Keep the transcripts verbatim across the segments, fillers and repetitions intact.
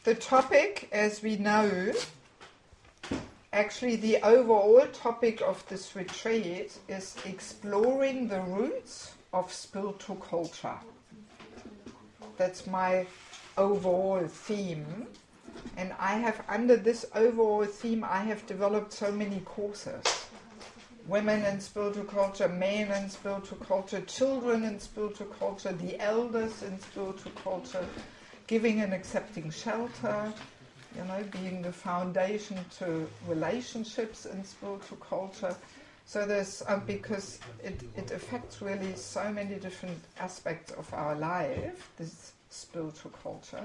the topic, as we know, actually the overall topic of this retreat is exploring the roots of spiritual culture. That's my overall theme. And I have, under this overall theme, I have developed so many courses. Women in spiritual culture, men in spiritual culture, children in spiritual culture, the elders in spiritual culture, giving and accepting shelter, you know, being the foundation to relationships in spiritual culture. So there's, uh, because it, it affects really so many different aspects of our life, this spiritual culture.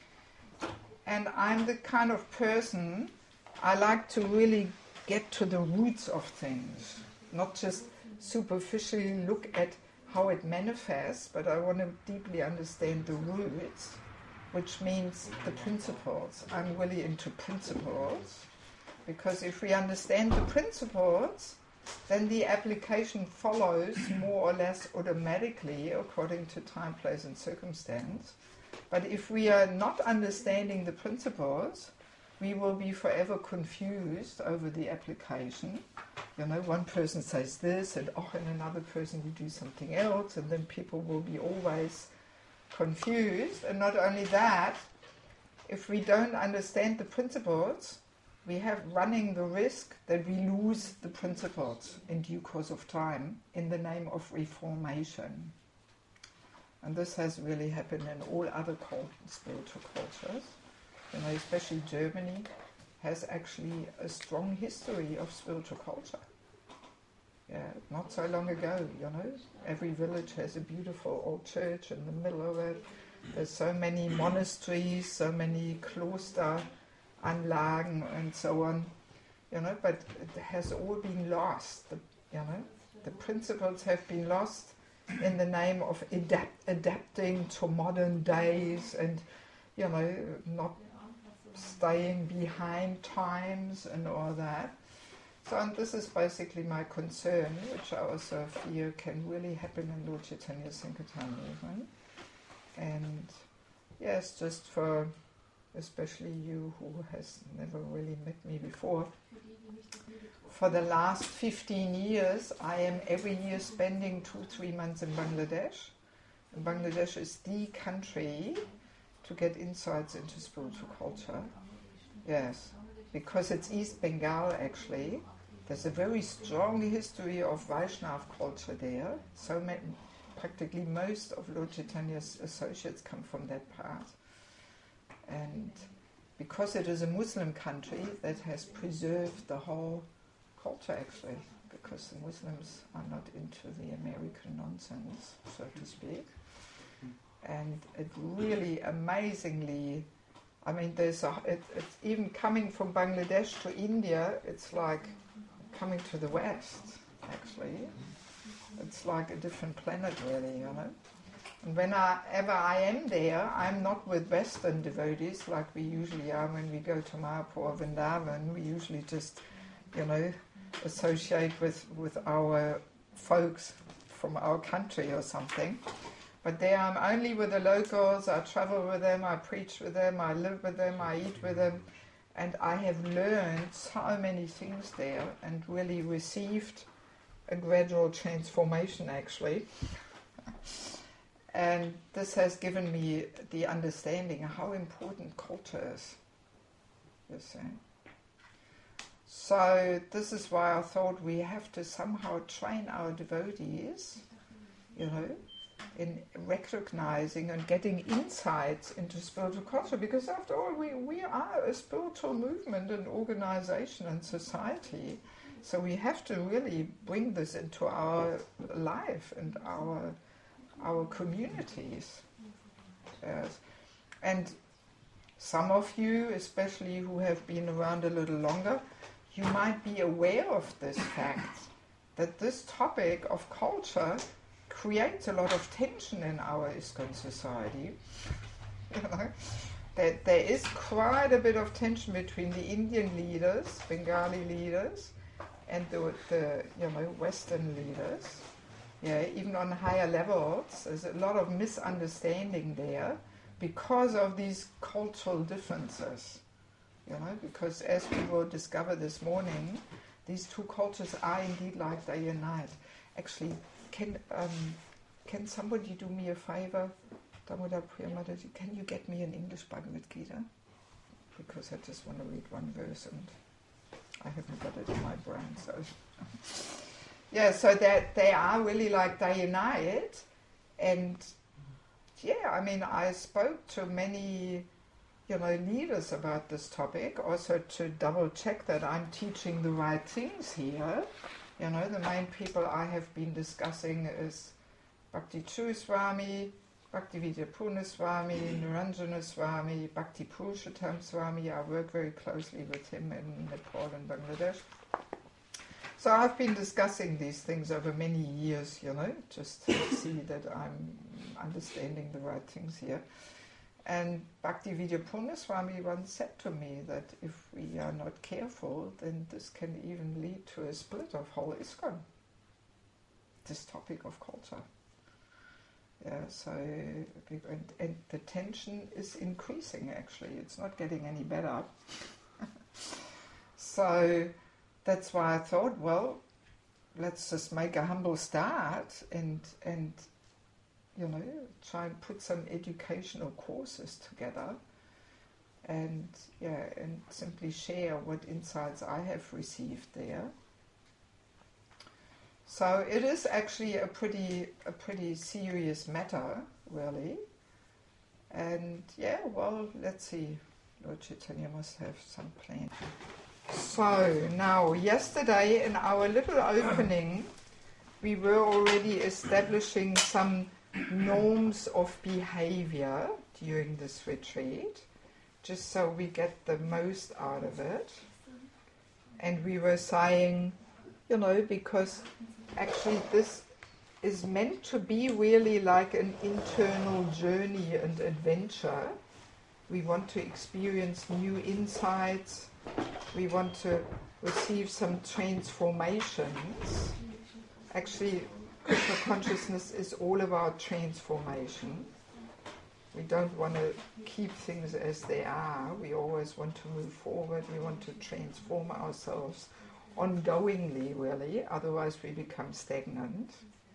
And I'm the kind of person, I like to really get to the roots of things, not just superficially look at how it manifests, but I want to deeply understand the roots, which means the principles. I'm really into principles, because if we understand the principles, then the application follows more or less automatically according to time, place and circumstance. But if we are not understanding the principles, we will be forever confused over the application. You know, one person says this, and oh, and another person will do something else, and then people will be always confused. And not only that, if we don't understand the principles, we have running the risk that we lose the principles in due course of time in the name of reformation. And this has really happened in all other cult- spiritual cultures. You know, especially Germany has actually a strong history of spiritual culture. Yeah, not so long ago, you know, every village has a beautiful old church in the middle of it. There's so many monasteries, so many Kloster Anlagen and so on, you know, but it has all been lost. The, you know, the principles have been lost in the name of adapt, adapting to modern days and, you know, not staying behind times and all that. So, and this is basically my concern, which I also fear can really happen in Lord Chaitanya's Sankirtan movement. And yes, just for especially you who has never really met me before, for the last fifteen years, I am every year spending two, three months in Bangladesh. And Bangladesh is the country to get insights into spiritual culture. Yes, because it's East Bengal actually. There's a very strong history of Vaishnav culture there. So many, practically most of Lord Chaitanya's associates come from that part. And because it is a Muslim country, that has preserved the whole culture actually, because the Muslims are not into the American nonsense, so to speak. And it really amazingly, I mean, there's a, it, it's even coming from Bangladesh to India, it's like coming to the West, actually. It's like a different planet, really, you know. And whenever I am there, I'm not with Western devotees like we usually are when we go to Mayapur or Vrindavan. We usually just, you know, associate with, with our folks from our country or something. But there I'm only with the locals, I travel with them, I preach with them, I live with them, I eat with them. And I have learned so many things there and really received a gradual transformation actually. And this has given me the understanding how important culture is. You see. So this is why I thought we have to somehow train our devotees, you know, in recognizing and getting insights into spiritual culture, because after all we, we are a spiritual movement and organization and society, so we have to really bring this into our life and our our communities. Yes. And some of you, especially who have been around a little longer, you might be aware of this fact, that this topic of culture creates a lot of tension in our ISKCON society. You know, that there is quite a bit of tension between the Indian leaders, Bengali leaders, and the, the you know Western leaders. Yeah, even on higher levels, there's a lot of misunderstanding there, because of these cultural differences. You know, because as we will discover this morning, these two cultures are indeed like day and night. Actually, can um, can somebody do me a favor? Damodar Priyamadaji, can you get me an English Bhagavad Gita? Because I just want to read one verse and I haven't got it in my brain. So, yeah, so that they are really like day and night. And yeah, I mean, I spoke to many, you know, leaders about this topic, also to double check that I'm teaching the right things here. You know, the main people I have been discussing is Bhakti Chui Swami, Bhakti Vidyapurna Swami, Niranjana Swami, Bhakti Purushottam Swami. I work very closely with him in Nepal and Bangladesh. So I've been discussing these things over many years, you know, just to see that I'm understanding the right things here. And Bhakti Vidyapurna Swami once said to me that if we are not careful, then this can even lead to a split of whole ISKCON. This topic of culture. Yeah, so, and, and the tension is increasing actually, it's not getting any better. So that's why I thought, well, let's just make a humble start and, and you know, try and put some educational courses together and, yeah, and simply share what insights I have received there. So it is actually a pretty a pretty serious matter, really. And yeah, well, let's see. Lord Chaitanya must have some plan. So now, yesterday in our little opening, we were already establishing some norms of behavior during this retreat, just so we get the most out of it. And we were saying, you know, because actually this is meant to be really like an internal journey and adventure. We want to experience new insights. We want to receive some transformations. Actually, Krishna consciousness is all about transformation. We don't want to keep things as they are. We always want to move forward. We want to transform ourselves ongoingly, really, otherwise we become stagnant.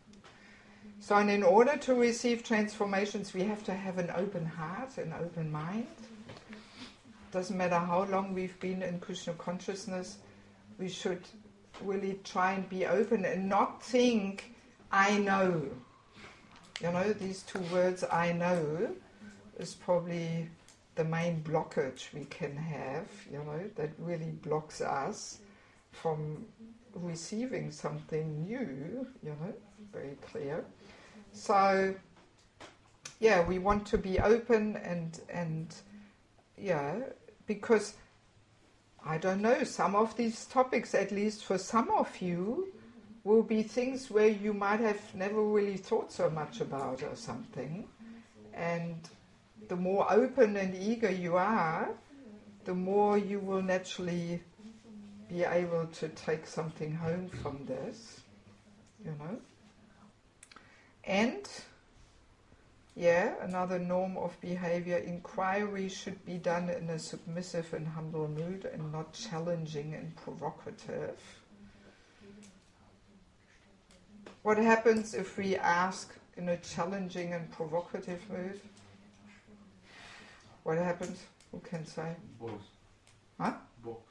So, and in order to receive transformations, we have to have an open heart, an open mind. Doesn't matter how long we've been in Krishna consciousness, we should really try and be open and not think, I know. You know, these two words, I know, is probably the main blockage we can have, you know, that really blocks us from receiving something new, you know, very clear. So, yeah, we want to be open and, and yeah, because, I don't know, some of these topics, at least for some of you, will be things where you might have never really thought so much about or something. And the more open and eager you are, the more you will naturally be able to take something home from this, you know. And, yeah, another norm of behavior, inquiry should be done in a submissive and humble mood and not challenging and provocative. What happens if we ask in a challenging and provocative mood? What happens? Who can say? Box. Huh? Box.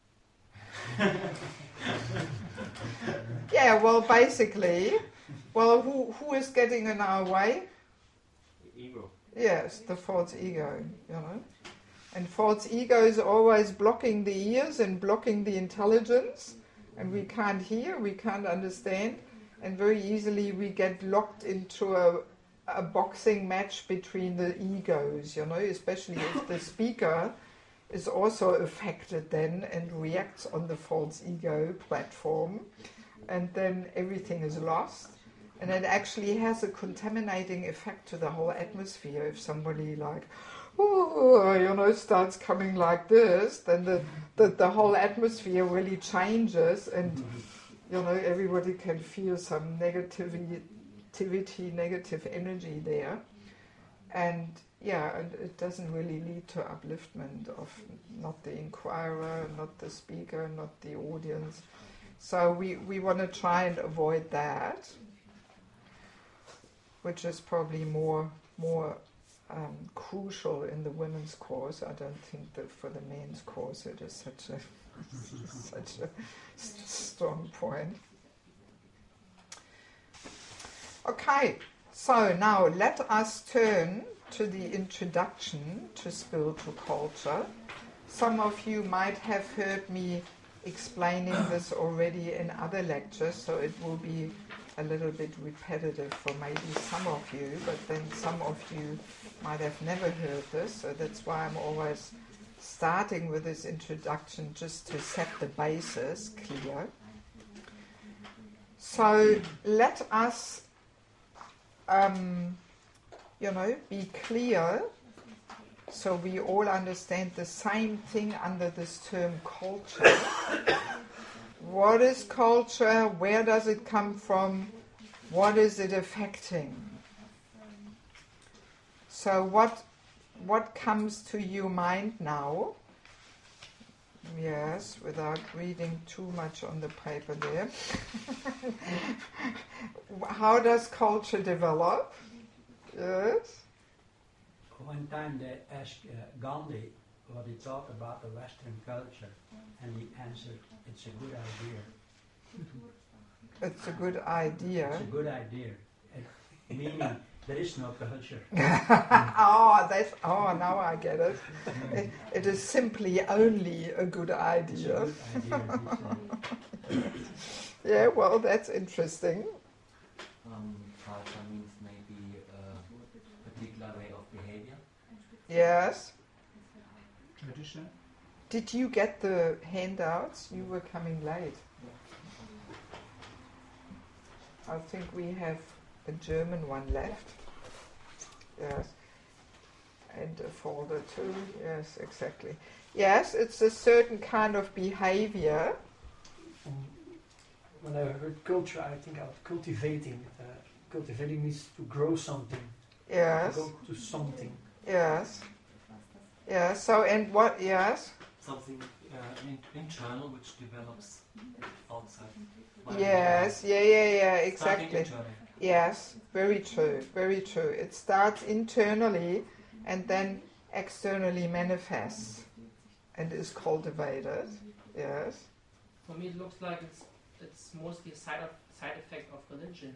Yeah, well, basically, well, who who is getting in our way? Ego. Yes, the false ego, you know. And false ego is always blocking the ears and blocking the intelligence, and we can't hear, we can't understand, and very easily we get locked into a, a boxing match between the egos, you know, especially if the speaker is also affected then and reacts on the false ego platform, and then everything is lost. And it actually has a contaminating effect to the whole atmosphere. If somebody like, oh, you know, starts coming like this, then the, the, the whole atmosphere really changes, and, you know, everybody can feel some negativity, negative energy there. and yeah, and it doesn't really lead to upliftment of not the inquirer, not the speaker, not the audience. So we, we want to try and avoid that, which is probably more more um, crucial in the women's course. I don't think that for the men's course it is such a such a st- strong point. Okay, so now let us turn to the introduction to spiritual culture. Some of you might have heard me explaining this already in other lectures, so it will be a little bit repetitive for maybe some of you, but then some of you might have never heard this, so that's why I'm always starting with this introduction, just to set the basis clear. So let us um, you know, be clear, so we all understand the same thing under this term culture. What is culture? Where does it come from? What is it affecting? So what what comes to your mind now? Yes, without reading too much on the paper there. How does culture develop? Yes. One time they asked uh, Gandhi what he thought about the Western culture, and he answered, "It's a good idea." It's a good idea. It's a good idea. It, meaning there is no culture. oh, that's oh, now I get it. it. It is simply only a good idea. It's a good idea. Yeah, well, that's interesting. Um, culture means maybe a particular way of behavior. Yes. Tradition. Did you get the handouts? You were coming late. I think we have a German one left. Yes. And a folder too. Yes, exactly. Yes, it's a certain kind of behavior. Um, when I heard culture, I think of cultivating. Uh, cultivating means to grow something. Yes. To go to something. Yes. Yes. So, and what? Yes. Something uh, in, internal which develops outside. Yes. Yeah. Yeah. Yeah. Exactly. Internally. Yes. Very true. Very true. It starts internally, and then externally manifests, and is cultivated. Yes. For me, it looks like it's it's mostly a side of side effect of religion.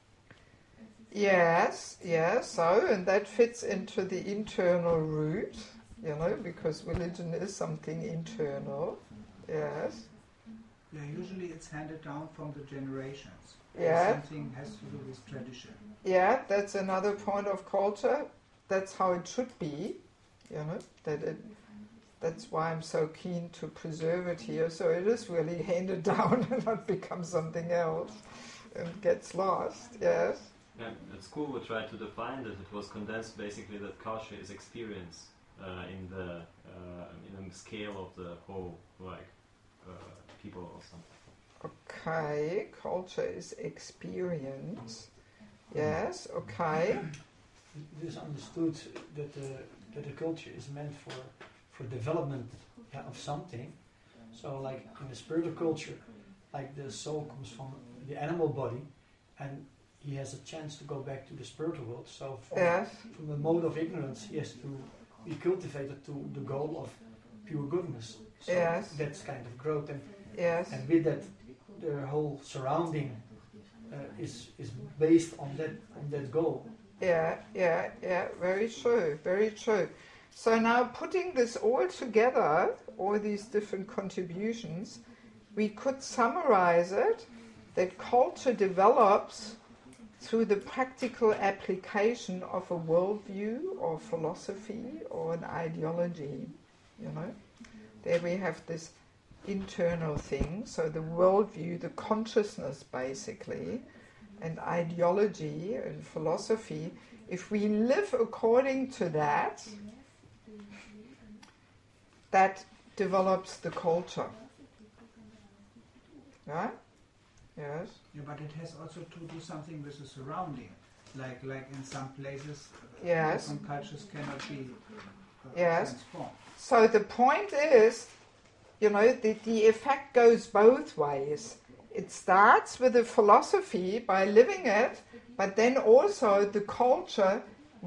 Yes, yes, so, and that fits into the internal root, you know, because religion is something internal, yes. Yeah, usually it's handed down from the generations. Yeah. Something has to do with tradition. Yeah, that's another point of culture. That's how it should be, you know, that it, that's why I'm so keen to preserve it here, so it is really handed down and not become something else and gets lost, yes. Yeah, at school we tried to define that it was condensed basically that culture is experience uh, in the uh, in the scale of the whole like uh, people or something. Okay, culture is experience. Yes, okay. It is understood that the that the culture is meant for for development yeah, of something. So, like in the spiritual culture, like the soul comes from the animal body, and he has a chance to go back to the spiritual world. So from, Yes. from the mode of ignorance, he has to be cultivated to the goal of pure goodness. So Yes. that's kind of growth. And, Yes. and with that, the whole surrounding uh, is is based on that on that goal. Yeah, yeah, yeah, very true, very true. So now putting this all together, all these different contributions, we could summarize it that culture develops through the practical application of a worldview or philosophy or an ideology, you know. There we have this internal thing, so the worldview, the consciousness basically, and ideology and philosophy. If we live according to that, that develops the culture. Right? Yes. Yeah, but it has also to do something with the surrounding. Like like in some places, Yes. different cultures cannot be uh, Yes. transformed. So the point is, you know, the, the effect goes both ways. It starts with the philosophy by living it, but then also the culture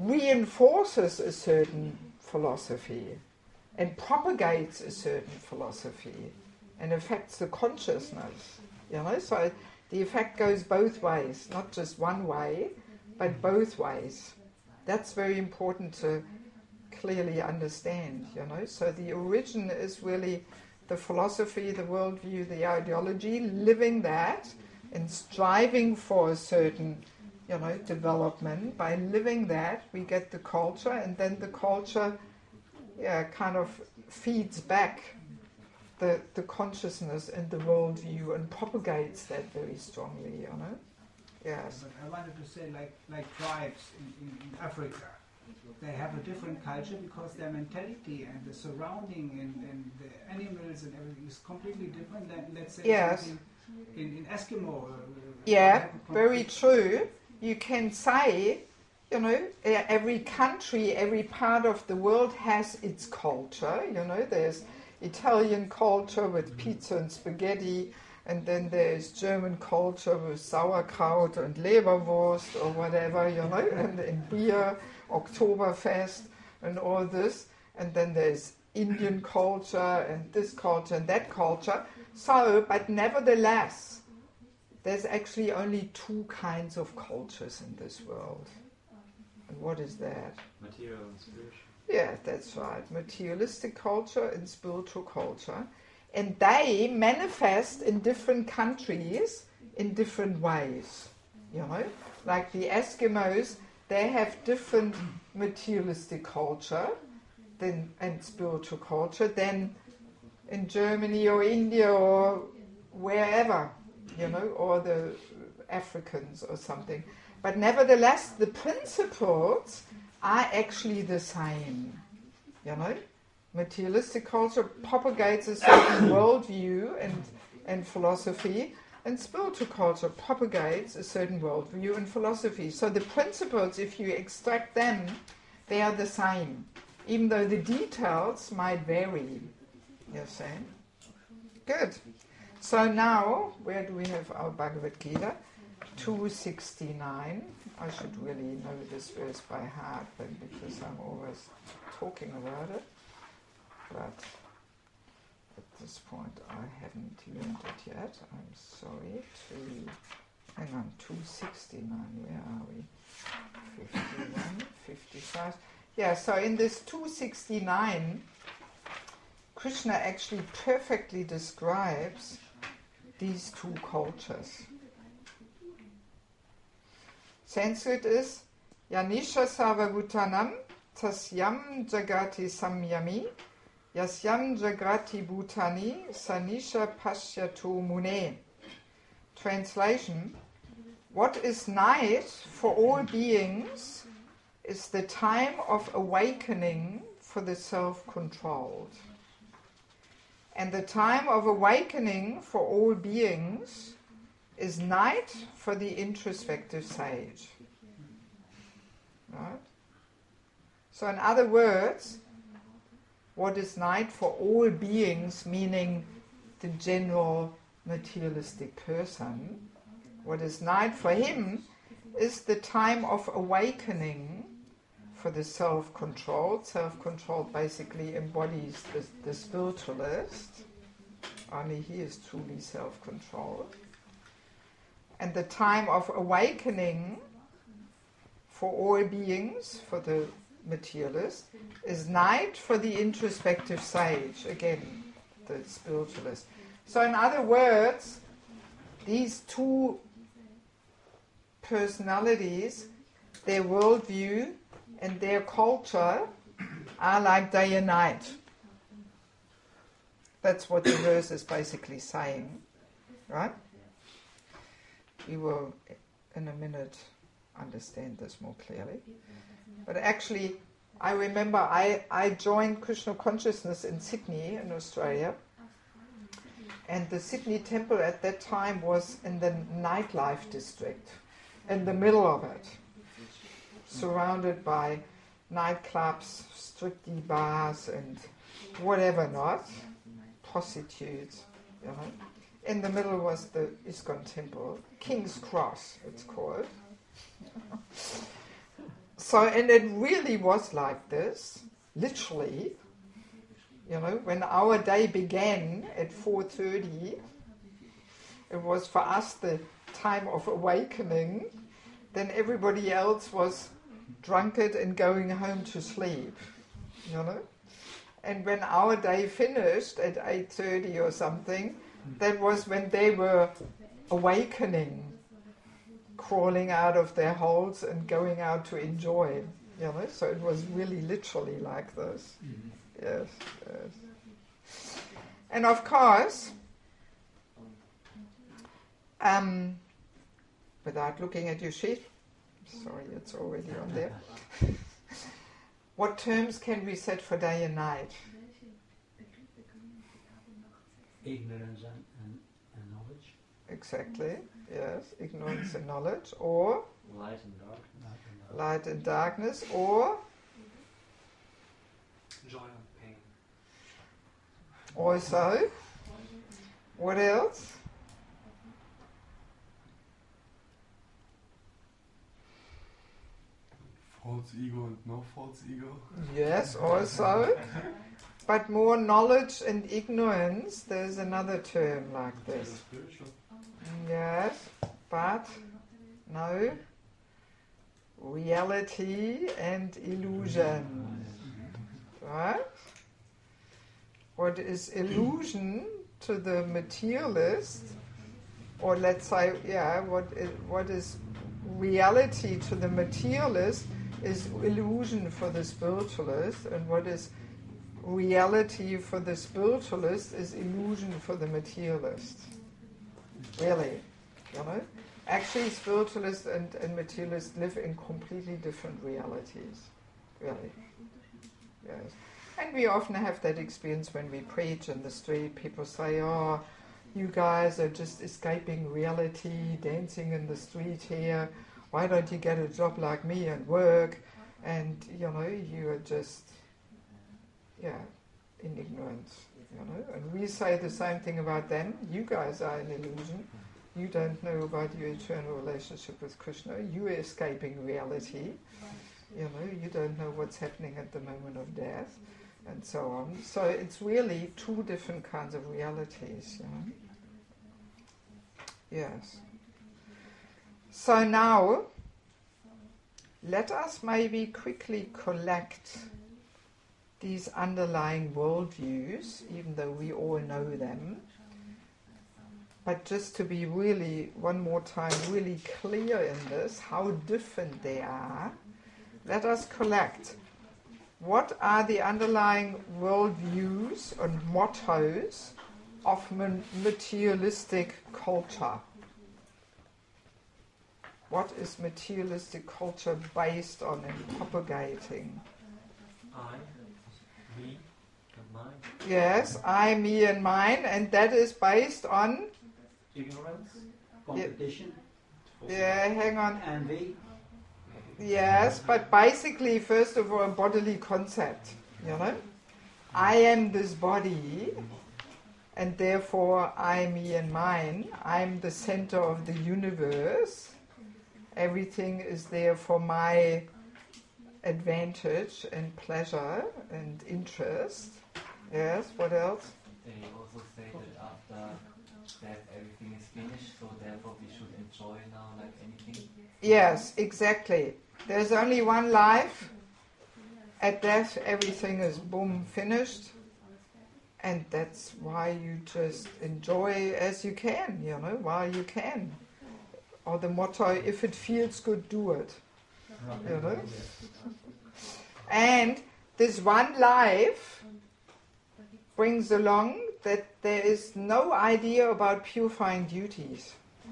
reinforces a certain philosophy and propagates a certain philosophy and affects the consciousness. You know, so the effect goes both ways, not just one way, but both ways. That's very important to clearly understand, you know. So the origin is really the philosophy, the worldview, the ideology, living that and striving for a certain, you know, development. By living that, we get the culture, and then the culture, yeah, kind of feeds back the the consciousness and the worldview and propagates that very strongly, you know. Yes. But I wanted to say, like like tribes in, in, in Africa, they have a different culture because their mentality and the surrounding and, and the animals and everything is completely different than, let's say, Yes. something in, in Eskimo. Uh, Yeah, they have a very complete- true. You can say, you know, e- every country, every part of the world has its culture. You know, there's Italian culture with pizza and spaghetti, and then there's German culture with sauerkraut and Leberwurst or whatever, you know, and, and beer, Oktoberfest and all this. And then there's Indian culture and this culture and that culture. So, but nevertheless, there's actually only two kinds of cultures in this world. And what is that? Material and spiritual. Yeah, that's right. Materialistic culture and spiritual culture. And they manifest in different countries in different ways. You know, like the Eskimos, they have different materialistic culture than, and spiritual culture than in Germany or India or wherever, you know, or the Africans or something. But nevertheless, the principles are actually the same, you know. Materialistic culture propagates a certain worldview and, and philosophy, and spiritual culture propagates a certain worldview and philosophy. So the principles, if you extract them, they are the same, even though the details might vary. You see? Good. So now, where do we have our Bhagavad Gita? two sixty-nine. I should really know this verse by heart, but because I'm always talking about it. But at this point I haven't learned it yet. I'm sorry. To hang on, two sixty-nine, where are we? fifty-one, fifty-five. Yeah, so in this two sixty-nine, Krishna actually perfectly describes these two cultures. Sanskrit is Yanisha Sarvabhutanam Tasyam Jagati Samyami Yasyam Jagrati Bhutani Sanisha Pashyato Mune. Translation: what is night for all beings is the time of awakening for the self-controlled. And the time of awakening for all beings is night for the introspective sage. Right? So in other words, what is night for all beings, meaning the general materialistic person, what is night for him is the time of awakening for the self-controlled. Self-controlled basically embodies the, the spiritualist. Only he is truly self-controlled. And the time of awakening for all beings, for the materialist, is night for the introspective sage, again, the spiritualist. So in other words, these two personalities, their worldview and their culture are like day and night. That's what the verse is basically saying, right? We will, in a minute, understand this more clearly. But actually, I remember I, I joined Krishna Consciousness in Sydney, in Australia. And the Sydney temple at that time was in the nightlife district, in the middle of it. surrounded by nightclubs, strictly bars, and whatever not, prostitutes, you know. In the middle was the ISKCON temple, King's Cross, it's called. So, and it really was like this, literally. You know, when our day began at four thirty, it was for us the time of awakening. Then everybody else was drunkard and going home to sleep, you know. And when our day finished at eight thirty or something, that was when they were awakening, crawling out of their holes and going out to enjoy, you know. So it was really literally like this. Mm-hmm. Yes, yes. And of course, um, without looking at your sheet, sorry, it's already on there. What terms can we set for day and night? Ignorance and, and, and knowledge. Exactly, yes, ignorance and knowledge, or Light and dark. light and darkness, or joy and pain. Also, what else? False ego and no false ego. Yes, also. But more knowledge and ignorance, there's another term like this. Spiritual. Yes, but no. Reality and illusion. Right? What is illusion to the materialist, or let's say, yeah, what is, what is reality to the materialist is illusion for the spiritualist, and what is reality for the spiritualist is illusion for the materialist. Really, you know? Actually, spiritualists and, and materialists live in completely different realities. Really. Yes. And we often have that experience when we preach in the street. People say, oh, you guys are just escaping reality, dancing in the street here. Why don't you get a job like me and work? And, you know, you are just, yeah, in ignorance, you know. And we say the same thing about them. You guys are in illusion. You don't know about your eternal relationship with Krishna. You are escaping reality. You know, you don't know what's happening at the moment of death, and so on. So it's really two different kinds of realities, you know. Yes. So now, let us maybe quickly collect these underlying worldviews, even though we all know them. But just to be really, one more time, really clear in this, how different they are, let us collect what are the underlying worldviews and mottos of materialistic culture. What is materialistic culture based on and propagating? I, me, and mine. Yes, I, me, and mine, and that is based on Ignorance. Competition. Yeah, hang on. Envy. Yes, but basically, first of all, a bodily concept, you know. I am this body, and therefore I, me, and mine. I'm the center of the universe. Everything is there for my advantage and pleasure and interest. Yes, what else? They also say that after death everything is finished, so therefore we should enjoy now like anything. Yes, exactly. There's only one life. At death everything is boom finished. And that's why you just enjoy as you can, you know, while you can. Or the motto, if it feels good, do it. You know? And this one life brings along that there is no idea about purifying duties.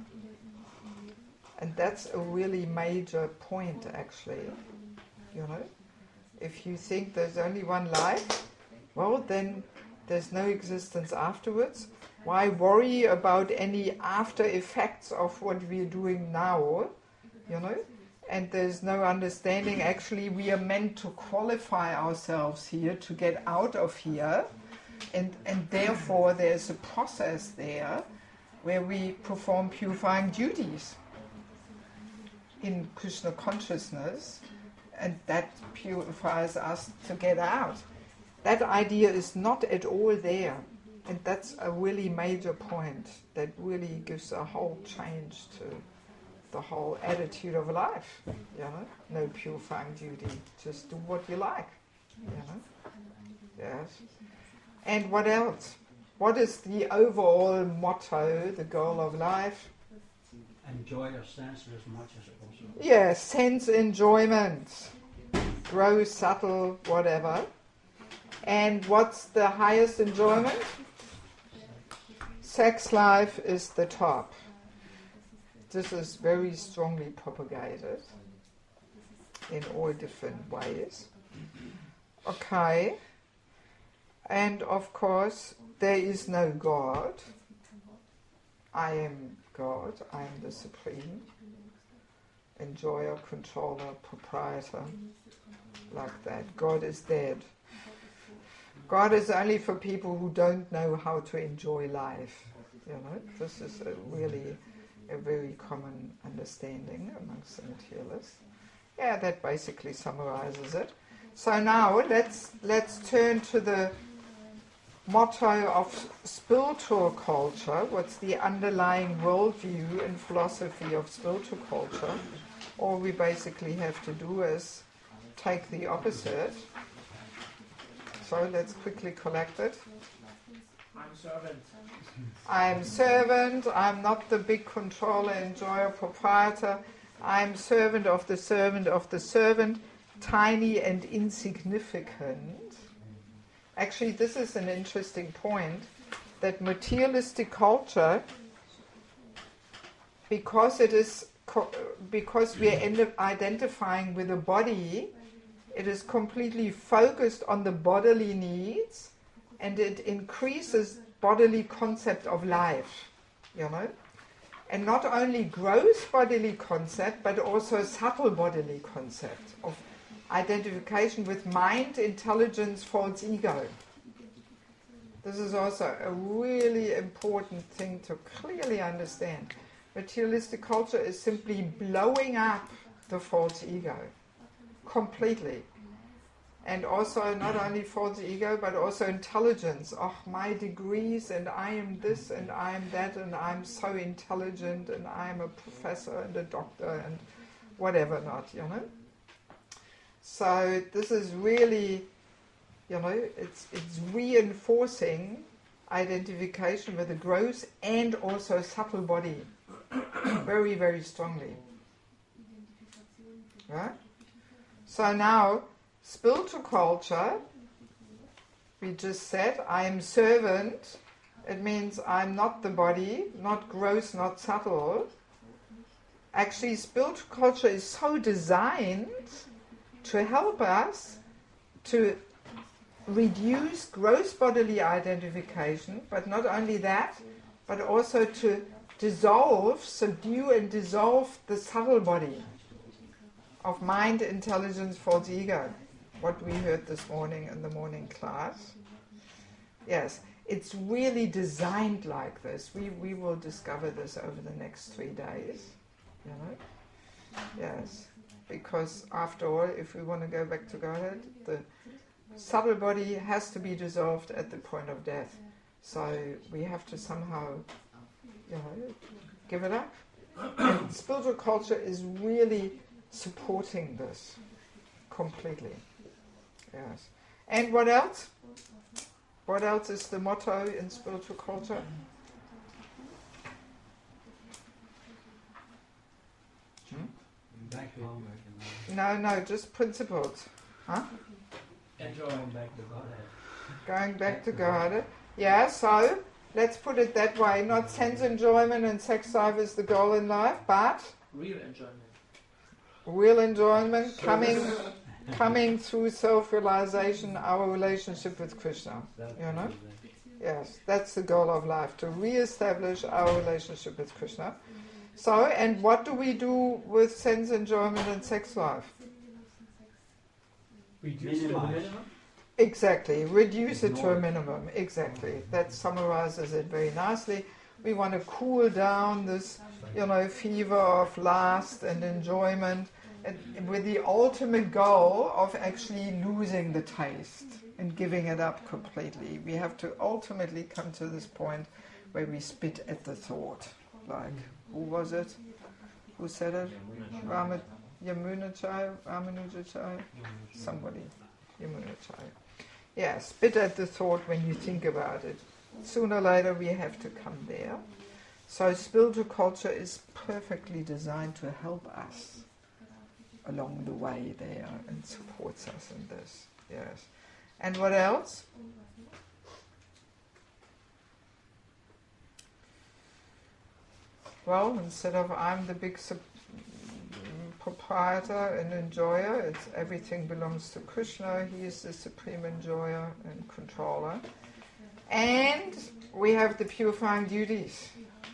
And that's a really major point, actually. You know? If you think there's only one life, well, then there's no existence afterwards. Why worry about any after effects of what we're doing now? You know? and there's no understanding. Actually, we are meant to qualify ourselves here to get out of here, and, and therefore there's a process there where we perform purifying duties in Krishna consciousness, and that purifies us to get out. That idea is not at all there, and that's a really major point that really gives a whole change to the whole attitude of life. You know, no purifying duty, just do what you like. You know, yes. And what else? What is the overall motto, the goal of life? Enjoy your senses as much as possible. Yes, sense enjoyment. Gross, subtle, whatever. And what's the highest enjoyment? Sex life is the top. This is very strongly propagated in all different ways. Okay. And of course, there is no God. I am God. I am the supreme enjoyer, controller, proprietor. Like that. God is dead. God is only for people who don't know how to enjoy life. You know, this is a really a very common understanding amongst the materialists. Yeah, that basically summarizes it. So now let's let's turn to the motto of spiritual culture. What's the underlying worldview and philosophy of spiritual culture? All we basically have to do is take the opposite. So let's quickly collect it. I'm servant. I'm servant, I'm not the big controller, enjoyer, proprietor. I'm servant of the servant of the servant, tiny and insignificant. Actually, this is an interesting point, that materialistic culture, because it is co- because we are end- identifying with the body, it is completely focused on the bodily needs, and it increases bodily concept of life, you know, and not only gross bodily concept, but also subtle bodily concept of identification with mind, intelligence, false ego. This is also a really important thing to clearly understand. Materialistic culture is simply blowing up the false ego completely. And also not only false ego, but also intelligence. Oh, my degrees, and I am this, and I am that, and I'm so intelligent, and I am a professor and a doctor, and whatever not, you know. So this is really, you know, it's it's reinforcing identification with the gross and also subtle body very, very strongly. Right? So now, spiritual culture, we just said, I am servant. It means I'm not the body, not gross, not subtle. Actually, spiritual culture is so designed to help us to reduce gross bodily identification, but not only that, but also to dissolve, subdue and dissolve the subtle body of mind, intelligence, false ego. What we heard this morning in the morning class. Yes, it's really designed like this. We we will discover this over the next three days. You know? Yes. Because after all, if we want to go back to Godhead, the subtle body has to be dissolved at the point of death. So we have to somehow, you know, give it up. And spiritual culture is really supporting this completely. Yes. And what else? What else is the motto in spiritual culture? Hmm? Back home. No, no, just principles. Huh? Enjoy. Going back to Godhead. Going back to God. Yeah, so let's put it that way. Not sense enjoyment and sex life is the goal in life, but Real enjoyment. real enjoyment coming coming through self-realization, our relationship with Krishna. You know? Yes, that's the goal of life, to re-establish our relationship with Krishna. So, and what do we do with sense enjoyment and sex life? Reduce to the Minimize. minimum. Exactly, reduce it to a Ignore it. minimum. Exactly, that summarizes it very nicely. We want to cool down this, you know, fever of lust and enjoyment, and with the ultimate goal of actually losing the taste and giving it up completely. We have to ultimately come to this point where we spit at the thought. Like, who was it? Who said it? Ramit Yamunachai? Ramanujachai? Somebody. Yamunachai. Yeah, spit at the thought when you think about it. Sooner or later we have to come there. So spiritual culture is perfectly designed to help us along the way there and supports us in this. Yes. And what else? Well, instead of I'm the big sup- proprietor and enjoyer, it's everything belongs to Krishna. He is the supreme enjoyer and controller. And we have the purifying duties.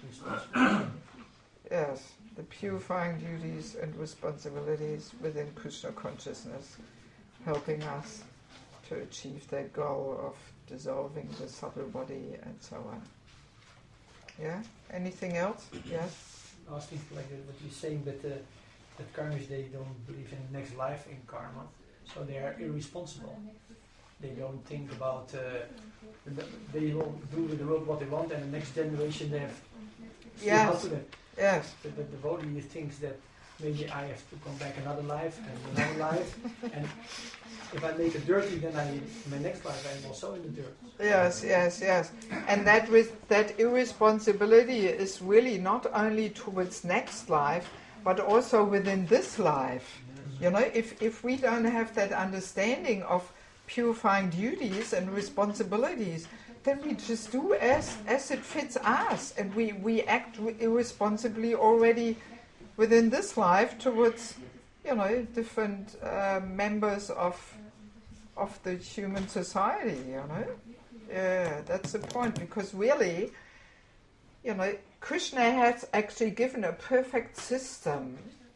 Yes, the purifying duties and responsibilities within Krishna consciousness, helping us to achieve that goal of dissolving the subtle body and so on. Yeah? Anything else? Yes? I was thinking like what you're saying that uh, that karmics, they don't believe in next life in karma, so they are irresponsible. They don't think about. Uh, the, they will do with the world what they want, and the next generation they have. still Yes. help to them. Yes. The, the devotee thinks that maybe I have to come back another life and another life, and if I make it dirty, then I my next life I'm also in the dirt. Yes, yes, yes. And that res- that irresponsibility is really not only towards next life, but also within this life. You know, if, if we don't have that understanding of purifying duties and responsibilities, then we just do as, as it fits us, and we, we act irresponsibly already within this life towards, you know, different uh, members of of the human society, you know. Yeah, that's the point, because really, you know, Krishna has actually given a perfect system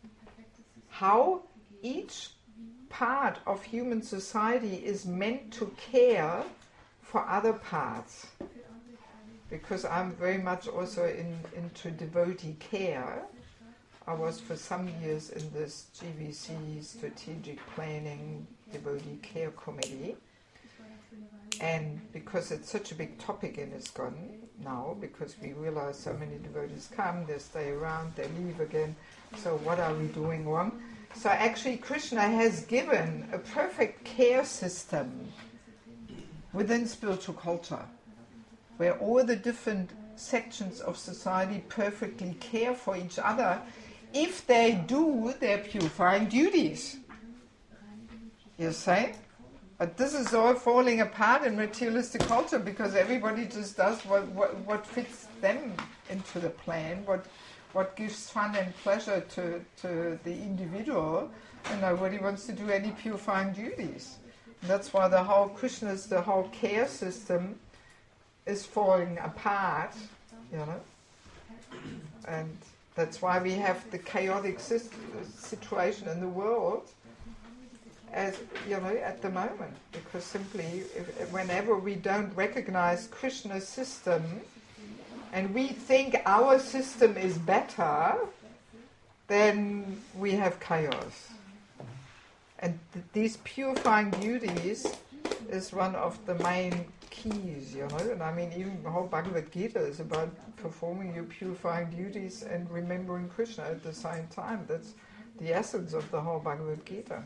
how each part of human society is meant to care for other parts. Because I'm very much also in, into devotee care. I was for some years in this G V C, Strategic Planning Devotee Care Committee. And because it's such a big topic in ISKCON now, because we realize so many devotees come, they stay around, they leave again, so what are we doing wrong? So actually Krishna has given a perfect care system within spiritual culture, where all the different sections of society perfectly care for each other if they do their purifying duties. You see? But this is all falling apart in materialistic culture because everybody just does what, what, what fits them into the plan, what what gives fun and pleasure to, to the individual, and nobody wants to do any purifying duties. And that's why the whole Krishna's, the whole care system is falling apart, you know. And that's why we have the chaotic sis- situation in the world, as you know, at the moment, because simply if, whenever we don't recognize Krishna's system and we think our system is better, then we have chaos. And th- these purifying duties is one of the main keys, you know. And I mean, even the whole Bhagavad Gita is about performing your purifying duties and remembering Krishna at the same time. That's the essence of the whole Bhagavad Gita.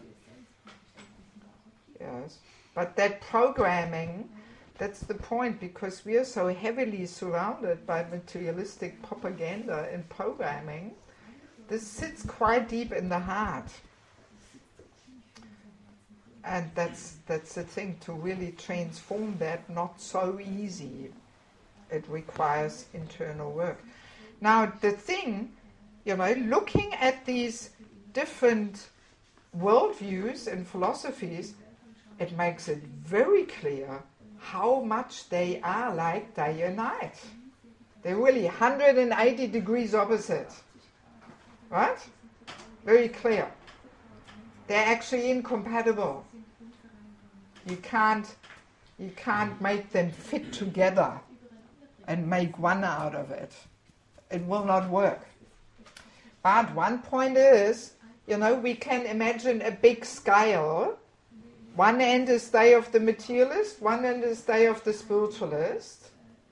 Yes. But that programming, that's the point, because we are so heavily surrounded by materialistic propaganda and programming. This sits quite deep in the heart. And that's that's the thing, to really transform that, not so easy. It requires internal work. Now the thing, you know, looking at these different worldviews and philosophies, it makes it very clear how much they are like day and night. They're really one hundred eighty degrees opposite. Right? Very clear. They're actually incompatible. You can't, you can't make them fit together and make one out of it. It will not work. But one point is, you know, we can imagine a big scale. One end is day of the materialist, one end is day of the spiritualist.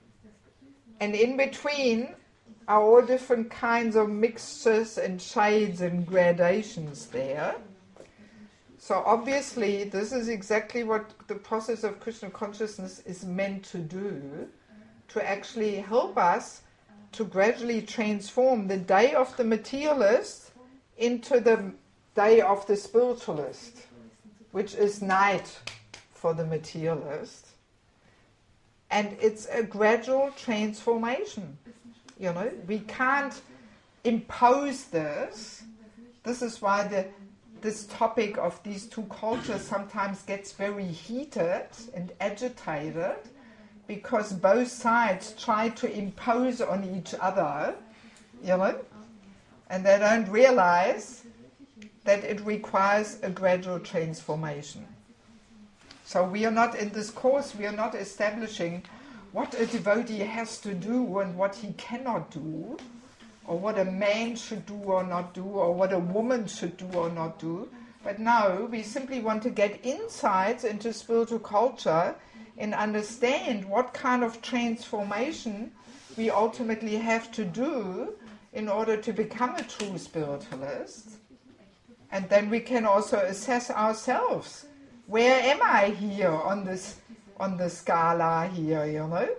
And in between are all different kinds of mixtures and shades and gradations there. So obviously this is exactly what the process of Krishna consciousness is meant to do, to actually help us to gradually transform the day of the materialist into the day of the spiritualist, which is night for the materialist. And it's a gradual transformation. You know, we can't impose this. This is why the this topic of these two cultures sometimes gets very heated and agitated, because both sides try to impose on each other, you know, and they don't realize that it requires a gradual transformation. So we are not, in this course, we are not establishing what a devotee has to do and what he cannot do, or what a man should do or not do, or what a woman should do or not do. But no, we simply want to get insights into spiritual culture and understand what kind of transformation we ultimately have to do in order to become a true spiritualist. And then we can also assess ourselves. Where am I here on this on the scala here, you know?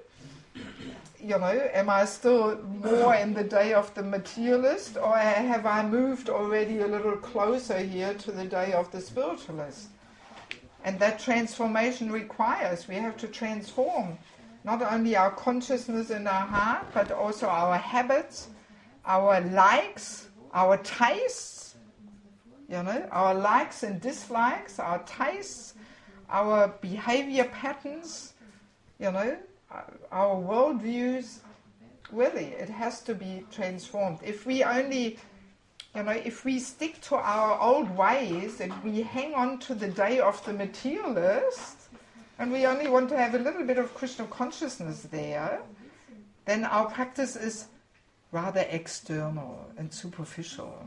You know, am I still more in the day of the materialist, or have I moved already a little closer here to the day of the spiritualist? And that transformation requires, we have to transform not only our consciousness in our heart, but also our habits, our likes, our tastes, you know, our likes and dislikes, our tastes, our behavior patterns, you know, our worldviews. Really, it has to be transformed. If we only, you know, if we stick to our old ways and we hang on to the day of the materialist, and we only want to have a little bit of Krishna consciousness there, then our practice is rather external and superficial.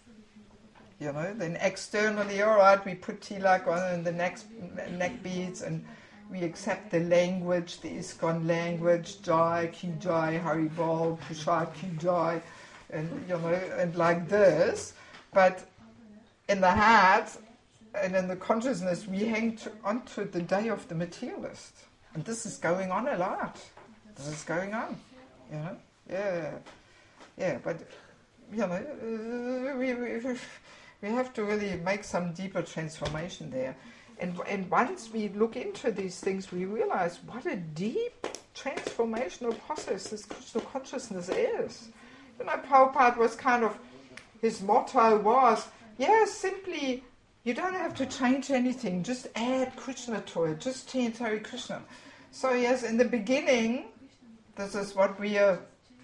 You know, then externally, all right, we put tilak on and the neck, neck beads, and we accept the language, the ISKCON language, Jai, Ki Jai, Haribol, Prasad Ki Jai, and, you know, and like this. But in the heart and in the consciousness, we hang to, onto the day of the materialist. And this is going on a lot. This is going on, you know. Yeah, yeah, but, you know, uh, we, we, we have to really make some deeper transformation there. And, and once we look into these things, we realize what a deep transformational process this Krishna consciousness is. You know, Prabhupada was kind of, his motto was, yes, simply, you don't have to change anything, just add Krishna to it, just chant Hare Krishna. So yes, in the beginning, this is what we are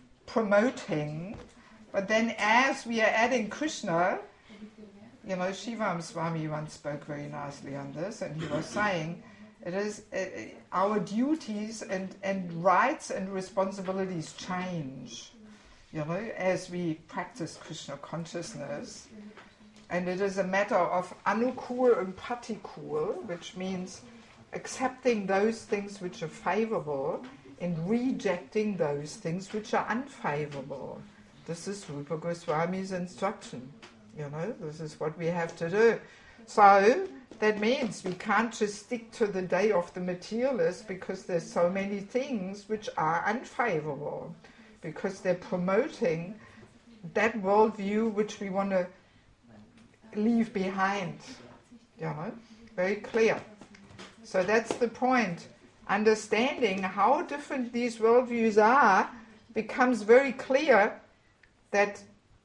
promoting, but then as we are adding Krishna, you know, Shivam Swami once spoke very nicely on this, and he was saying, it is uh, our duties and, and rights and responsibilities change, you know, as we practice Krishna consciousness. And it is a matter of anukul and pratikul, which means accepting those things which are favorable and rejecting those things which are unfavorable. This is Rupa Goswami's instruction. You know, this is what we have to do. So that means we can't just stick to the day of the materialist, because there's so many things which are unfavorable, because they're promoting that worldview which we want to leave behind. You know, very clear. So that's the point. Understanding how different these worldviews are becomes very clear that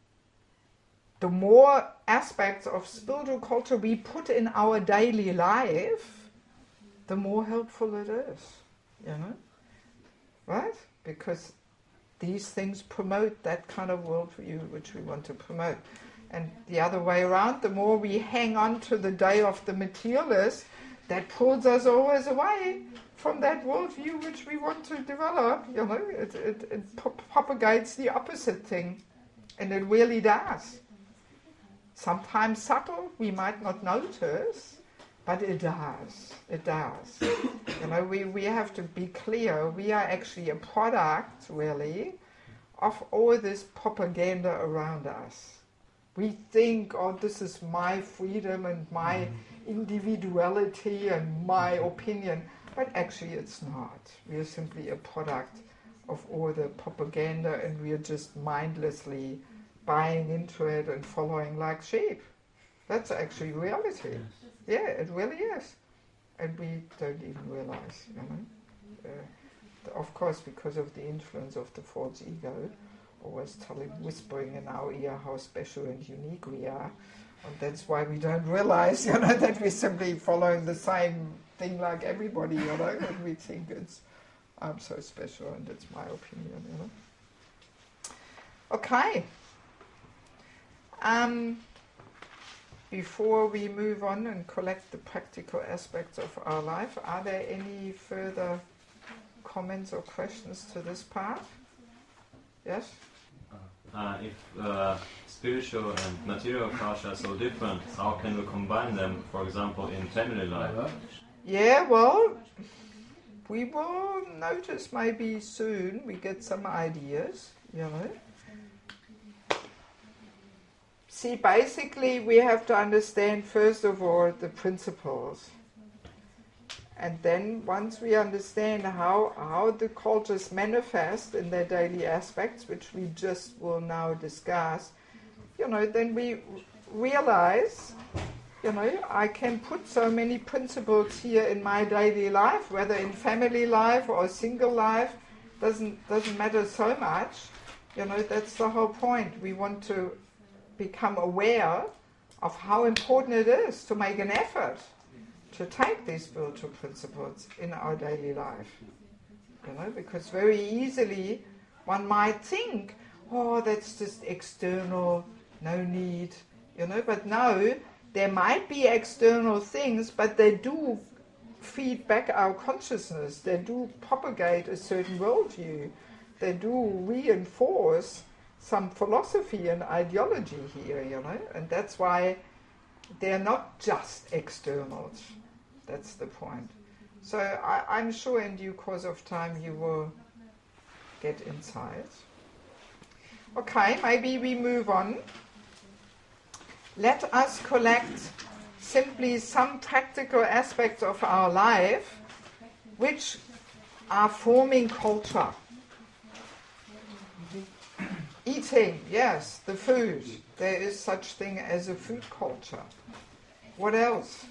the more aspects of spiritual culture we put in our daily life, the more helpful it is, you know, right? Because these things promote that kind of worldview which we want to promote. And the other way around, the more we hang on to the day of the materialist, that pulls us always away from that worldview which we want to develop. You know, it, it, it pro- propagates the opposite thing, and it really does. Sometimes subtle, we might not notice, but it does. It does. You know, we, we have to be clear. We are actually a product, really, of all this propaganda around us. We think, oh, this is my freedom and my individuality and my opinion. But actually it's not. We are simply a product of all the propaganda, and we are just mindlessly buying into it and following like sheep. That's actually reality. Yeah, it really is. And we don't even realize, you know. Uh, of course, because of the influence of the false ego, always telling, whispering in our ear how special and unique we are. And that's why we don't realize, you know, that we're simply following the same thing like everybody, you know, and we think it's, I'm so special and it's my opinion, you know. Okay. Um, before we move on and collect the practical aspects of our life, are there any further comments or questions to this part? Yes? Uh, if uh, spiritual and material culture are so different, how can we combine them, for example, in family life? Yeah, well, we will notice maybe soon, we get some ideas, you know. See, basically we have to understand first of all the principles. And then once we understand how, how the cultures manifest in their daily aspects, which we just will now discuss, you know, then we realize, you know, I can put so many principles here in my daily life, whether in family life or single life, doesn't doesn't matter so much. You know, that's the whole point. We want to become aware of how important it is to make an effort to take these spiritual principles in our daily life. You know, because very easily one might think, oh, that's just external, no need, you know, but no, there might be external things, but they do feed back our consciousness, they do propagate a certain worldview, they do reinforce some philosophy and ideology here, you know, and that's why they're not just externals. That's the point. So I, I'm sure in due course of time you will get insights. Okay, maybe we move on. Let us collect simply some practical aspects of our life which are forming culture. Eating, yes, the food. There is such thing as a food culture. What else?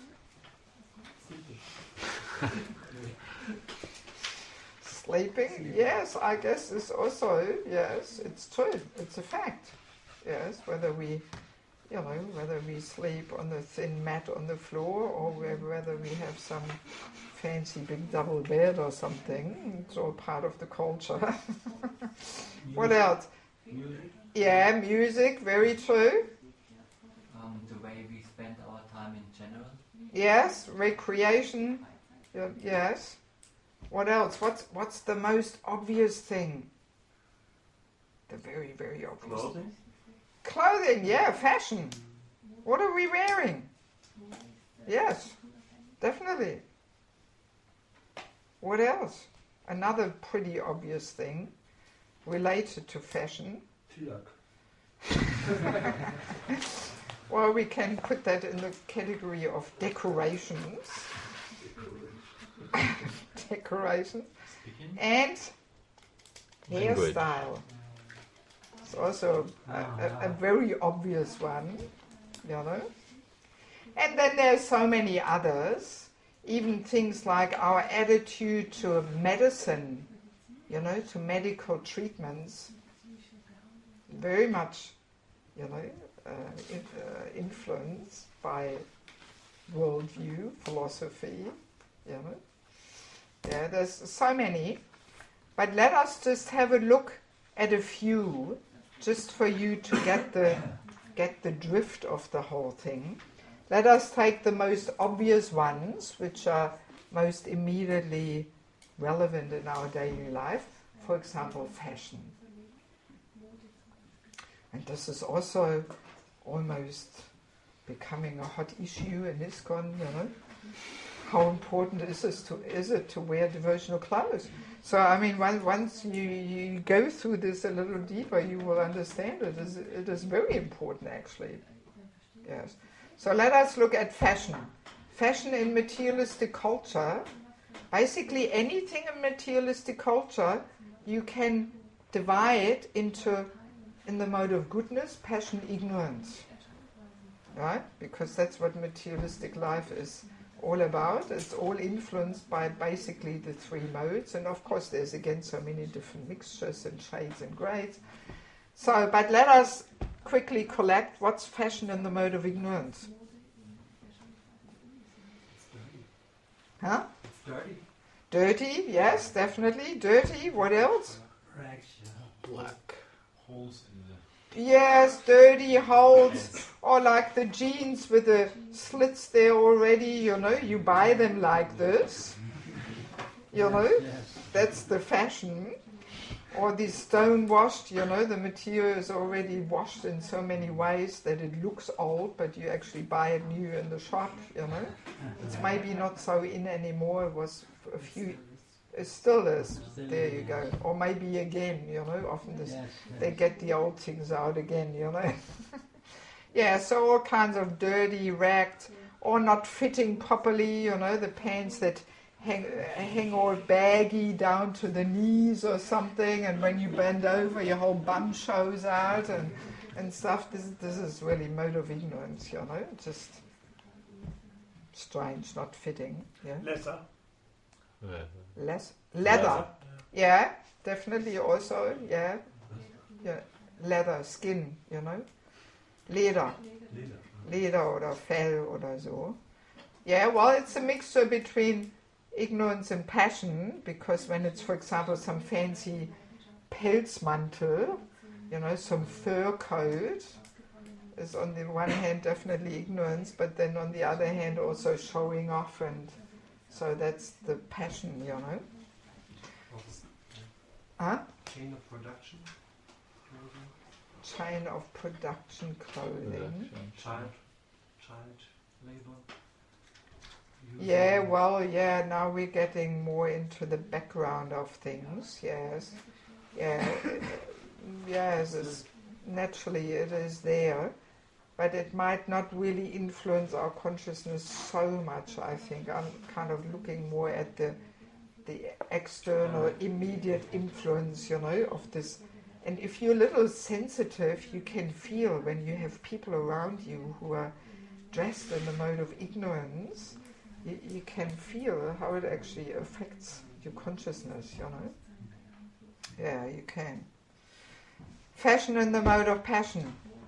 Sleeping, yes, I guess is also, yes, it's true, it's a fact. Yes, whether we, you know, whether we sleep on the thin mat on the floor or whether we have some fancy big double bed or something, it's all part of the culture. What else? Music. Yeah, music, very true. Um, the way we spend our time in general. Yes, recreation. Yeah, yes. What else? What's what's the most obvious thing? The very, very obvious. Clothing? Clothing, yeah, fashion. What are we wearing? Yes, definitely. What else? Another pretty obvious thing related to fashion. Well, we can put that in the category of decorations. Decorations. And hairstyle. It's also a, a, a very obvious one, you know. And then there's so many others, even things like our attitude to medicine, you know, to medical treatments, very much, you know, uh, in, uh, influenced by worldview, philosophy, you know. Yeah, there's so many. But let us just have a look at a few, just for you to get the get the drift of the whole thing. Let us take the most obvious ones, which are most immediately relevant in our daily life. For example, fashion. And this is also almost becoming a hot issue in ISKCON, you know. How important is it to is it to wear devotional clothes? So I mean, once once you, you go through this a little deeper, you will understand it is it is very important actually. Yes. So let us look at fashion. Fashion in materialistic culture. Basically, anything in materialistic culture, you can divide into in the mode of goodness, passion, ignorance. Right? Because that's what materialistic life is all about. It's all influenced by basically the three modes, and of course there's again so many different mixtures and shades and grades. So, but let us quickly collect what's fashion in the mode of ignorance. Huh? It's dirty. Dirty, yes, definitely. Dirty, what else? Rags. Black holes in the Yes, dirty holes, or like the jeans with the slits there already, you know, you buy them like this, you know, Yes. that's the fashion. Or the stone washed, you know, the material is already washed in so many ways that it looks old, but you actually buy it new in the shop, you know. It's maybe not so in anymore, it was a few, it still is, there you go. Or maybe again, you know, often this, Yes, they yes. get the old things out again, you know. Yeah, so all kinds of dirty, ragged, or not fitting properly, you know, the pants that hang, hang all baggy down to the knees or something, and when you bend over, your whole bum shows out and, and stuff. This, this is really mode of ignorance, you know, just strange, not fitting. Yeah. Leather. Less leather. Leather. Yeah, definitely also, yeah. Yeah. Leather, skin, you know. Leder. Leder oder Fell oder so. Yeah, well, it's a mixture between ignorance and passion, because when it's, for example, some fancy Pelzmantel, you know, some fur coat, is on the one hand definitely ignorance, but then on the other hand also showing off, and so that's the passion, you know. Huh? chain of production. Chain of production clothing. Child, child labor. Yeah, well, yeah, now we're getting more into the background of things, yes. Yeah, yes, it's, naturally it is there, but it might not really influence our consciousness so much, I think. I'm kind of looking more at the the external, immediate influence, you know, of this. And if you're a little sensitive, you can feel when you have people around you who are dressed in the mode of ignorance, you, you can feel how it actually affects your consciousness, you know. Yeah, you can. Fashion in the mode of passion.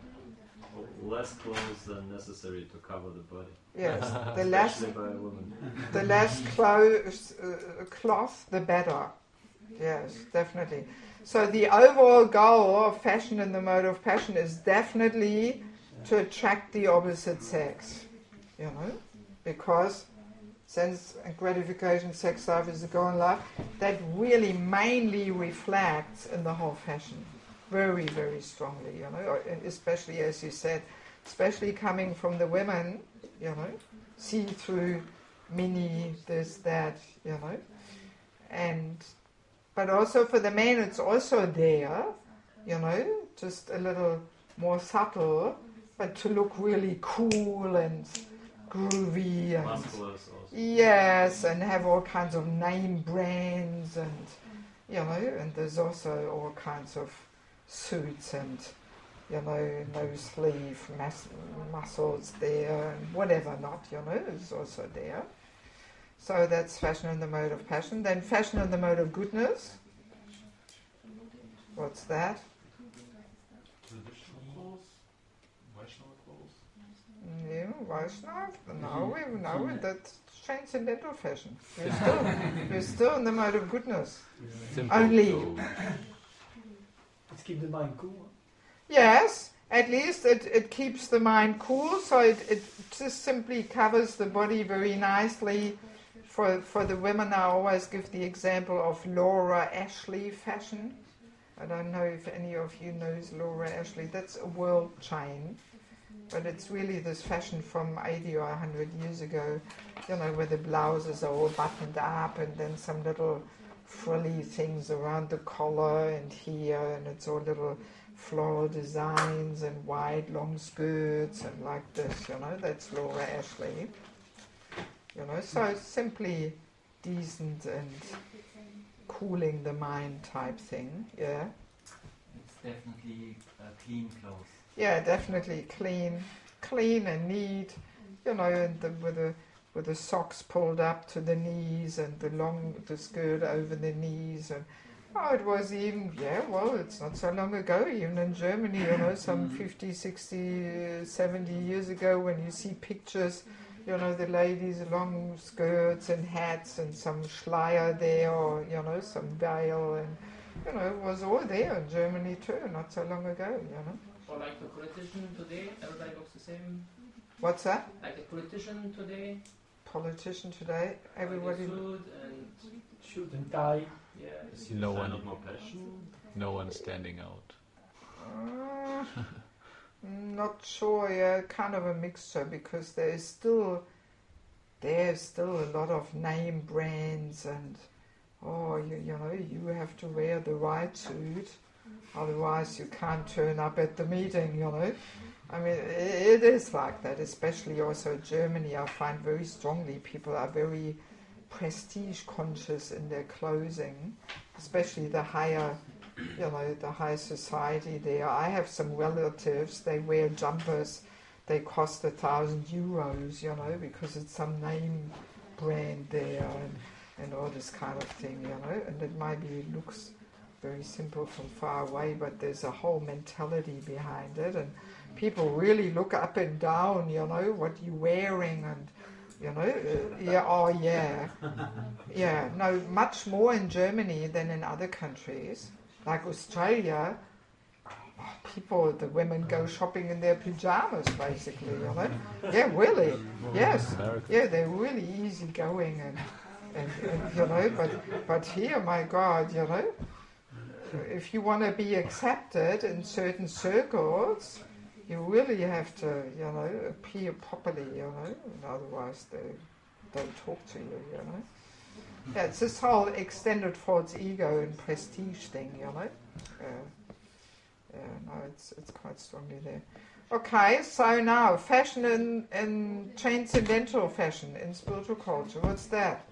Less clothes than necessary to cover the body. Yes, the less, Especially by a woman. the less clothes, uh, cloth, the better. Yes, definitely. So the overall goal of fashion in the mode of passion is definitely to attract the opposite sex, you know, because sense and gratification, sex life is the goal in life. That really mainly reflects in the whole fashion, very, very strongly, you know, especially as you said, especially coming from the women, you know, see-through, mini, this, that, you know, and but also for the men it's also there, you know, just a little more subtle, but to look really cool and groovy and Musculous also. yes, and have all kinds of name brands, and you know, and there's also all kinds of suits and, you know, no sleeve mas- muscles there and whatever not, you know, is also there. So that's fashion in the mode of passion. Then fashion in the mode of goodness. What's that? Traditional clothes, Vaishnava clothes. Yeah, Vaishnav. Now we now we, that's transcendental fashion. We're still we're still in the mode of goodness. Simple Only. clothes. Let's keep the mind cool. Yes, at least it, it keeps the mind cool, so it, it just simply covers the body very nicely. For, for the women, I always give the example of Laura Ashley fashion. I don't know if any of you knows Laura Ashley. That's a world chain. But it's really this fashion from eighty or one hundred years ago, you know, where the blouses are all buttoned up and then some little frilly things around the collar and here, and it's all little floral designs and wide long skirts and like this, you know. That's Laura Ashley. You know, so simply decent and cooling the mind type thing, yeah. It's definitely uh, clean clothes. Yeah, definitely clean, clean and neat, you know, and the, with the with the socks pulled up to the knees and the long the skirt over the knees, and oh, it was even yeah, well, it's not so long ago, even in Germany, you know, some fifty, sixty, seventy years ago, when you see pictures, you know, the ladies long skirts and hats and some Schleier there, or you know, some veil, and you know, it was all there in Germany too, not so long ago, you know. Or like the politician today, everybody looks the same. What's that? Like the politician today, Politician today, everybody. like a suit and Suit and tie. yeah. Is No no one- one more passion? No one standing out. Uh, not sure. Yeah, kind of a mixture, because there is still there's still a lot of name brands, and oh, you you know, you have to wear the right suit, otherwise you can't turn up at the meeting. You know, I mean, it, it is like that. Especially also Germany, I find very strongly people are very prestige conscious in their clothing, especially the higher, you know, the high society there. I have some relatives, they wear jumpers, they cost a thousand euros, you know, because it's some name brand there, and, and all this kind of thing, you know, and it maybe looks very simple from far away, but there's a whole mentality behind it, and people really look up and down, you know, what you're wearing, and you know, uh, yeah, oh yeah, yeah, no, much more in Germany than in other countries. Like Australia, oh, people, the women go shopping in their pajamas, basically, you know. Yeah, really, yes, yeah, they're really easygoing, and, and, and you know, but, but here, my God, you know, if you want to be accepted in certain circles, you really have to, you know, appear properly, you know, and otherwise they don't talk to you, you know. Yeah, it's this whole extended false ego and prestige thing, you know. Uh, yeah, no, it's it's quite strongly there. Okay, so now fashion in, in transcendental fashion in spiritual culture. What's that?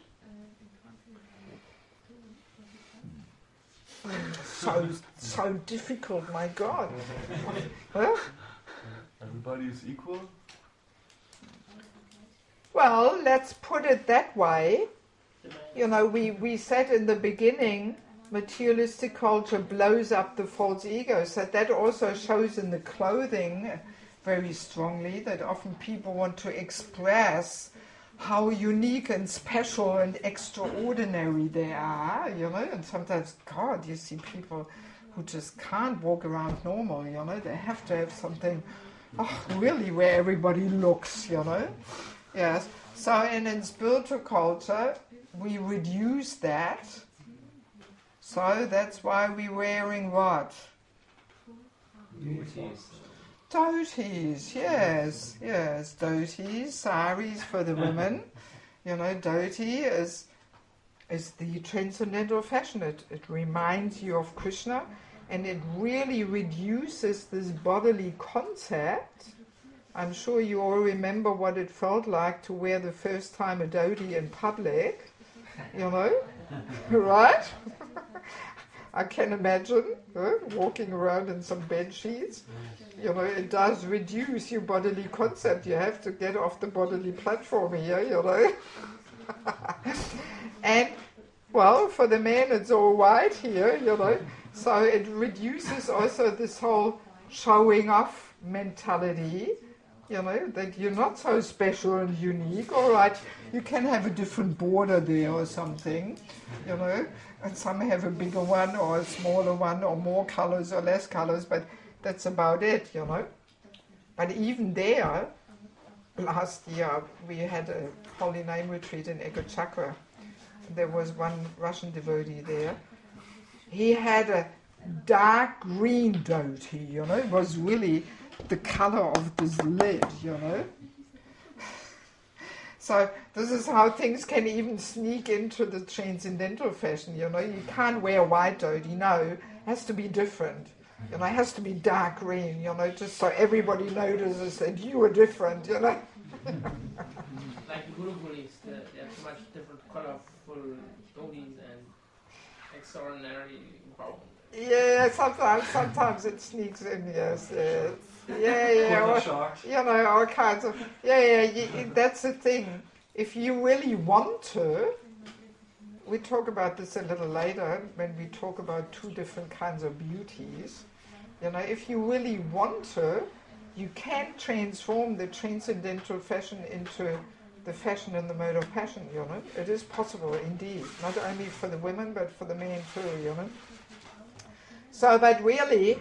so so difficult, my God. Huh? Everybody is equal? Well, let's put it that way. You know, we, we said in the beginning, materialistic culture blows up the false ego. So that also shows in the clothing very strongly, that often people want to express how unique and special and extraordinary they are, you know. And sometimes, God, you see people who just can't walk around normal, you know. They have to have something, oh, really, where everybody looks, you know. Yes. So, and in spiritual culture, we reduce that. So that's why we're wearing what? Dhotis, yes, yes, dhotis, saris for the women. You know, dhoti is is the transcendental fashion. It, it reminds you of Krishna, and it really reduces this bodily concept. I'm sure you all remember what it felt like to wear the first time a dhoti in public, you know, right? I can imagine uh, walking around in some bed sheets. You know, it does reduce your bodily concept. You have to get off the bodily platform here, you know. And, well, for the man it's all white here, you know. So it reduces also this whole showing off mentality, you know, that you're not so special and unique. All right, you can have a different border there or something, you know, and some have a bigger one or a smaller one or more colors or less colors, but that's about it, you know. But even there, last year we had a Holy Name retreat in Ego Chakra. There was one Russian devotee there. He had a dark green dhoti, you know, it was really the color of this lid, you know. So this is how things can even sneak into the transcendental fashion, you know. You can't wear white dhoti, no, it has to be different. You know, it has to be dark green, you know, just so everybody notices that you are different, you know. Like the Guru Gulis, they have so much different colorful dhotis and extraordinary important. Yeah, sometimes sometimes it sneaks in, yes, yes. Yeah, yeah, or, you know, all kinds of, yeah, yeah, yeah, that's the thing. If you really want to, we talk about this a little later when we talk about two different kinds of beauties. You know, if you really want to, you can transform the transcendental fashion into the fashion and the mode of passion, you know. It is possible indeed, not only for the women but for the men too, you know. So, but really,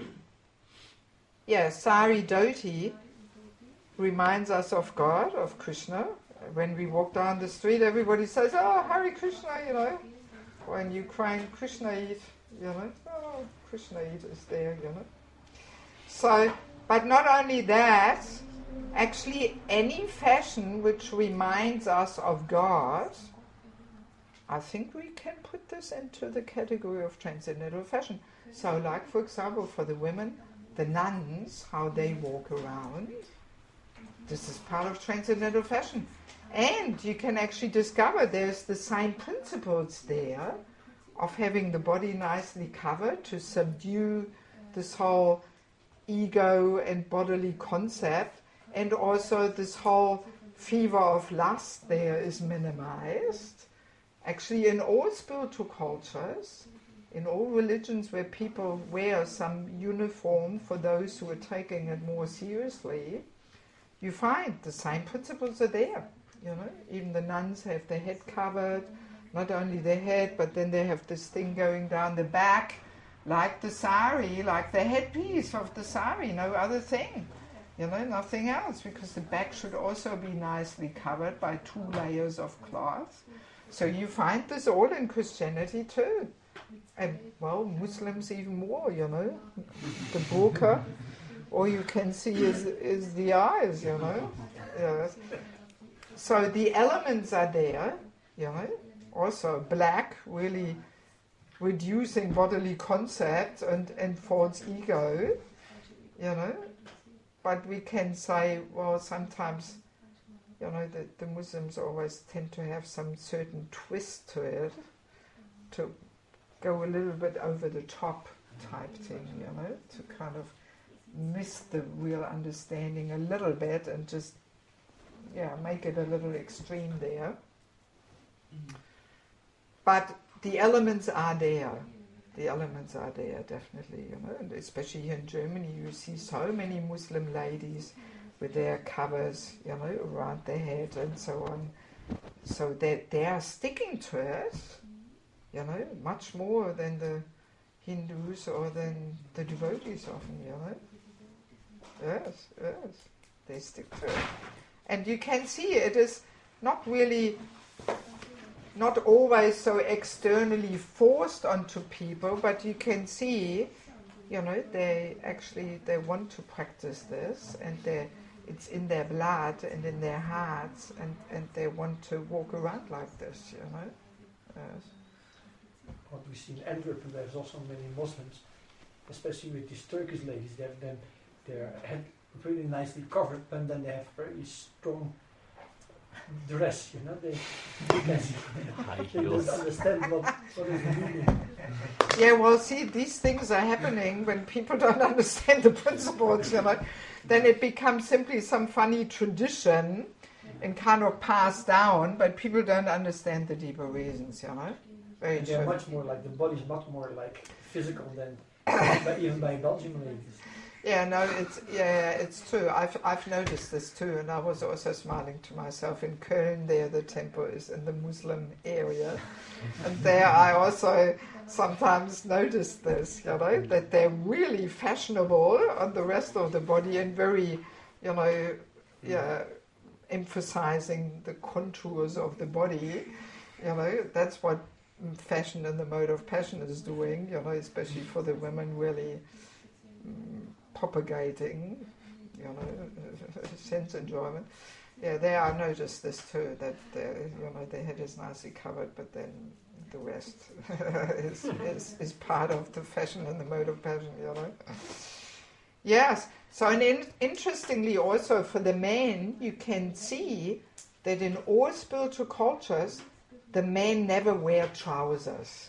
yeah, Sari Dhoti reminds us of God, of Krishna. When we walk down the street, everybody says, oh, Hare Krishna, you know. Or in Ukraine, Krishna eat, you know. Oh, Krishna eat is there, you know. So, but not only that, actually any fashion which reminds us of God, I think we can put this into the category of transcendental fashion. So like, for example, for the women, the nuns, how they walk around, this is part of transcendental fashion. And you can actually discover there's the same principles there of having the body nicely covered to subdue this whole ego and bodily concept, and also this whole fever of lust there is minimized. Actually, in all spiritual cultures, in all religions where people wear some uniform for those who are taking it more seriously, you find the same principles are there. You know, even the nuns have their head covered, not only their head, but then they have this thing going down the back, like the sari, like the headpiece of the sari, no other thing. You know, nothing else, because the back should also be nicely covered by two layers of cloth. So you find this all in Christianity too. And, well, Muslims even more, you know. The burqa, all you can see is, is the eyes, you know. Yes. So the elements are there, you know. Also black, really reducing bodily concept and, and false ego, you know. But we can say, well, sometimes, you know, the, the Muslims always tend to have some certain twist to it, to go a little bit over the top type thing, you know, to kind of miss the real understanding a little bit and just, yeah, make it a little extreme there. But the elements are there. The elements are there, definitely, you know, and especially here in Germany, you see so many Muslim ladies with their covers, you know, around their head and so on. So they they are sticking to it, you know, much more than the Hindus or than the devotees often, you know. Yes, yes, they stick to it. And you can see it is not really... not always so externally forced onto people, but you can see, you know, they actually, they want to practice this, and they, it's in their blood and in their hearts, and, and they want to walk around like this, you know. Yes. What we see in Antwerp, there's also many Muslims, especially with these Turkish ladies, they have them, their head really nicely covered, and then they have very strong dress, you know, they, they, they don't understand what, what is the meaning. Yeah, well, see, these things are happening when people don't understand the principles, you know. Then it becomes simply some funny tradition and kind of passed down, but people don't understand the deeper reasons, you know. Very and they're true. much more like, the body's much more like physical than by, even by Belgian ladies. Yeah, no, it's yeah, it's true. I've I've noticed this too, and I was also smiling to myself. In Köln, there the temple is in the Muslim area, and there I also sometimes notice this, you know, that they're really fashionable on the rest of the body and very, you know, yeah, emphasizing the contours of the body. You know, that's what fashion and the mode of passion is doing. You know, especially for the women, really. Mm, propagating, you know, sense enjoyment. Yeah, there I noticed this too, that you know, their head is nicely covered, but then the rest is, is is part of the fashion and the mode of passion, you know. Yes, so and in, interestingly also for the men, you can see that in all spiritual cultures, the men never wear trousers,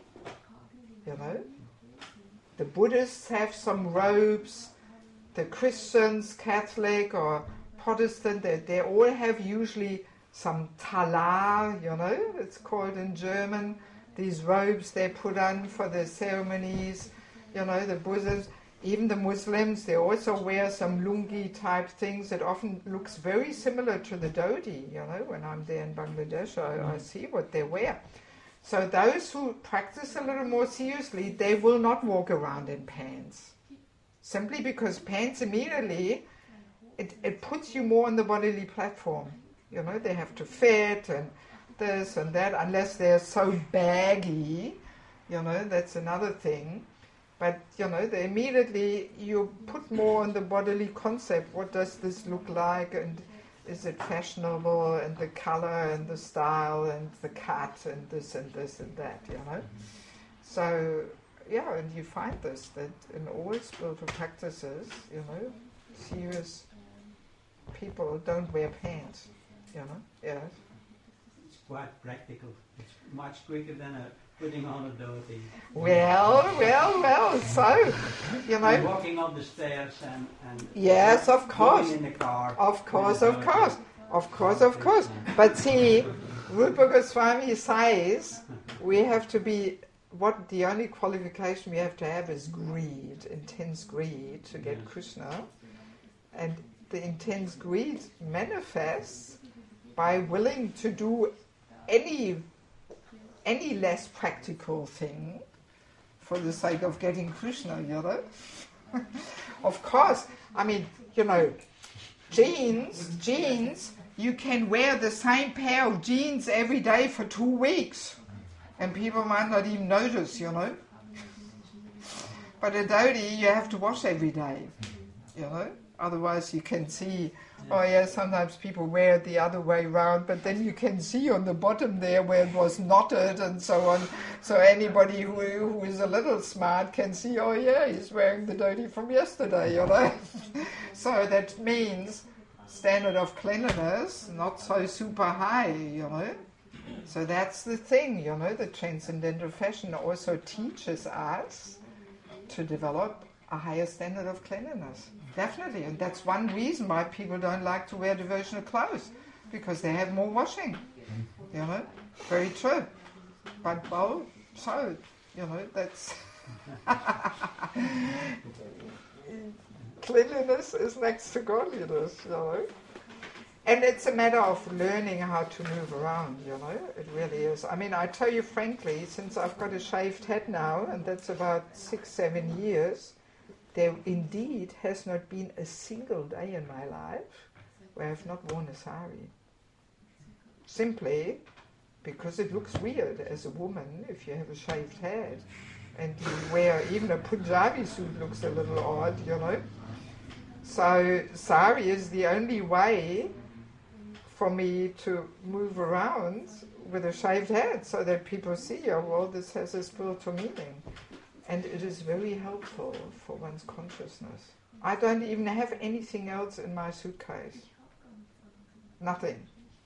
you know. The Buddhists have some robes, the Christians, Catholic or Protestant, they, they all have usually some talar, you know, it's called in German, these robes they put on for the ceremonies, you know, the Buddhists, even the Muslims, they also wear some lungi type things that often looks very similar to the dhoti, you know, when I'm there in Bangladesh, I, I see what they wear. So those who practice a little more seriously, they will not walk around in pants. Simply because pants immediately, it, it puts you more on the bodily platform. You know, they have to fit and this and that, unless they're so baggy, you know, that's another thing. But, you know, they immediately, you put more on the bodily concept. What does this look like? And is it fashionable, and the color and the style and the cut and this and this and that, you know. So, yeah, and you find this, that in all spiritual practices, you know, serious people don't wear pants, you know, yes. It's quite practical. It's much quicker than a putting on a dhoti. Well, well, well, so, you know. And walking up the stairs and, and yes, of course. Going in the car. Of course, of course. Of course, of course. But see, Rupa Goswami says we have to be, what the only qualification we have to have is greed, intense greed to get Krishna. And the intense greed manifests by willing to do any any less practical thing for the sake of getting Krishna, you know. Of course, I mean, you know, jeans, jeans, you can wear the same pair of jeans every day for two weeks and people might not even notice, you know. But a dhoti you have to wash every day, you know. Otherwise you can see, oh yeah, sometimes people wear it the other way round, but then you can see on the bottom there where it was knotted and so on. So anybody who, who is a little smart can see, oh yeah, he's wearing the dhoti from yesterday, you know. So that means standard of cleanliness not so super high, you know. So that's the thing, you know, the transcendental fashion also teaches us to develop a higher standard of cleanliness. Definitely, and that's one reason why people don't like to wear devotional clothes, because they have more washing, you know, very true. But, well, so, you know, that's... Cleanliness is next to godliness, you know. And it's a matter of learning how to move around, you know, it really is. I mean, I tell you frankly, since I've got a shaved head now, and that's about six, seven years, there indeed has not been a single day in my life where I've not worn a sari. Simply because it looks weird as a woman if you have a shaved head and you wear, even a Punjabi suit looks a little odd, you know. So sari is the only way for me to move around with a shaved head so that people see, oh, well, this has a spiritual meaning. And it is very helpful for one's consciousness. I don't even have anything else in my suitcase. Nothing.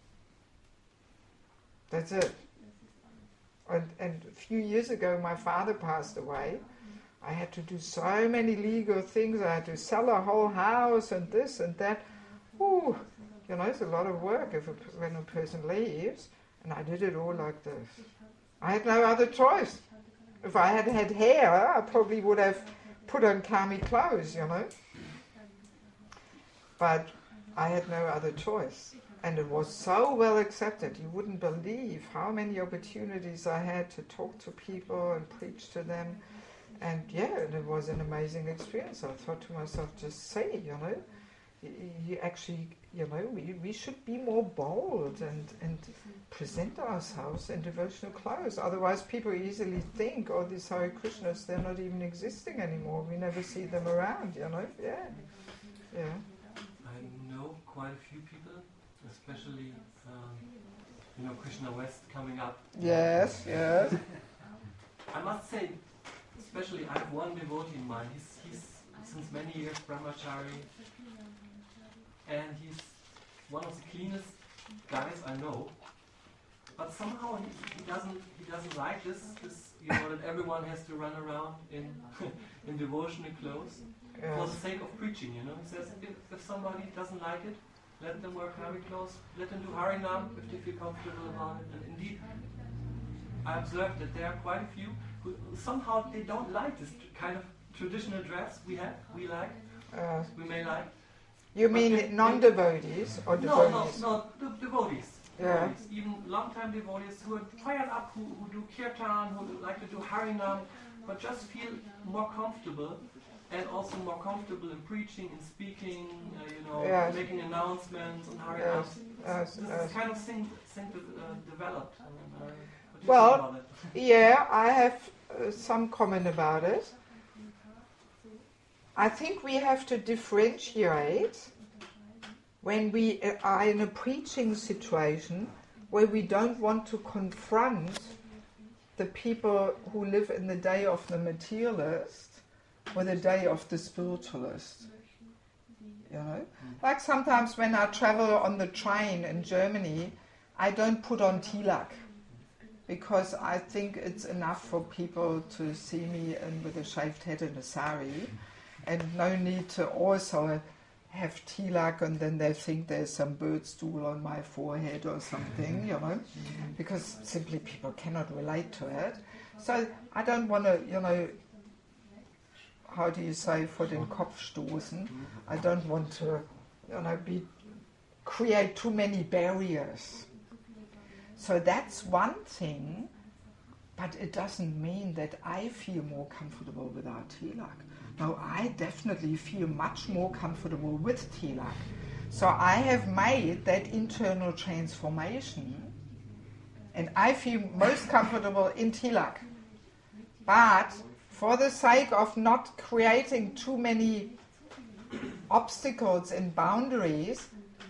That's it. And, and a few years ago, my father passed away. I had to do so many legal things. I had to sell a whole house and this and that. Ooh, you know, it's a lot of work if a, when a person leaves. And I did it all like this. I had no other choice. If I had had hair, I probably would have put on kami clothes, you know. But I had no other choice. And it was so well accepted. You wouldn't believe how many opportunities I had to talk to people and preach to them. And yeah, it was an amazing experience. I thought to myself, just say, you know, you, you actually, you know, we, we should be more bold and, and present ourselves in devotional clothes. Otherwise people easily think, oh, these Hare Krishnas, they're not even existing anymore. We never see them around, you know. Yeah. Yeah. I know quite a few people, especially, um, you know, Krishna West coming up. Yes, yes. I must say, especially, I have one devotee in mind. He's, he's since many years brahmachari, and he's one of the cleanest guys I know. But somehow he, he doesn't he doesn't like this, this you know, that everyone has to run around in in devotional clothes Yeah. for the sake of preaching. You know, he says if, if somebody doesn't like it, let them wear Hari clothes, let them do Harinam if they feel comfortable about it. And indeed, I observed that there are quite a few who somehow they don't like this kind of traditional dress we have, we like, Uh, we may like. you But mean they- non-devotees or No, devotees? no, no, de- devotees. Yeah. devotees. Even long-time devotees who are fired up, who, who do kirtan, who like to do Harinam, but just feel more comfortable and also more comfortable in preaching, in speaking, uh, you know, Yes. making announcements and Harinam. Yes, yes, This yes. is kind of thing, thing that, uh, developed. I mean, uh, what do you Well, think about it? Yeah, I have uh, some comment about it. I think we have to differentiate when we uh, are in a preaching situation where we don't want to confront the people who live in the day of the materialist or the day of the spiritualist. You know? Like sometimes when I travel on the train in Germany, I don't put on tilak, because I think it's enough for people to see me in with a shaved head and a sari, and no need to also have tilak and then they think there's some bird stool on my forehead or something, you know, because simply people cannot relate to it. So I don't want to, you know, how do you say, vor den Kopf stoßen. I don't want to, you know, be create too many barriers. So that's one thing, but it doesn't mean that I feel more comfortable without tilak. No, I definitely feel much more comfortable with tilak. So I have made that internal transformation, and I feel most comfortable in tilak. But for the sake of not creating too many obstacles and boundaries,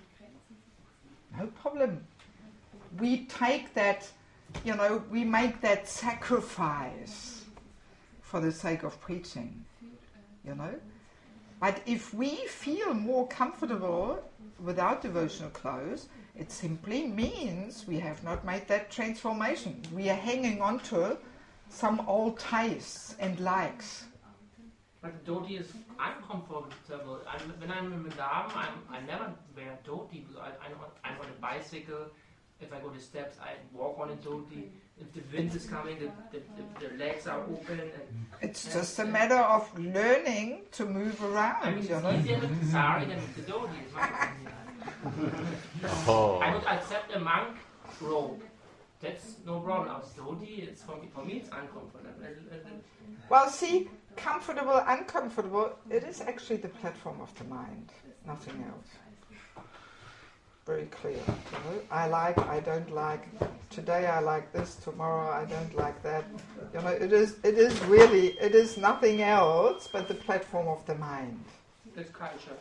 no problem. We take that, you know, we make that sacrifice for the sake of preaching, you know. But if we feel more comfortable without devotional clothes, it simply means we have not made that transformation. We are hanging on to some old tastes and likes. But the dhoti is uncomfortable. I'm, when I'm in Vrindavan, I'm, I never wear dhoti. I, I'm, on, I'm on a bicycle. If I go to steps, I walk on a dhoti. If the wind is coming, the, the, the, the legs are open. And, It's and just a and matter of learning to move around, I mean, you it's know. easier with the sari than with the dhoti. Is my opinion. Oh. I would accept a monk robe. That's no problem. Now, dhoti, it's for me, for me it's uncomfortable. And- and- and- Well, see, comfortable, uncomfortable, it is actually the platform of the mind, nothing else. Very clear. You know? I like, I don't like, today I like this, tomorrow I don't like that. You know, it is, it is really, it is nothing else but the platform of the mind. It's culture.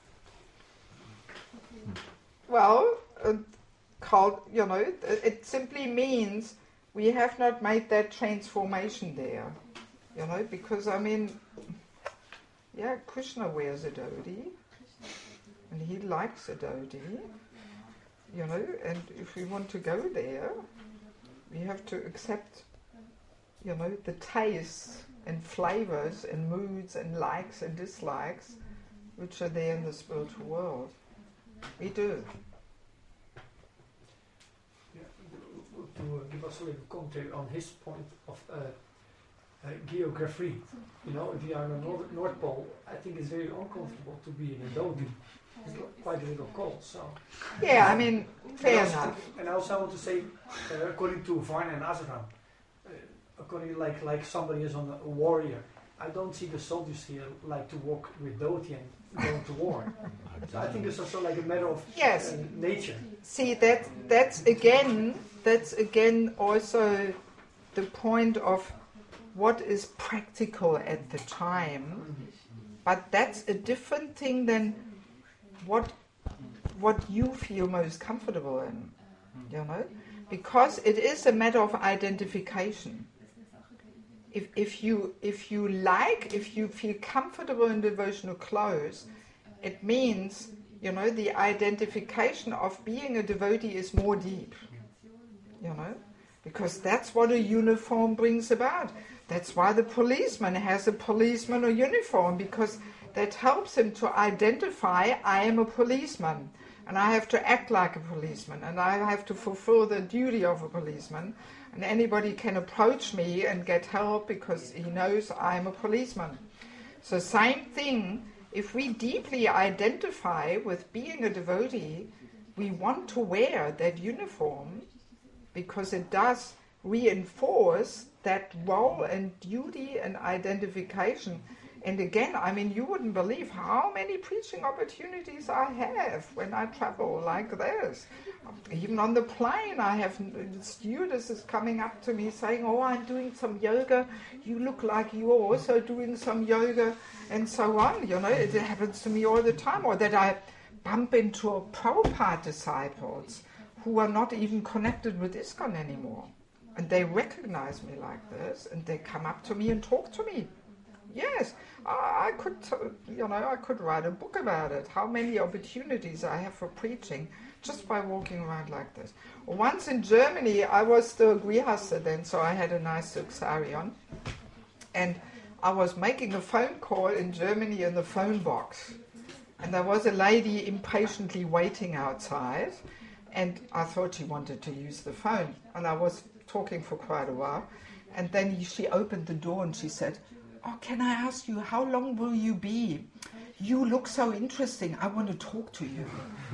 Well, uh, called, you know, it, it simply means we have not made that transformation there. You know, because I mean, yeah, Krishna wears a dhoti, and he likes a dhoti, you know, and if we want to go there, we have to accept, you know, the tastes and flavors and moods and likes and dislikes which are there in the spiritual world. We do. Yeah, to uh, give us a little commentary on his point of uh, uh, geography. You know, if you are on the North, North Pole, I think it's very uncomfortable to be in a dhoti. It's quite a little cold, so. Yeah, I mean, fair and also, enough. And also I want to say, uh, according to Varna and Azram, uh, according like like somebody is on a, a warrior, I don't see the soldiers here like to walk with dhoti and going to war. So I think it's also like a matter of Yes. uh, nature. See, that that's again that's again also the point of what is practical at the time. But that's a different thing than what what you feel most comfortable in, you know, because it is a matter of identification. If if you if you like, if you feel comfortable in devotional clothes, it means, you know, the identification of being a devotee is more deep, you know, because that's what a uniform brings about. That's why the policeman has a policeman or uniform, because that helps him to identify, I am a policeman, and I have to act like a policeman, and I have to fulfill the duty of a policeman, and anybody can approach me and get help because he knows I am a policeman. So same thing, if we deeply identify with being a devotee, we want to wear that uniform because it does reinforce that role and duty and identification. And again, I mean, you wouldn't believe how many preaching opportunities I have when I travel like this. Even on the plane, I have stewardesses coming up to me saying, oh, I'm doing some yoga. You look like you're also doing some yoga, and so on. You know, it happens to me all the time. Or that I bump into a Prabhupada disciples who are not even connected with ISKCON anymore. And they recognize me like this, and they come up to me and talk to me. Yes, I, I could, you know, I could write a book about it. How many opportunities I have for preaching just by walking around like this. Once in Germany, I was still Grihasta then, so I had a nice silk sari on, and I was making a phone call in Germany in the phone box, and there was a lady impatiently waiting outside, and I thought she wanted to use the phone, and I was talking for quite a while, and then she opened the door and she said, oh, can I ask you, how long will you be? You look so interesting, I want to talk to you.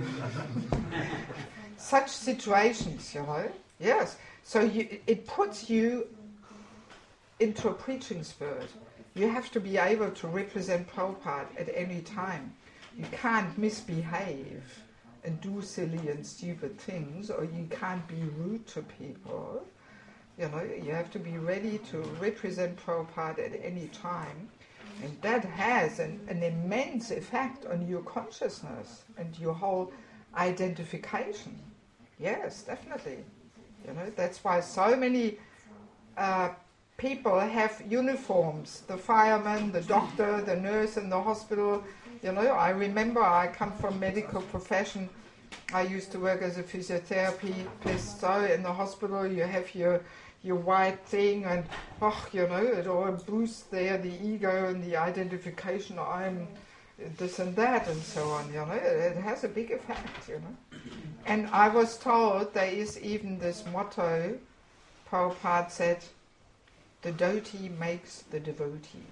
Such situations, you know, yes. So you, it puts you into a preaching spirit. You have to be able to represent Prabhupada at any time. You can't misbehave and do silly and stupid things, or you can't be rude to people. You know, you have to be ready to represent Prabhupada at any time. And that has an, an immense effect on your consciousness and your whole identification. Yes, definitely. You know, that's why so many uh, people have uniforms. The fireman, the doctor, the nurse in the hospital. You know, I remember I come from medical profession. I used to work as a physiotherapist. So in the hospital you have your your white thing, and oh, you know, it all boosts there the ego and the identification. I'm this and that and so on. You know, it, it has a big effect. You know, and I was told there is even this motto. Prabhupada said, "The devotee makes the devotee."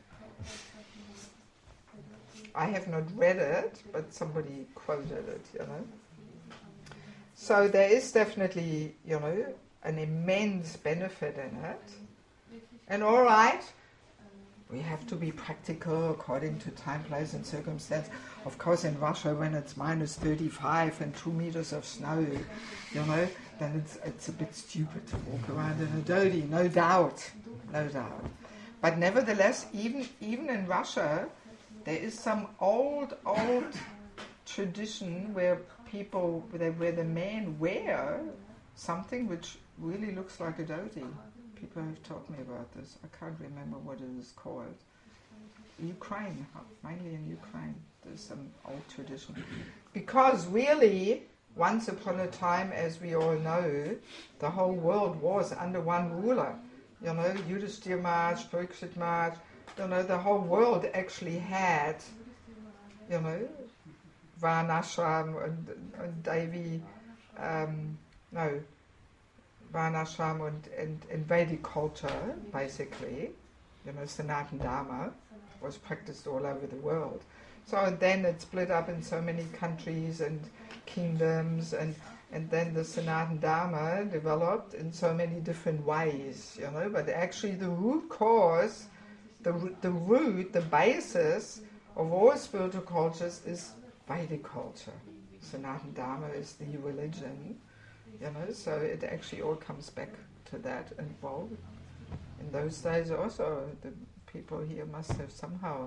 I have not read it, but somebody quoted it. You know, so there is definitely, you know, an immense benefit in it. And all right, we have to be practical according to time, place and circumstance. Of course, in Russia, when it's minus thirty-five and two meters of snow, you know, then it's it's a bit stupid to walk around in a dhoti, no doubt, no doubt. But nevertheless, even even in Russia, there is some old, old tradition where people, where the men wear something which really looks like a dhoti. People have told me about this. I can't remember what it is called. Ukraine, mainly in Ukraine, there's some old tradition. Because really, once upon a time, as we all know, the whole world was under one ruler. You know, Yudhishthira Maharaj, Parikshit Maharaj, you know, the whole world actually had, you know, Varnashram and, and Devi, um, no, Varnashram and, and, and Vedic culture, basically, You know, Sanatana Dharma was practiced all over the world. So then it split up in so many countries and kingdoms, and, and then the Sanatana Dharma developed in so many different ways, you know, but actually the root cause, the, the root, the basis of all spiritual cultures is Vedic culture. Sanatana Dharma is the religion, you know, so it actually all comes back to that. And well, in those days also, the people here must have somehow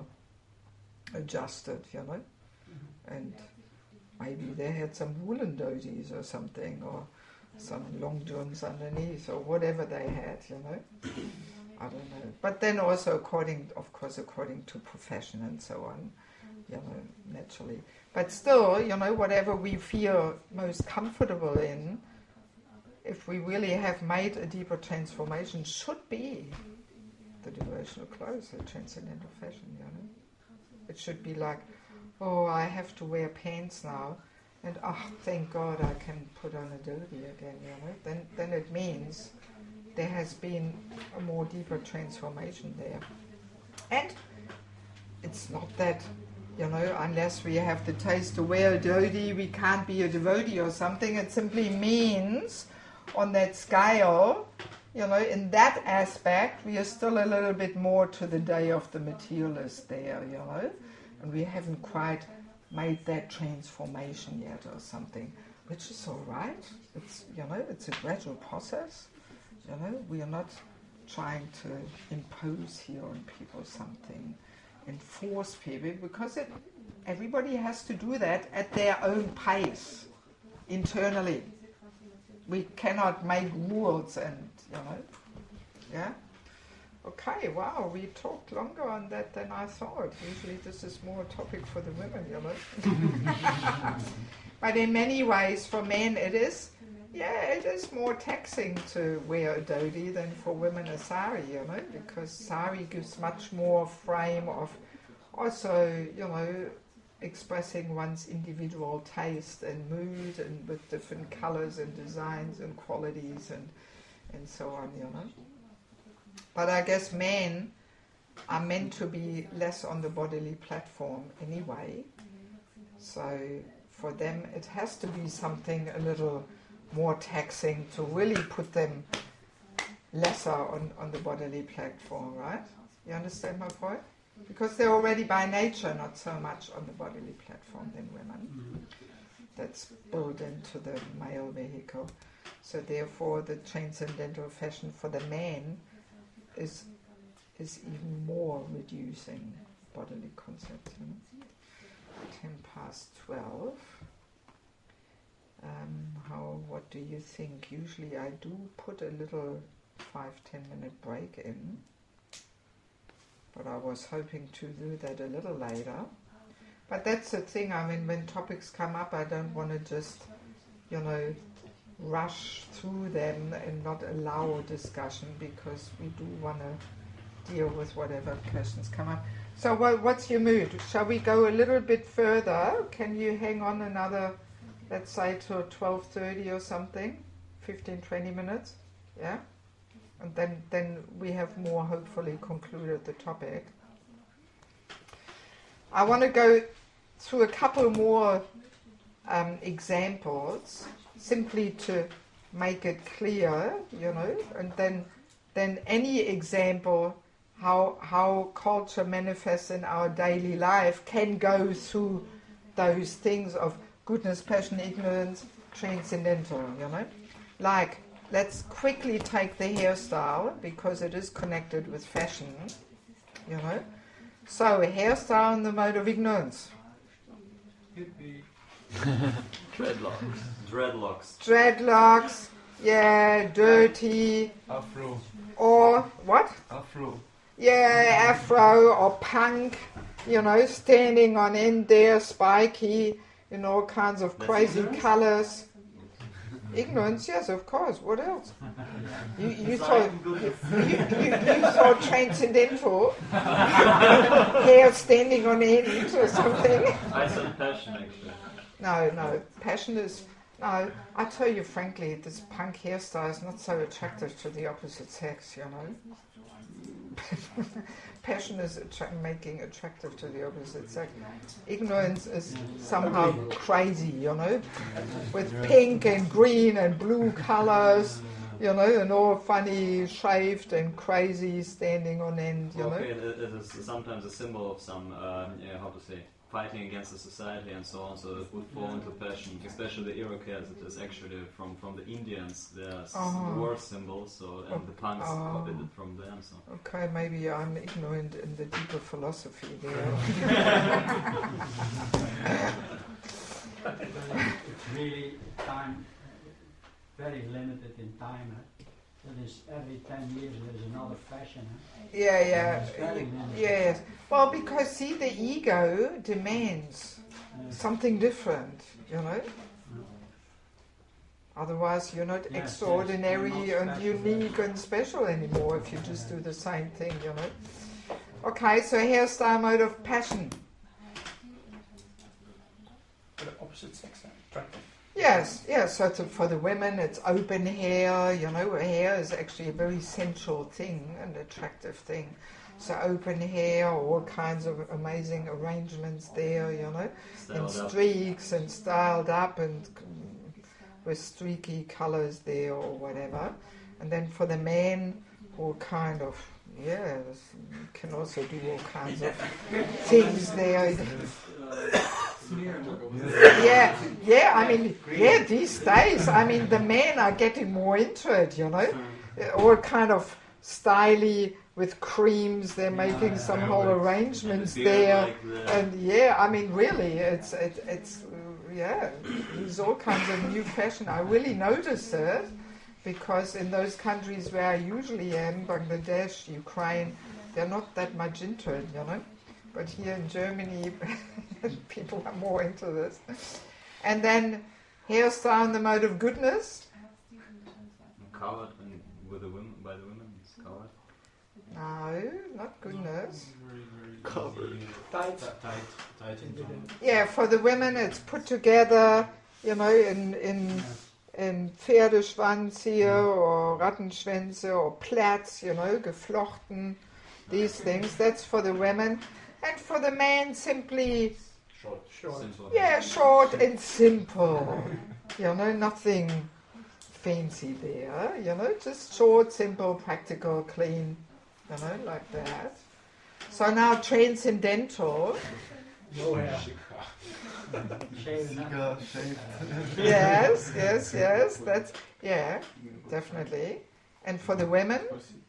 adjusted, you know, and maybe they had some woolen dhotis or something, or some long johns underneath, or whatever they had, you know. I don't know. But then also according, of course, according to profession and so on, you know, naturally. But still, you know, whatever we feel most comfortable in, if we really have made a deeper transformation, should be the devotional clothes, the transcendental fashion, you know. It should be like, oh, I have to wear pants now, and oh, thank God I can put on a dhoti again, you know. Then, then it means there has been a more deeper transformation there. And it's not that, you know, unless we have the taste to wear a dhoti, we can't be a devotee or something. It simply means on that scale, you know, in that aspect, we are still a little bit more to the day of the materialist there, you know, and we haven't quite made that transformation yet or something, which is all right. It's, you know, it's a gradual process, you know. We are not trying to impose here on people something and force people, because it, everybody has to do that at their own pace, internally. We cannot make rules and, you know, yeah? Okay, wow, we talked longer on that than I thought. Usually this is more a topic for the women, you know. But in many ways, for men it is, yeah, it is more taxing to wear a dhoti than for women a sari, you know, because sari gives much more frame of also, you know, expressing one's individual taste and mood, and with different colors and designs and qualities and and so on, you know. But I guess men are meant to be less on the bodily platform anyway. So for them it has to be something a little more taxing to really put them lesser on, on the bodily platform, right? You understand my point? Because they're already by nature not so much on the bodily platform than women. That's built into the male vehicle. So therefore the transcendental fashion for the man is is even more reducing bodily concepts. You know? Ten past twelve. Um, how? What do you think? Usually I do put a little five ten minute break in, but I was hoping to do that a little later. But that's the thing. I mean, when topics come up, I don't want to just, you know, rush through them and not allow discussion, because we do want to deal with whatever questions come up. So what, what's your mood? Shall we go a little bit further? Can you hang on another, let's say, till twelve thirty or something? fifteen, twenty minutes? Yeah? And then, then we have more hopefully concluded the topic. I want to go through a couple more um, examples, simply to make it clear, you know, and then then any example how how culture manifests in our daily life can go through those things of goodness, passion, ignorance, transcendental, you know. Like, let's quickly take the hairstyle, because it is connected with fashion, you know. So, a hairstyle in the mode of ignorance. Dreadlocks. Dreadlocks. Dreadlocks, yeah, dirty. Afro. Or what? Afro. Yeah, afro or punk, you know, standing on end there, spiky, in all kinds of crazy colors. Ignorance, yes, of course. What else? You, you thought you, you, you, you thought transcendental hair standing on end or something. I said passion, actually. No, no, passion is no. I tell you frankly, this punk hairstyle is not so attractive to the opposite sex, you know. passion is attra- making attractive to the opposite sex. Ignorance is somehow crazy, you know, with pink and green and blue colors, you know, and all funny, shaved and crazy, standing on end, you okay, know. it, it is sometimes a symbol of some, um, yeah, how to say, fighting against the society and so on, so it would fall into passion, especially the Iroquois. It is actually from, from the Indians, their Oh. war symbol, so, and the punks Oh. copied it from them, so. Okay, maybe I'm ignorant in the deeper philosophy there. It's really time, very limited in time. Huh? It is every ten years there's another fashion. Huh? Yeah, yeah, It's very limited. yes. Well, because see, the ego demands Yeah. something different, you know. Otherwise, you're not Yes, extraordinary yes, you're and not special. unique and special anymore if you just do the same thing, you know. Okay, so hairstyle mode of passion. For the opposite sex, uh, attractive. Yes, yes. So to, for the women, it's open hair. You know, hair is actually a very sensual thing, an attractive thing. So open hair, all kinds of amazing arrangements there. You know, and Styled up. streaks and styled up and mm, with streaky colors there or whatever. And then for the men, all kind of yeah, you can also do all kinds of things there. Yeah, yeah, I mean, yeah, these days, I mean, the men are getting more into it, you know, all kind of styly with creams, they're making some whole arrangements there, and yeah, I mean, really, it's, it, it's, uh, yeah, there's all kinds of new fashion. I really notice it, because in those countries where I usually am, Bangladesh, Ukraine, they're not that much into it, you know. But here in Germany, people are more into this. And then hairstyle in the mode of goodness. Covered and with the women, by the women, it's covered. No, not goodness. Covered. Tight. Tight, tight in time. Yeah, for the women, it's put together, you know, in in in Pferdeschwanz here or Rattenschwänze or plaits, you know, geflochten. These things. That's for the women. And for the men, simply, Short. Short. Simple. yeah, short and simple. You know, nothing fancy there. You know, just short, simple, practical, clean. You know, like that. So now transcendental. No hair. Shaven up. Yes, yes, yes. That's yeah, definitely. And for the women,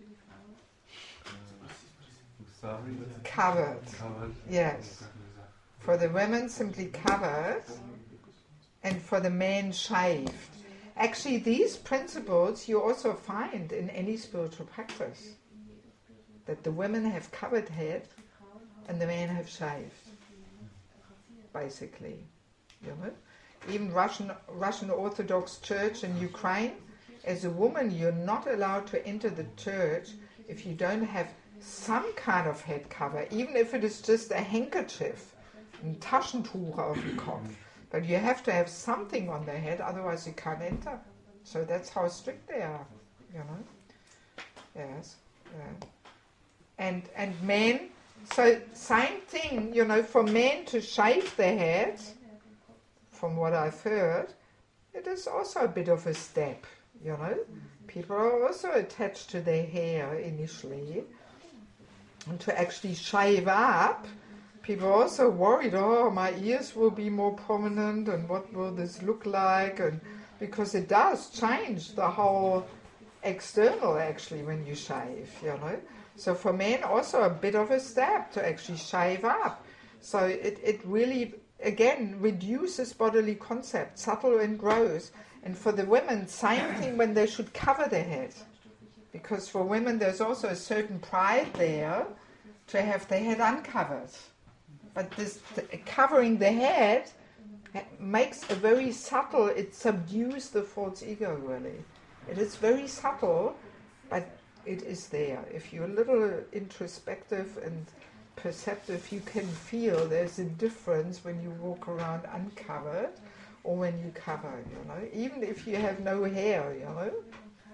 covered. Yes. For the women, simply covered, and for the men, shaved. Actually, these principles you also find in any spiritual practice. That the women have covered head and the men have shaved. Basically. You know? Even Russian Russian Orthodox Church in Ukraine, as a woman you're not allowed to enter the church if you don't have some kind of head cover, even if it is just a handkerchief, ein Taschentuch auf dem Kopf. But you have to have something on the head, otherwise you can't enter. So that's how strict they are, you know. Yes. Yeah. And and men, so same thing, you know, for men to shave their head, from what I've heard, it is also a bit of a step, you know. People are also attached to their hair initially. And to actually shave up, people are also worried, oh, my ears will be more prominent, and what will this look like? And because it does change the whole external, actually, when you shave, you know. So for men, also a bit of a step to actually shave up. So it, it really, again, reduces bodily concept, subtle and gross. And for the women, same thing when they should cover their head. Because for women, there's also a certain pride there to have the head uncovered. But this the, covering the head makes a very subtle, it subdues the false ego, really. It is very subtle, but it is there. If you're a little introspective and perceptive, you can feel there's a difference when you walk around uncovered or when you cover, you know. Even if you have no hair, you know.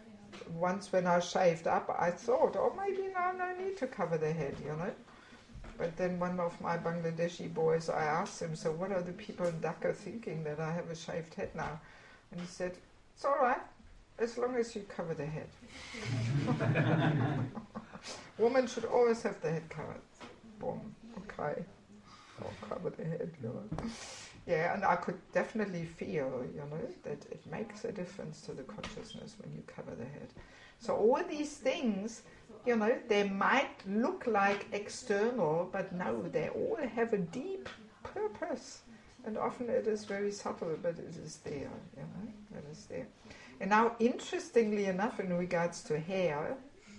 once when I shaved up, I thought, oh, maybe now no need to cover the head, you know. But then one of my Bangladeshi boys, I asked him, so what are the people in Dhaka thinking that I have a shaved head now? And he said, it's all right, as long as you cover the head. Women should always have the head covered. Boom, okay. I'll cover the head, you know. Yeah, and I could definitely feel, you know, that it makes a difference to the consciousness when you cover the head. So all these things, you know, they might look like external, but no, they all have a deep purpose. And often it is very subtle, but it is there, you know, it is there. And now, interestingly enough, in regards to hair,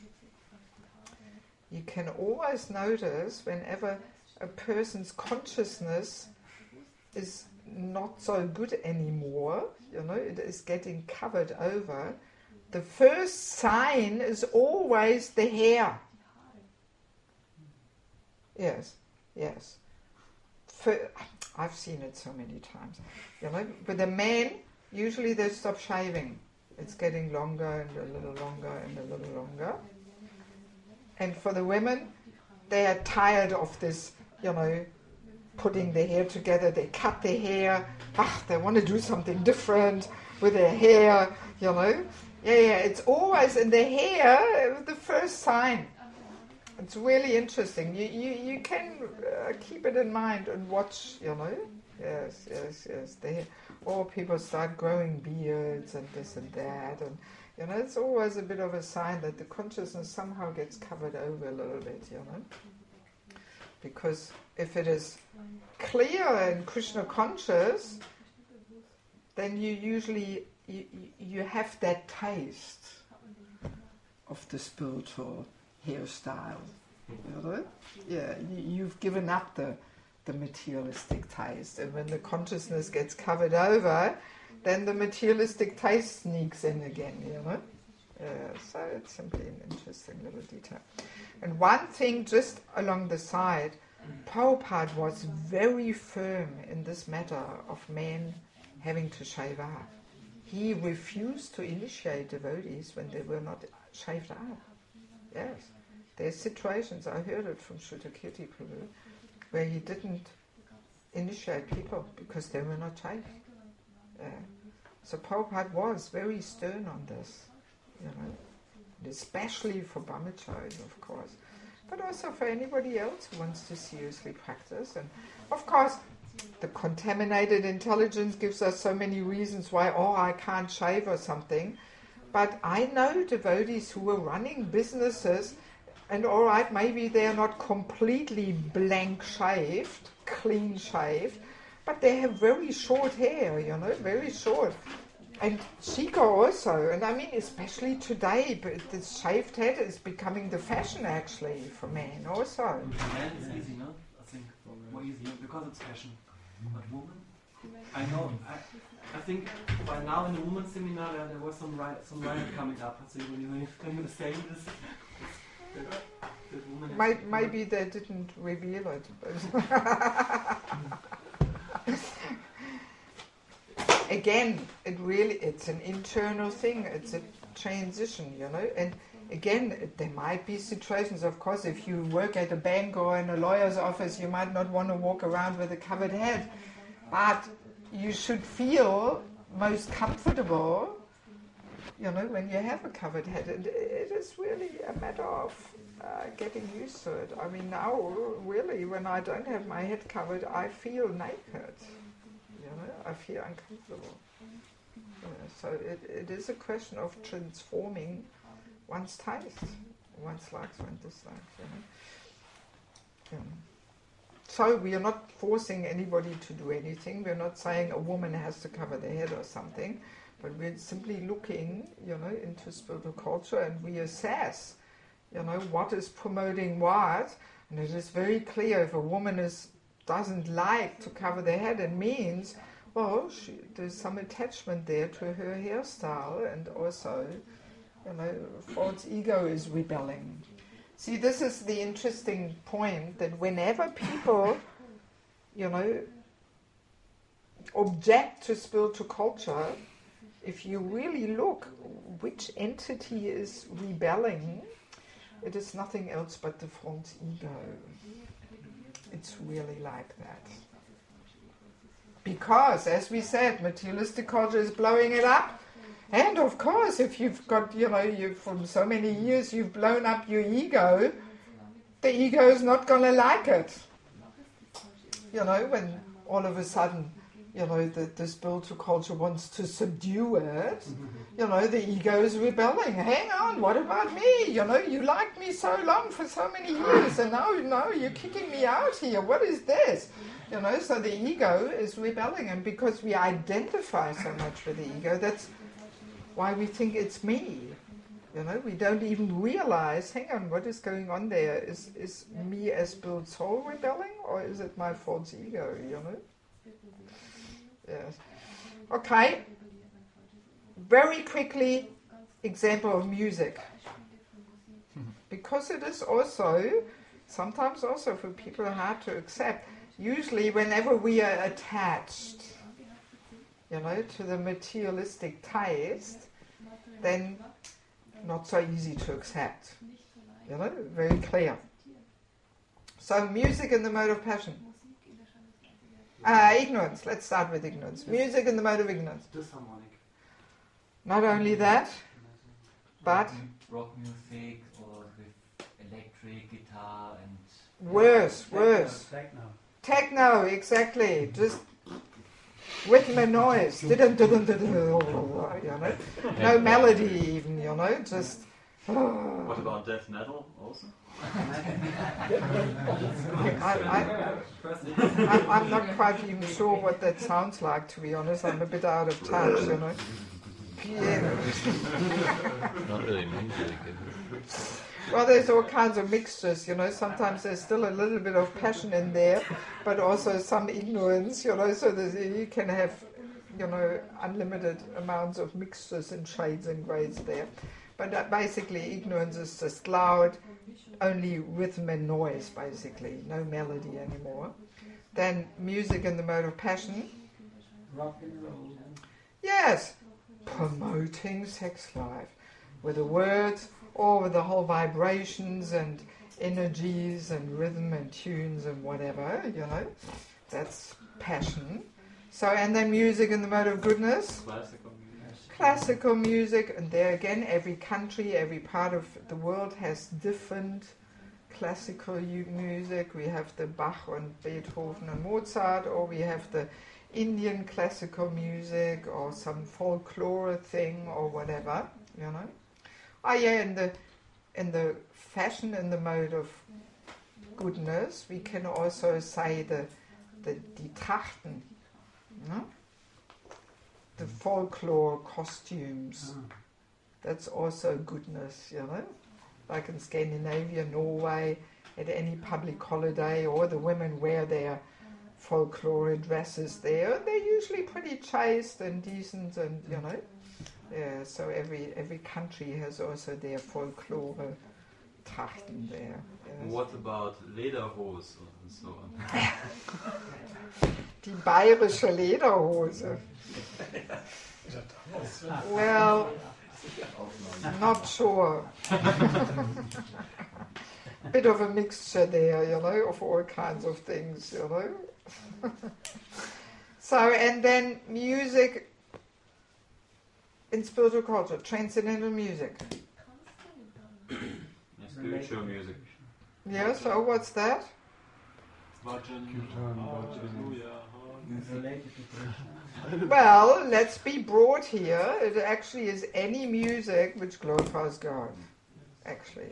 you can always notice whenever a person's consciousness is not so good anymore, you know, it is getting covered over, the first sign is always the hair. Yes, yes. For, I've seen it so many times. You know, with the men, usually they stop shaving. It's getting longer and a little longer and a little longer. And for the women, they are tired of this, you know, putting their hair together. They cut their hair. Ah, they want to do something different with their hair, you know. Yeah, yeah, it's always in the hair, the first sign. It's really interesting. You you, you can uh, keep it in mind and watch, you know. Yes, yes, yes. The hair. Or people start growing beards and this and that. And, you know, it's always a bit of a sign that the consciousness somehow gets covered over a little bit, you know. Because if it is clear and Krishna conscious, then you usually you, you have that taste of the spiritual hairstyle. You know? Yeah, you, you've given up the the materialistic taste, and when the consciousness gets covered over, then the materialistic taste sneaks in again. You know. Yeah, so it's simply an interesting little detail. And one thing just along the side, Prabhupada was very firm in this matter of men having to shave up. He refused to initiate devotees when they were not shaved up. Yes. There's situations, I heard it from Shrutakirti Prabhu, where he didn't initiate people because they were not shaved. Yeah. So Prabhupada was very stern on this. You know, and especially for brahmacharis, of course, but also for anybody else who wants to seriously practice. And of course, the contaminated intelligence gives us so many reasons why, oh, I can't shave or something. But I know devotees who are running businesses, and all right, maybe they're not completely blank shaved, clean shaved, but they have very short hair, you know, very short. And Shika also, and I mean especially today, but this shaved head is becoming the fashion actually for men also. For men it's easy, no? I think more easier because it's fashion. But women, I know, I, I think by now in the women's seminar there, there was some riot, some riot coming up. So when you when you say this, that, that women Might, maybe they didn't reveal it. Again, it really, it's an internal thing, it's a transition, you know, and again, it, there might be situations, of course, if you work at a bank or in a lawyer's office, you might not want to walk around with a covered head, but you should feel most comfortable, you know, when you have a covered head, and it is really a matter of uh, getting used to it. I mean, now, really, when I don't have my head covered, I feel naked. You know, I feel uncomfortable. Uh, so it, it is a question of transforming one's taste, one's likes, one's dislikes. You know. Um, so we are not forcing anybody to do anything. We're not saying a woman has to cover their head or something, but we're simply looking, you know, into spiritual culture, and we assess, you know, what is promoting what. And it is very clear if a woman is doesn't like to cover their head, it means, well, she, there's some attachment there to her hairstyle, and also, you know, false ego is rebelling. See, this is the interesting point, that whenever people, you know, object to spiritual culture, if you really look which entity is rebelling, it is nothing else but the false ego. It's really like that. Because, as we said, materialistic culture is blowing it up. And of course, if you've got, you know, you from so many years you've blown up your ego, the ego is not going to like it. You know, when all of a sudden, you know, the, the spiritual culture wants to subdue it, you know, the ego is rebelling. Hang on, what about me? You know, you liked me so long for so many years, and now, no, you're kicking me out here. What is this? You know, so the ego is rebelling, and because we identify so much with the ego, that's why we think it's me. You know, we don't even realize, hang on, what is going on there? Is is me as spirit soul rebelling, or is it my false ego, you know? Yes. Okay. Very quickly, example of music. Because it is also, sometimes also for people hard to accept. Usually whenever we are attached, you know, to the materialistic taste, then not so easy to accept. You know, very clear. So music in the mode of passion. Uh, ignorance. Let's start with ignorance. Music in the mode of ignorance. Disharmonic. Not only that, but rock music or with electric guitar and worse, worse. Techno. Techno, exactly. Just rhythm and noise. Didn't, didn't, didn't, you know. No melody even, you know. Just. What about death metal also? I, I, I'm, I'm not quite even sure what that sounds like, to be honest. I'm a bit out of touch, you know. Yeah. Not really music, is it? Well, there's all kinds of mixtures, you know. Sometimes there's still a little bit of passion in there, but also some ignorance, you know. So that you can have, you know, unlimited amounts of mixtures and shades and grades there. But uh, basically, ignorance is just loud, only rhythm and noise, basically, no melody anymore. Then music in the mode of passion. Rock and roll. Yes, promoting sex life with the words or with the whole vibrations and energies and rhythm and tunes and whatever, you know. That's passion. So, and then music in the mode of goodness. Classical music. Classical music, and there again, every country, every part of the world has different classical u- music. We have the Bach and Beethoven and Mozart, or we have the Indian classical music, or some folklore thing, or whatever, you know. Oh yeah, in the in the fashion, in the mode of goodness, we can also say the the die Trachten, you know? The folklore costumes. Ah. That's also goodness, you know. Like in Scandinavia, Norway, at any public holiday, or the women wear their folklore dresses there. They're usually pretty chaste and decent, and you know. Yeah, so every every country has also their folklore Trachten there. Yes. What about Lederhose and so on? Die bayerische Lederhose. Well, not sure. Bit of a mixture there, you know, of all kinds of things, you know. So, and then music in spiritual culture, transcendental music. Yeah, spiritual music. Yeah, so what's that? Related to Krishna. Well, let's be broad here. It actually is any music which glorifies God. Actually.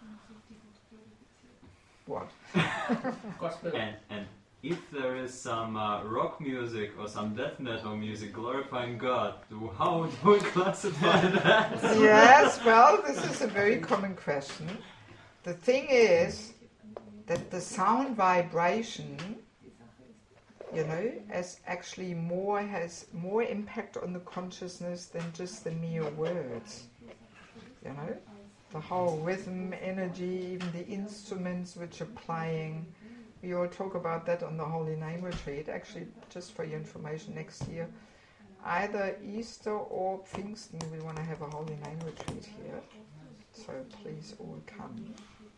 What? Gospel. And, and if there is some uh, rock music or some death metal music glorifying God, do, how do we classify that? Yes, well, this is a very common question. The thing is that the sound vibration, you know, as actually more has more impact on the consciousness than just the mere words. You know, the whole rhythm, energy, even the instruments which are playing. We all talk about that on the Holy Name Retreat. Actually, just for your information, next year either Easter or Pfingsten, we want to have a Holy Name retreat here. So please all come.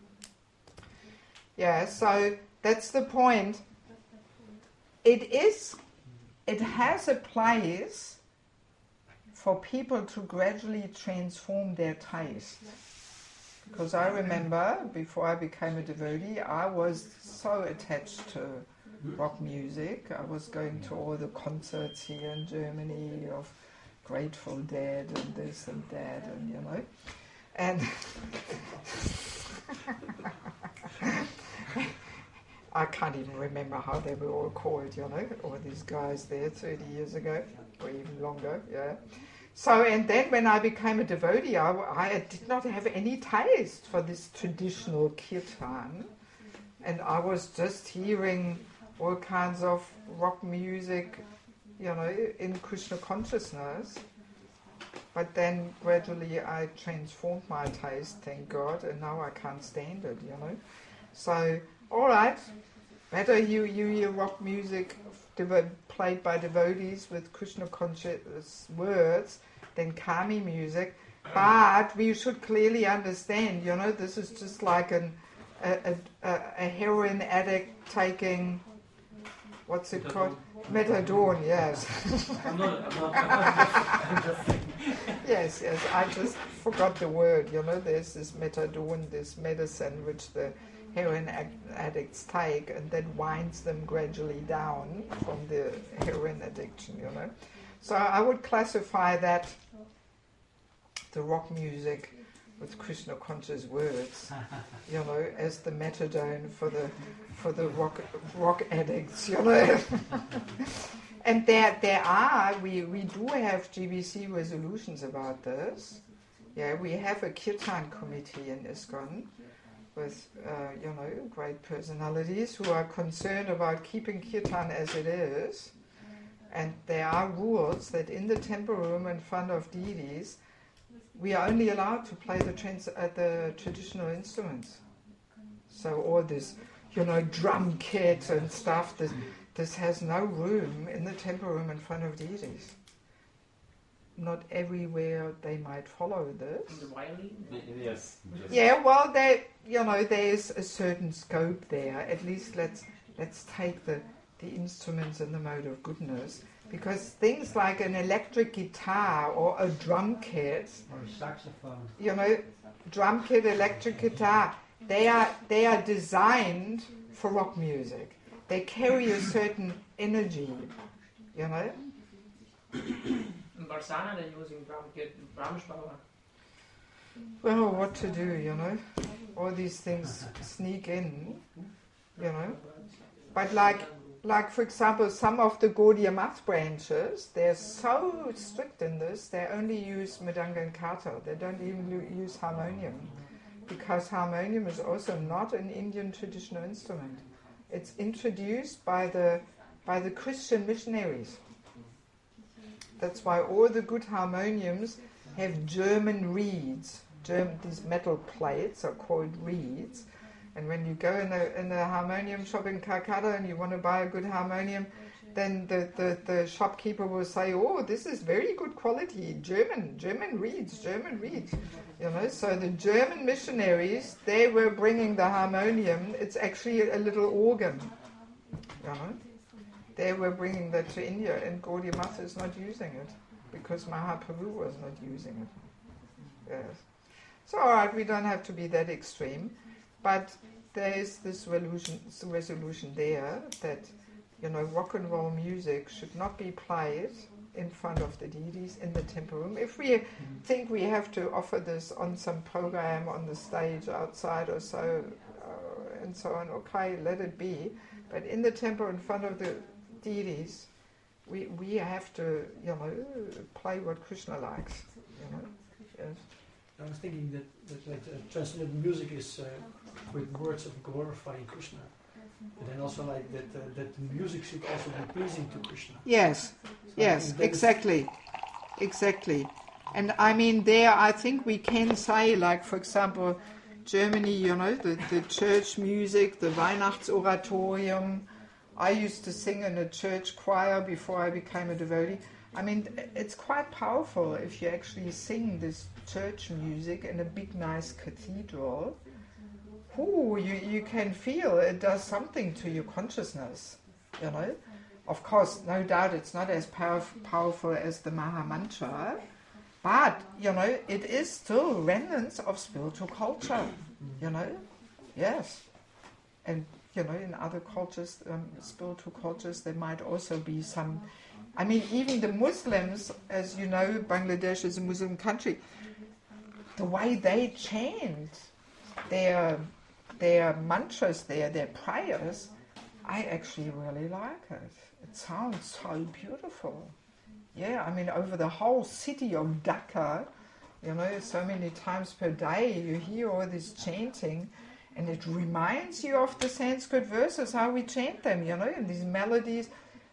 Yeah, so that's the point. It is, it has a place for people to gradually transform their taste. Because I remember, before I became a devotee, I was so attached to rock music. I was going to all the concerts here in Germany of Grateful Dead and this and that, and you know. And I can't even remember how they were all called, you know, all these guys there thirty years ago, or even longer, yeah. So, and then when I became a devotee, I, I did not have any taste for this traditional kirtan. And I was just hearing all kinds of rock music, you know, in Krishna consciousness. But then gradually I transformed my taste, thank God, and now I can't stand it, you know. So, all right, better you, you hear rock music devo- played by devotees with Krishna conscious words than Kami music. But we should clearly understand, you know, this is just like an, a, a, a heroin addict taking, what's it called? Methadone, yes. I'm not, I'm not, I'm just saying. Yes, yes, I just forgot the word, you know, there's this methadone, this medicine which the heroin addicts take, and that winds them gradually down from the heroin addiction, you know. So I would classify that, the rock music with Krishna conscious words, you know, as the methadone for the for the rock rock addicts, you know. And there there are, we, we do have G B C resolutions about this. Yeah, we have a kirtan committee in ISKCON with, uh, you know, great personalities who are concerned about keeping kirtan as it is. And there are rules that in the temple room in front of deities, we are only allowed to play the, trans- uh, the traditional instruments. So all this, you know, drum kit and stuff, this, this has no room in the temple room in front of deities. Not everywhere they might follow this. The violin? Yes. Just Yeah, well, there, you know, there's a certain scope there. At least let's let's take the, the instruments in the mode of goodness, because things like an electric guitar or a drum kit, Or a saxophone. you know, drum kit, electric guitar, they are they are designed for rock music. They carry a certain energy, you know. In Barsana they're using drum kit, Brahmsbauer. Well, what to do, you know? All these things sneak in, you know. But like, like for example, some of the Gaudiya Math branches, they're so strict in this, they only use Mridanga and Kata. They don't even use harmonium, because harmonium is also not an Indian traditional instrument. It's introduced by the by the Christian missionaries. That's why all the good harmoniums have German reeds. German, these metal plates are called reeds. And when you go in a, in a harmonium shop in Calcutta and you want to buy a good harmonium, then the, the, the shopkeeper will say, oh, this is very good quality, German, German reeds, German reeds. You know, so the German missionaries, they were bringing the harmonium. It's actually a little organ, you know. They were bringing that to India, and Gaudiya Math is not using it, because Mahaprabhu was not using it. Yes. So, all right, we don't have to be that extreme, but there is this resolution, resolution there that, you know, rock and roll music should not be played in front of the deities in the temple room. If we mm-hmm. think we have to offer this on some program on the stage outside or so, uh, and so on, okay, let it be. But in the temple in front of the deities, we we have to, you know, play what Krishna likes, you know. Yes. I was thinking that, that, that uh, transcendental music is uh, with words of glorifying Krishna, but then also like that uh, that the music should also be pleasing to Krishna. Yes, so yes, exactly, exactly. And I mean, there I think we can say, like for example, Germany, you know, the, the church music, the Weihnachtsoratorium. I used to sing in a church choir before I became a devotee. I mean, it's quite powerful if you actually sing this church music in a big, nice cathedral. Ooh, you, you can feel it does something to your consciousness, you know. Of course, no doubt it's not as powerf- powerful as the Maha Mantra, but, you know, it is still remnants of spiritual culture, you know. Yes. And, you know, in other cultures, um, spiritual cultures, there might also be some... I mean, even the Muslims, as you know, Bangladesh is a Muslim country, the way they chant their, their mantras there, their prayers, I actually really like it. It sounds so beautiful. Yeah, I mean, over the whole city of Dhaka, you know, so many times per day you hear all this chanting, and it reminds you of the Sanskrit verses, how we chant them, you know, and these melodies.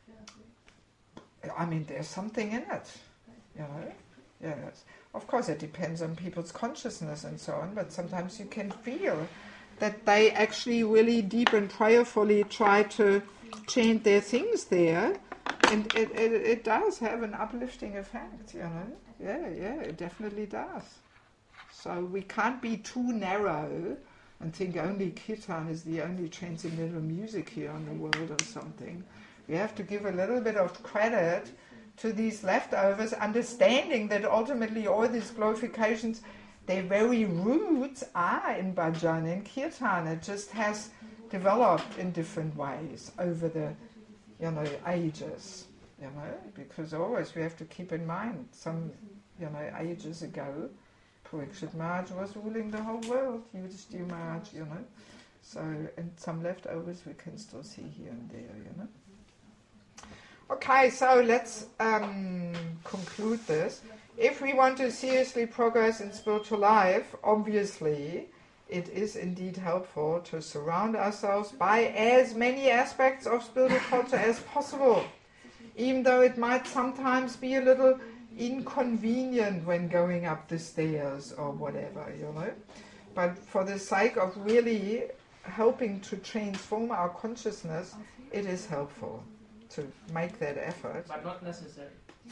I mean, there's something in it, you know. Yes. Of course, it depends on people's consciousness and so on, but sometimes you can feel that they actually really deep and prayerfully try to chant their things there, and it, it, it does have an uplifting effect, you know. Yeah, yeah, it definitely does. So we can't be too narrow and think only kirtan is the only transcendental music here in the world or something. We have to give a little bit of credit to these leftovers, understanding that ultimately all these glorifications, their very roots are in bhajan and kirtan. It just has developed in different ways over the, you know, ages, you know, because always we have to keep in mind, some, you know, ages ago, Parikshit Maharaj was ruling the whole world, Yudhishthira Maharaj, you know, so, and some leftovers we can still see here and there, you know. Okay, so let's um, conclude this. If we want to seriously progress in spiritual life, obviously, it is indeed helpful to surround ourselves by as many aspects of spiritual culture as possible, even though it might sometimes be a little inconvenient when going up the stairs or whatever, you know. But for the sake of really helping to transform our consciousness, it is helpful to make that effort. But not necessary.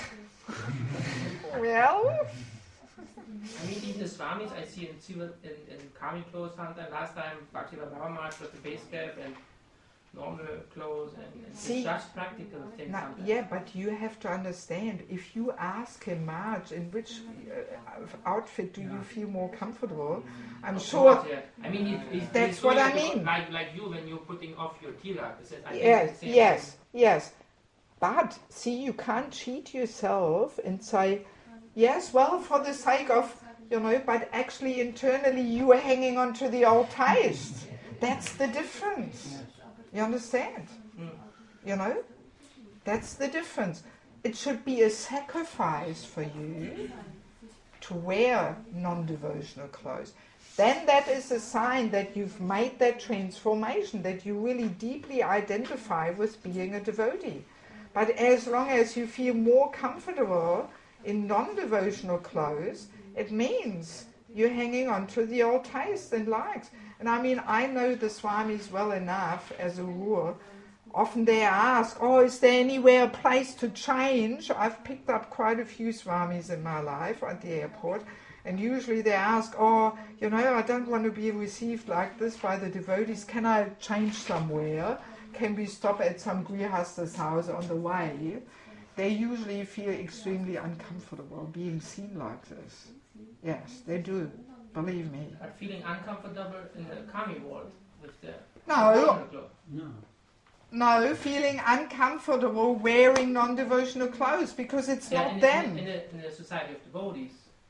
Well... I mean, even the Swamis I see in civil, in, in Kami clothes sometimes. Last time, Bhaktivedanta Maharaj with the base cap and normal clothes, and, and See, it's just practical things. Now, sometimes. yeah, but you have to understand, if you ask him, Maharaj, in which uh, outfit do you feel more comfortable, I'm Of sure... course, yeah. I mean, it, it, That's it's what doing I it mean. Like, like you, when you're putting off your tilak. It says, I think Yes, it's the same yes, thing. yes. But, see, you can't cheat yourself and say, yes, well, for the sake of, you know, but actually internally you are hanging on to the old taste. That's the difference. You understand? Mm. You know? That's the difference. It should be a sacrifice for you to wear non-devotional clothes. Then that is a sign that you've made that transformation, that you really deeply identify with being a devotee. But as long as you feel more comfortable in non-devotional clothes, it means you're hanging on to the old tastes and likes. And I mean, I know the Swamis well enough as a rule. Often they ask, oh, is there anywhere a place to change? I've picked up quite a few Swamis in my life at the airport. And usually they ask, oh, you know, I don't want to be received like this by the devotees. Can I change somewhere? Can we stop at some Grihasta's house on the way? They usually feel extremely uncomfortable being seen like this. Yes, they do. Believe me. But feeling uncomfortable in the Kami world with the No. devotional clothes. No. No, feeling uncomfortable wearing non-devotional clothes because it's Yeah, not in, them. In, in, the, in the society of devotees.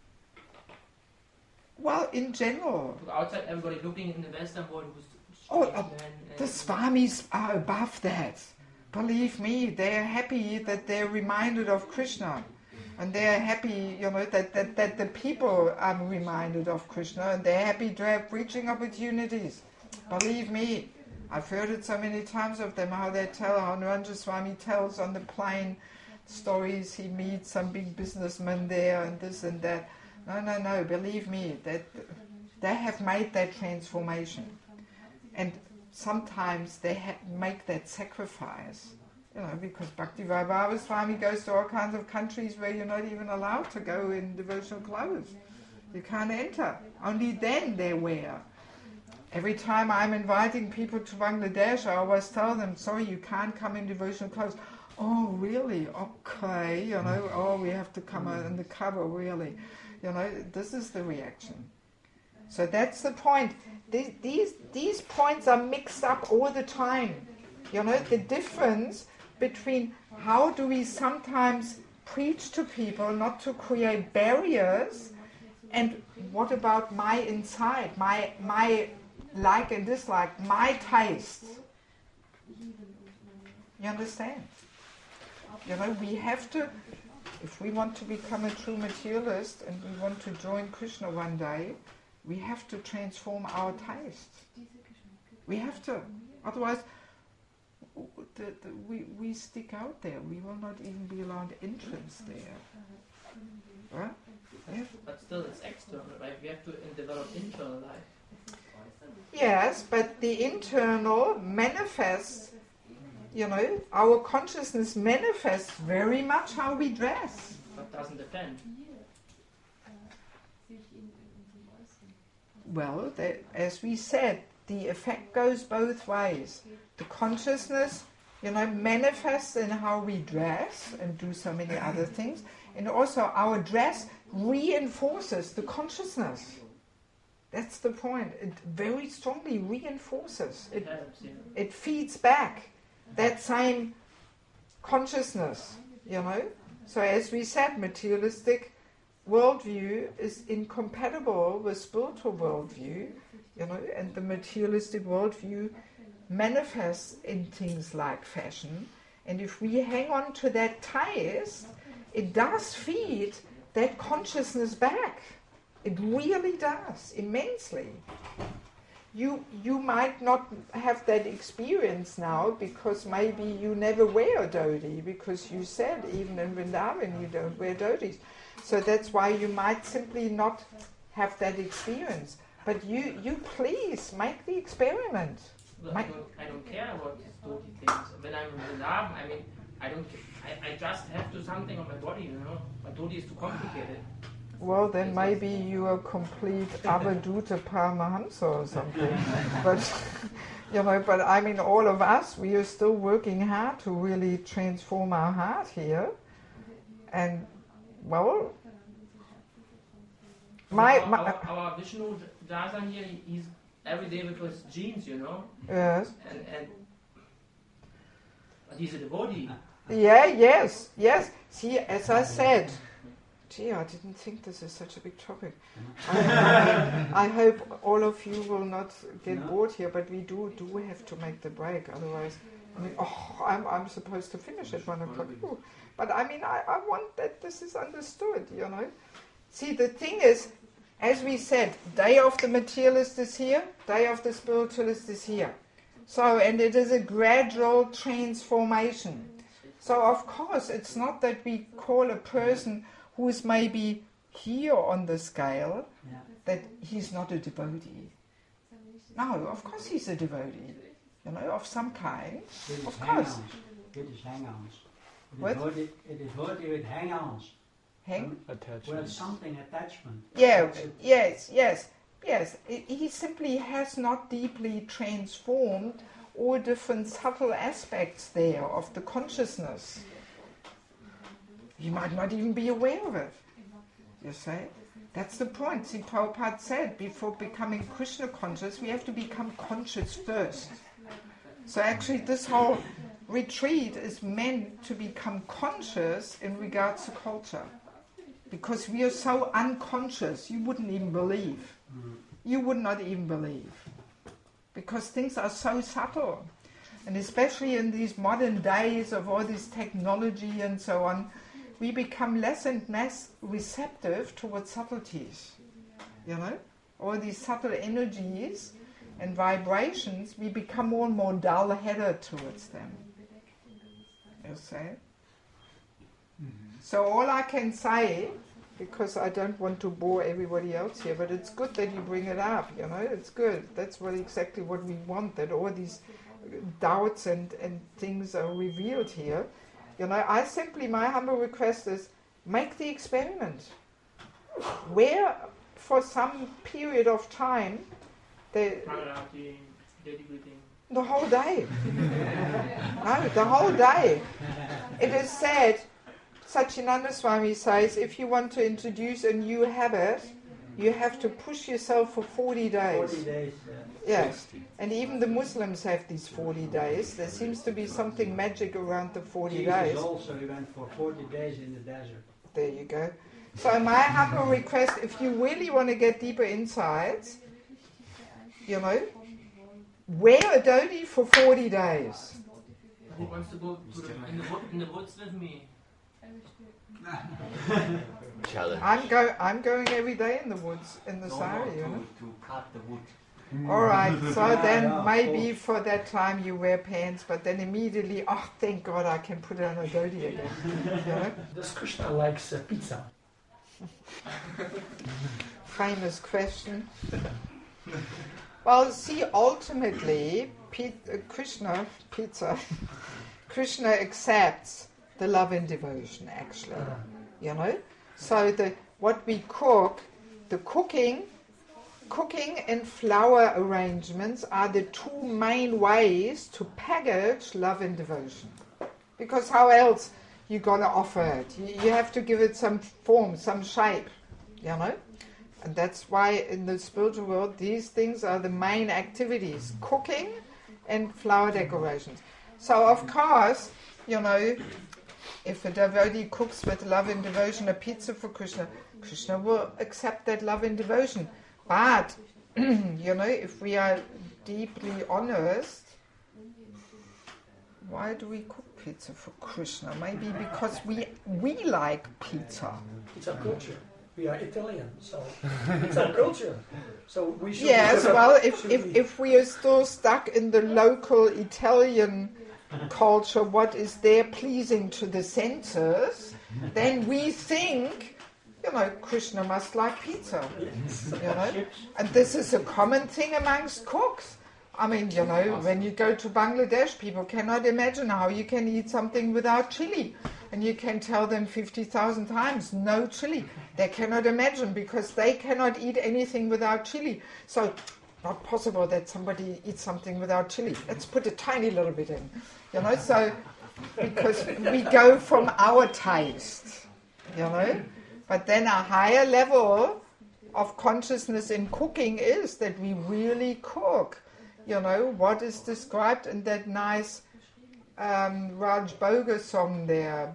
Well, in general. Outside, everybody looking in the Western world who's Oh, strange uh, men and- the Swamis are above that. Believe me, they're happy that they're reminded of Krishna. And they're happy, you know, that, that, that the people are reminded of Krishna, and they're happy to have preaching opportunities. Believe me, I've heard it so many times of them, how they tell, how Naranja Swami tells on the plane stories, he meets some big businessman there and this and that. No, no, no, believe me, that they have made that transformation. And sometimes they ha- make that sacrifice You know, because Bhakti Vaibhava Swami goes to all kinds of countries where you're not even allowed to go in devotional clothes. You can't enter. Only then they wear. Every time I'm inviting people to Bangladesh, I always tell them, sorry, you can't come in devotional clothes. Oh, really? Okay. You know, oh, we have to come out in the cover, really. You know, this is the reaction. So that's the point. These, these, these points are mixed up all the time. You know, the difference between how do we sometimes preach to people not to create barriers, and what about my inside, my my like and dislike, my taste. You understand? You know, we have to, if we want to become a true materialist and we want to join Krishna one day, we have to transform our taste. We have to. Otherwise, the, the, we, we stick out there. We will not even be allowed entrance there. Right? Yeah. But still, it's external, right? We have to develop internal life. Yes, but the internal manifests, you know, our consciousness manifests very much how we dress. But doesn't depend. Well, the, as we said, the effect goes both ways. The consciousness, you know, manifests in how we dress and do so many other things. And also our dress reinforces the consciousness. That's the point. It very strongly reinforces. It, it feeds back that same consciousness, you know. So as we said, materialistic worldview is incompatible with spiritual worldview, you know, and the materialistic worldview manifests in things like fashion. And if we hang on to that taste, it does feed that consciousness back. It really does, immensely. You you might not have that experience now because maybe you never wear a dhoti, because you said even in Vrindavan you don't wear dhotis. So that's why you might simply not have that experience. But you, you please make the experiment. Well, I, don't, I don't care about these dhoti things. When I'm in Vrindavan, I mean, I don't. I, I just have to something on my body, you know. My dhoti is too complicated. Well, then maybe you are complete Avaduta Paramahamsa or something. But, you know, but I mean, all of us, we are still working hard to really transform our heart here. And, well, my... Our, my our, our Vishnu Dasan here, he's every day with his jeans, you know. Yes. And, and but he's a devotee. Yeah, yes, yes. See, as I said... Gee, I didn't think this is such a big topic. I, I, I hope all of you will not get no. bored here, but we do do have to make the break. Otherwise, I mean, oh, I'm I'm supposed to finish at one o'clock. But I mean, I, I want that this is understood, you know. See, the thing is, as we said, day of the materialist is here, day of the spiritualist is here. So, and it is a gradual transformation. So, of course, it's not that we call a person who is maybe here on the scale, yeah. that he's not a devotee. No, of course he's a devotee, you know, of some kind. It of course. It is hang-ons. What? It is devotee with hang-ons. Hang? Attachment. Well, something attachment. Yeah, yes, yes, yes. He simply has not deeply transformed all different subtle aspects there of the consciousness. You might not even be aware of it. You see? That's the point. See, Prabhupada said, before becoming Krishna conscious, we have to become conscious first. So actually this whole retreat is meant to become conscious in regards to culture. Because we are so unconscious, you wouldn't even believe. You would not even believe. Because things are so subtle. And especially in these modern days of all this technology and so on, we become less and less receptive towards subtleties, you know? All these subtle energies and vibrations, we become more and more dull-headed towards them. You see? Mm-hmm. So all I can say, because I don't want to bore everybody else here, but it's good that you bring it up, you know? It's good. That's what exactly what we want, that all these doubts and, and things are revealed here. You know, I simply, my humble request is, make the experiment. Where, for some period of time, the, the whole day. No, the whole day. It is said, Satyananda Swami says, if you want to introduce a new habit, you have to push yourself for forty days. forty days, yeah. Yes, and even the Muslims have these forty days. There seems to be something magic around the forty Jesus days. also, he went for forty days in the desert. There you go. So my humble request, if you really want to get deeper insights, you know, wear a dhoti for forty days. He wants to go to the, in, the wood, in the woods with me. Challenge. I'm go. I'm going every day in the woods in the No, sari. no, You to, know. to cut the wood. All right. So Yeah, then yeah, of maybe course. for that time you wear pants, but then immediately, oh, thank God, I can put on a dhoti again. You know? Does Krishna likes uh, pizza? Famous question. Well, see, ultimately, P- uh, Krishna, pizza, Krishna accepts the love and devotion, actually. You know? So the what we cook, the cooking, cooking and flower arrangements are the two main ways to package love and devotion. Because how else you going to offer it? You, you have to give it some form, some shape, you know? And that's why in the spiritual world, these things are the main activities, cooking and flower decorations. So of course, you know, if a devotee cooks with love and devotion a pizza for Krishna, Krishna will accept that love and devotion. But, you know, if we are deeply honest, why do we cook pizza for Krishna? Maybe because we we like pizza. It's our culture. We are Italian, so it's our culture. So we should. Yes, should well, if, should if, we- if we are still stuck in the local Italian culture, what is there pleasing to the senses, then we think, you know, Krishna must like pizza. You know? And this is a common thing amongst cooks. I mean, you know, when you go to Bangladesh, people cannot imagine how you can eat something without chili. And you can tell them fifty thousand times, no chili. They cannot imagine because they cannot eat anything without chili. So, not possible that somebody eats something without chili. Let's put a tiny little bit in. You know, so, because we go from our taste, you know. But then a higher level of consciousness in cooking is that we really cook. You know, what is described in that nice um, Raj Boga song there.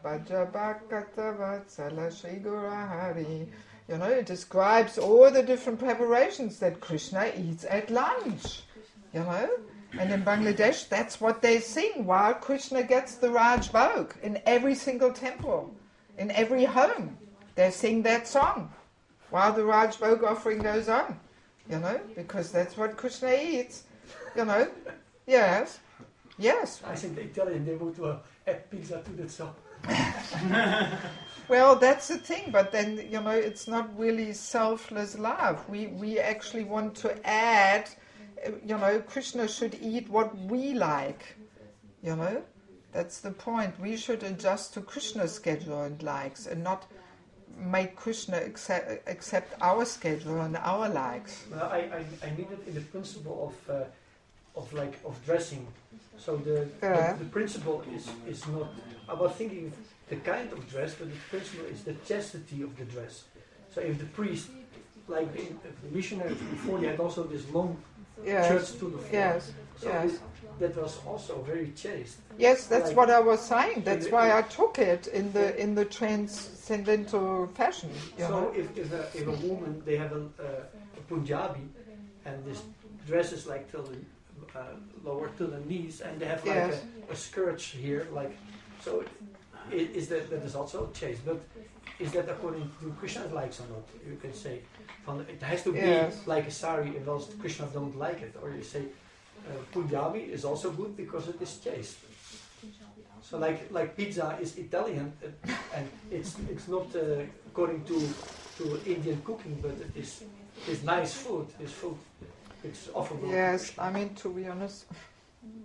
You know, it describes all the different preparations that Krishna eats at lunch. You know, and in Bangladesh, that's what they sing while Krishna gets the Raj Bhog in every single temple, in every home. They sing that song while the Raj Bhog offering goes on. You know, because that's what Krishna eats. You know, yes, yes. I think the Italian, they would uh, add pizza to that song. Well, that's the thing, but then, you know, it's not really selfless love. We we actually want to add, uh, you know, Krishna should eat what we like, you know. That's the point. We should adjust to Krishna's schedule and likes and not make Krishna accept, accept our schedule and our likes. Well, I, I, I mean it in the principle of uh, of like of dressing. So the, Yeah. the the principle is is not about thinking the kind of dress, but the principle is the chastity of the dress. So if the priest, like the, the missionaries before, they had also this long Yes, church to the floor. yes, So yes. it- that was also very chaste. Yes, that's Like- what I was saying. That's So why the- I took it in the in the transcendental fashion. You So know? if, if, a, if a woman, they have a, uh, a Punjabi, and this dress is like till the uh, lower to the knees, and they have like Yes. a, a skirt here, like so. It, is that that is also chaste, but is that according to Krishna's likes or not? You can say, van, it has to be Yes. like a sari, if else Krishna don't like it, or you say uh, Punjabi is also good because it is chaste. So like like pizza is Italian, uh, and it's it's not uh, according to to Indian cooking, but it is it's nice food. It's food. It's offerable. Yes, I mean, to be honest, okay.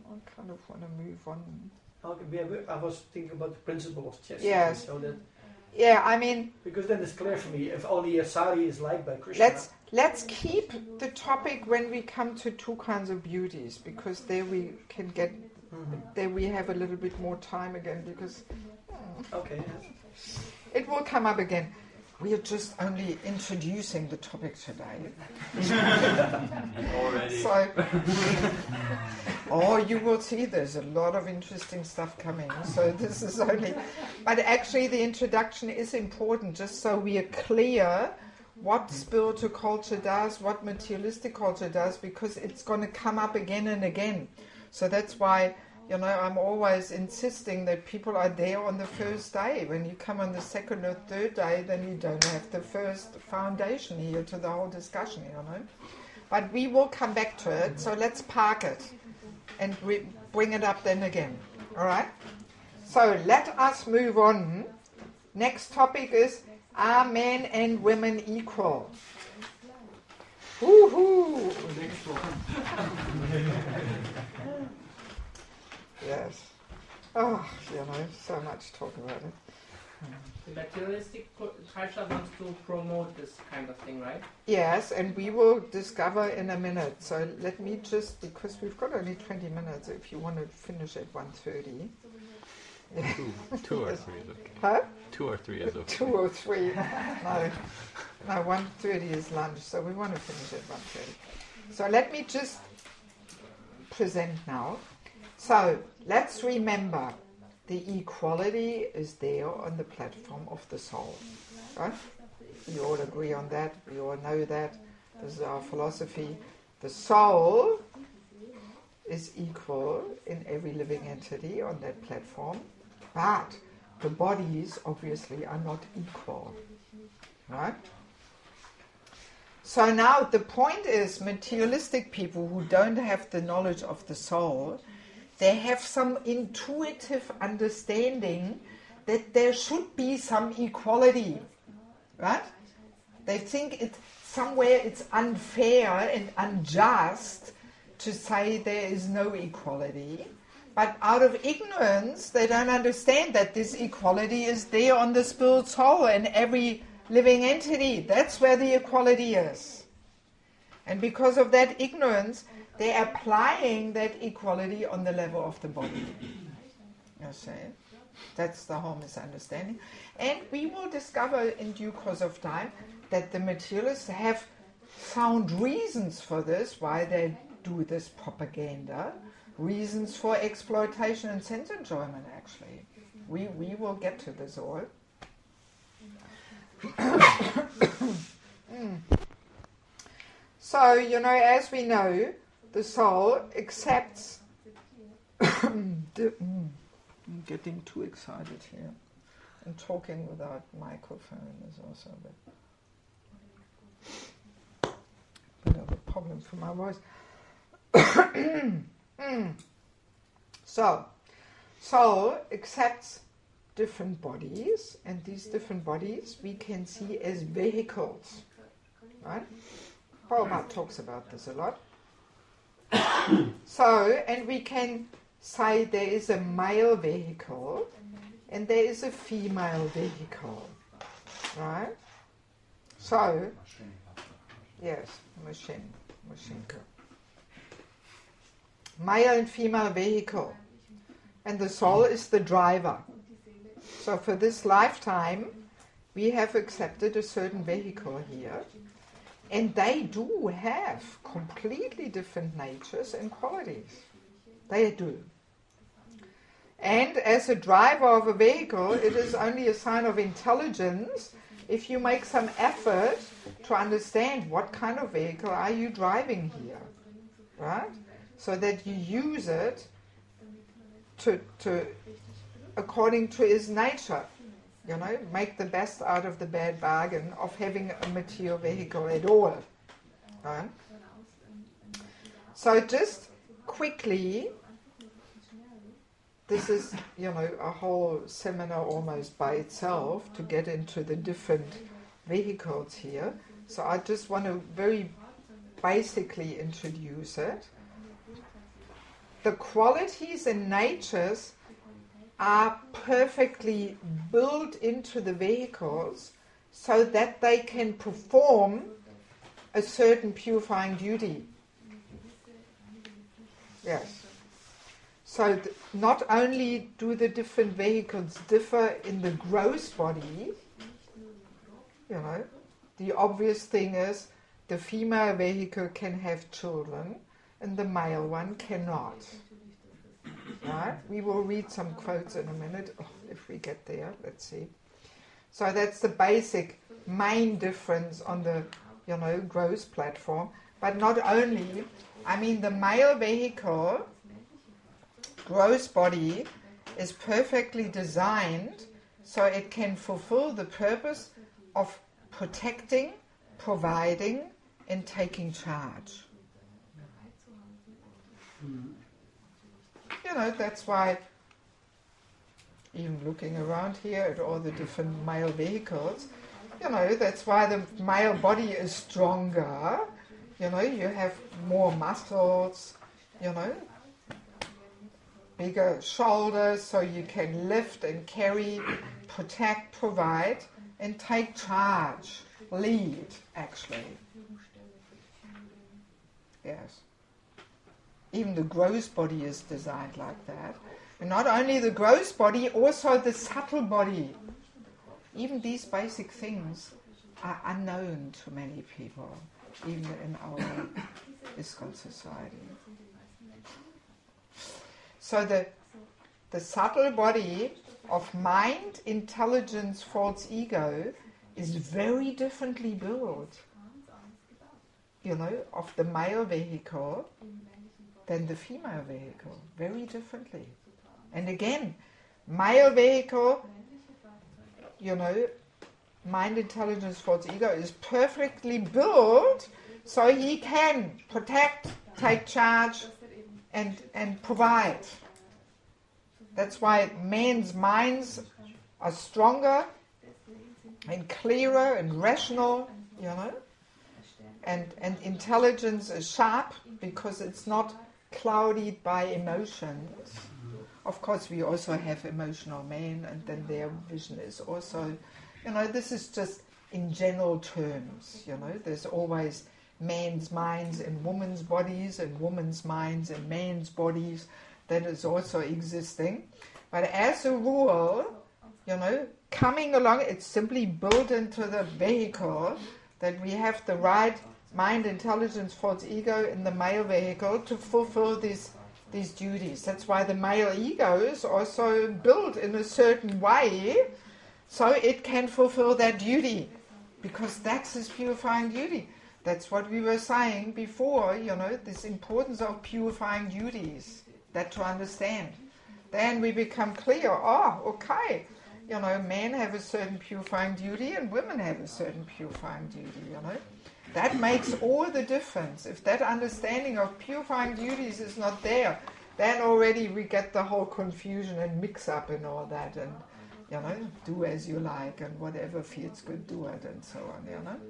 kind of want to move on. Okay, we have, I was thinking about the principle of chastity. Yes. So that, Yeah, I mean, because then it's clear for me if only a sari is liked by Krishna. let's let's keep the topic when we come to two kinds of beauties, because there we can get, Mhm. there we have a little bit more time again, because Okay. it will come up again. We are just only introducing the topic today. Already. So, oh, you will see there's a lot of interesting stuff coming. So this is only, but actually the introduction is important, just so we are clear what spiritual culture does, what materialistic culture does, because it's going to come up again and again. So that's why, you know, I'm always insisting that people are there on the first day. When you come on the second or third day, then you don't have the first foundation here to the whole discussion, you know. But we will come back to it, so let's park it and re- bring it up then again. All right? So let us move on. Next topic is, are men and women equal? Woohoo! Next one. Yes. Oh, you know, so much talk about it. The materialistic cu- culture wants to promote this kind of thing, right? Yes, and we will discover in a minute. So let me just, because we've got only twenty minutes, if you want to finish at one thirty. Two, two or three is okay. Huh? Two or three is okay. Two or three. No, no, one thirty is lunch, so we want to finish at one thirty. So let me just present now. So let's remember, the equality is there on the platform of the soul. Right? We all agree on that. We all know that. This is our philosophy. The soul is equal in every living entity on that platform, but the bodies obviously are not equal. Right? So now the point is, materialistic people who don't have the knowledge of the soul, they have some intuitive understanding that there should be some equality, right? They think it's somewhere it's unfair and unjust to say there is no equality, but out of ignorance they don't understand that this equality is there on the spirit soul and every living entity. That's where the equality is. And because of that ignorance, they're applying that equality on the level of the body. You see? That's the whole misunderstanding. And we will discover in due course of time that the materialists have sound reasons for this, why they do this propaganda, reasons for exploitation and sense enjoyment, actually. We, we will get to this all. mm. So, you know, as we know, the soul accepts the, mm, I'm getting too excited here. And talking without microphone is also a bit, bit of a problem for my voice. mm. So, soul accepts different bodies, and these different bodies we can see as vehicles. Right? Prabhupada talks about this a lot. So, and we can say there is a male vehicle and there is a female vehicle, right? So, yes, machine, machine. Male and female vehicle, and the soul is the driver. So for this lifetime, we have accepted a certain vehicle here. And they do have completely different natures and qualities. They do. And as a driver of a vehicle, it is only a sign of intelligence if you make some effort to understand what kind of vehicle are you driving here. Right? So that you use it to, to according to its nature. You know, make the best out of the bad bargain of having a material vehicle at all. Right? So just quickly, this is, you know, a whole seminar almost by itself to get into the different vehicles here. So I just want to very basically introduce it. the qualities and natures are perfectly built into the vehicles so that they can perform a certain purifying duty. Yes. So th- not only do the different vehicles differ in the gross body, you know, the obvious thing is the female vehicle can have children and the male one cannot. Right? We will read some quotes in a minute, oh, if we get there, let's see. So that's the basic main difference on the, you know, gross platform. But not only, I mean the male vehicle, gross body, is perfectly designed so it can fulfill the purpose of protecting, providing, and taking charge. Mm. You know, that's why, even looking around here at all the different male vehicles, you know, that's why the male body is stronger. You know, you have more muscles, you know, bigger shoulders, so you can lift and carry, protect, provide, and take charge, lead, actually. Yes. Even the gross body is designed like that. And not only the gross body, also the subtle body. Even these basic things are unknown to many people, even in our ISKCON society. So the, the subtle body of mind, intelligence, false ego is very differently built, you know, of the male vehicle than the female vehicle, very differently. And again, male vehicle, you know, mind, intelligence, false ego is perfectly built so he can protect, take charge, and, and provide. That's why men's minds are stronger and clearer and rational, you know, and, and intelligence is sharp because it's not clouded by emotions. Of course, we also have emotional men, and then their vision is also, you know, this is just in general terms, you know, there's always men's minds in women's bodies and women's minds in men's bodies that is also existing. But as a rule, you know, coming along, it's simply built into the vehicle that we have the right mind, intelligence, false ego in the male vehicle to fulfill these these duties. That's why the male ego is also built in a certain way so it can fulfill that duty, because that's his purifying duty. That's what we were saying before, you know, this importance of purifying duties, that to understand. Then we become clear, oh, okay, you know, men have a certain purifying duty and women have a certain purifying duty, you know. That makes all the difference. If that understanding of purifying duties is not there, then already we get the whole confusion and mix-up and all that, and, you know, do as you like and whatever feels good, do it, and so on, you know.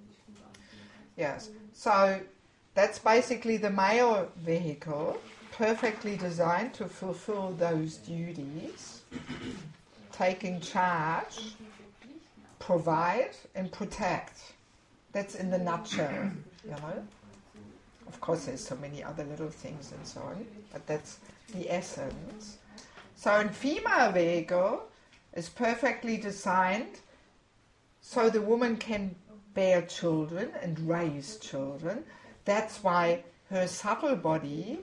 Yes, so that's basically the male vehicle, perfectly designed to fulfill those duties, taking charge, provide, and protect. That's in the nutshell, you know. Of course, there's so many other little things and so on, but that's the essence. So a female vehicle is perfectly designed so the woman can bear children and raise children. That's why her subtle body,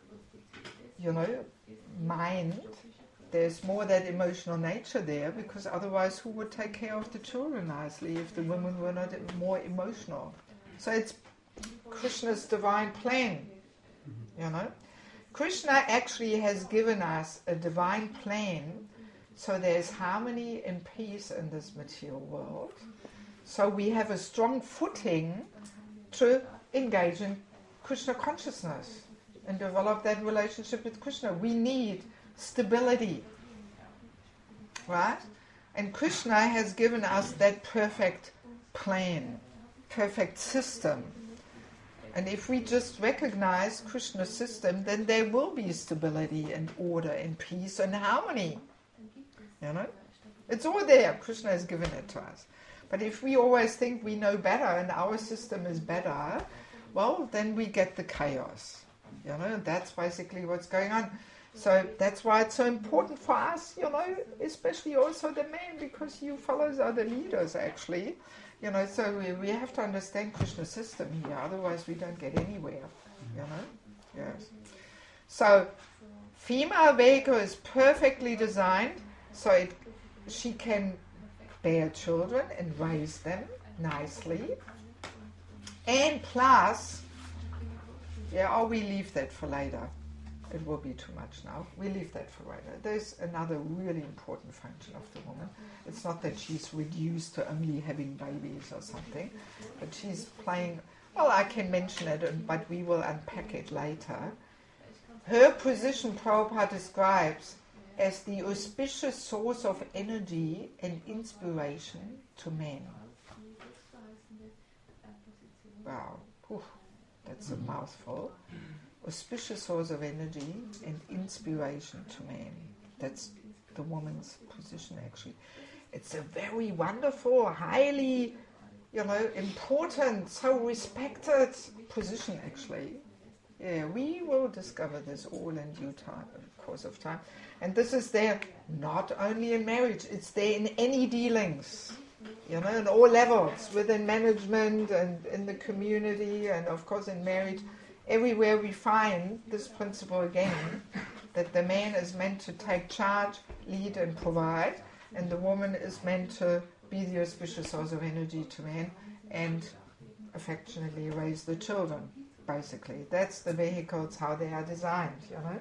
you know, mind, there's more that emotional nature there, because otherwise who would take care of the children nicely if the women were not more emotional? So it's Krishna's divine plan, you know. Krishna actually has given us a divine plan so there's harmony and peace in this material world. So we have a strong footing to engage in Krishna consciousness and develop that relationship with Krishna. We need stability, right? And Krishna has given us that perfect plan, perfect system. And if we just recognize Krishna's system, then there will be stability and order and peace and harmony. You know? It's all there. Krishna has given it to us. But if we always think we know better and our system is better, well, then we get the chaos. You know, that's basically what's going on. So that's why it's so important for us, you know, especially also the men, because you fellows are the leaders, actually. You know, so we, we have to understand Krishna's system here, otherwise we don't get anywhere, you know. Yes. So, female vehicle is perfectly designed, so it, she can bear children and raise them nicely. And plus, yeah, or we leave that for later. It will be too much now. We leave that for later. There's another really important function of the woman. It's not that she's reduced to only having babies or something, but she's playing, well, I can mention it, but we will unpack it later. Her position, Prabhupada describes as the auspicious source of energy and inspiration to men. Wow, Whew. That's a mouthful. Auspicious source of energy and inspiration to men. That's the woman's position, actually. It's a very wonderful, highly, you know, important, so respected position, actually. Yeah, we will discover this all in due time, in the course of time. And this is there not only in marriage, it's there in any dealings, you know, in all levels, within management and in the community and, of course, in marriage. Everywhere we find this principle again, that the man is meant to take charge, lead and provide, and the woman is meant to be the auspicious source of energy to men and affectionately raise the children, basically. That's the vehicles, how they are designed, you know.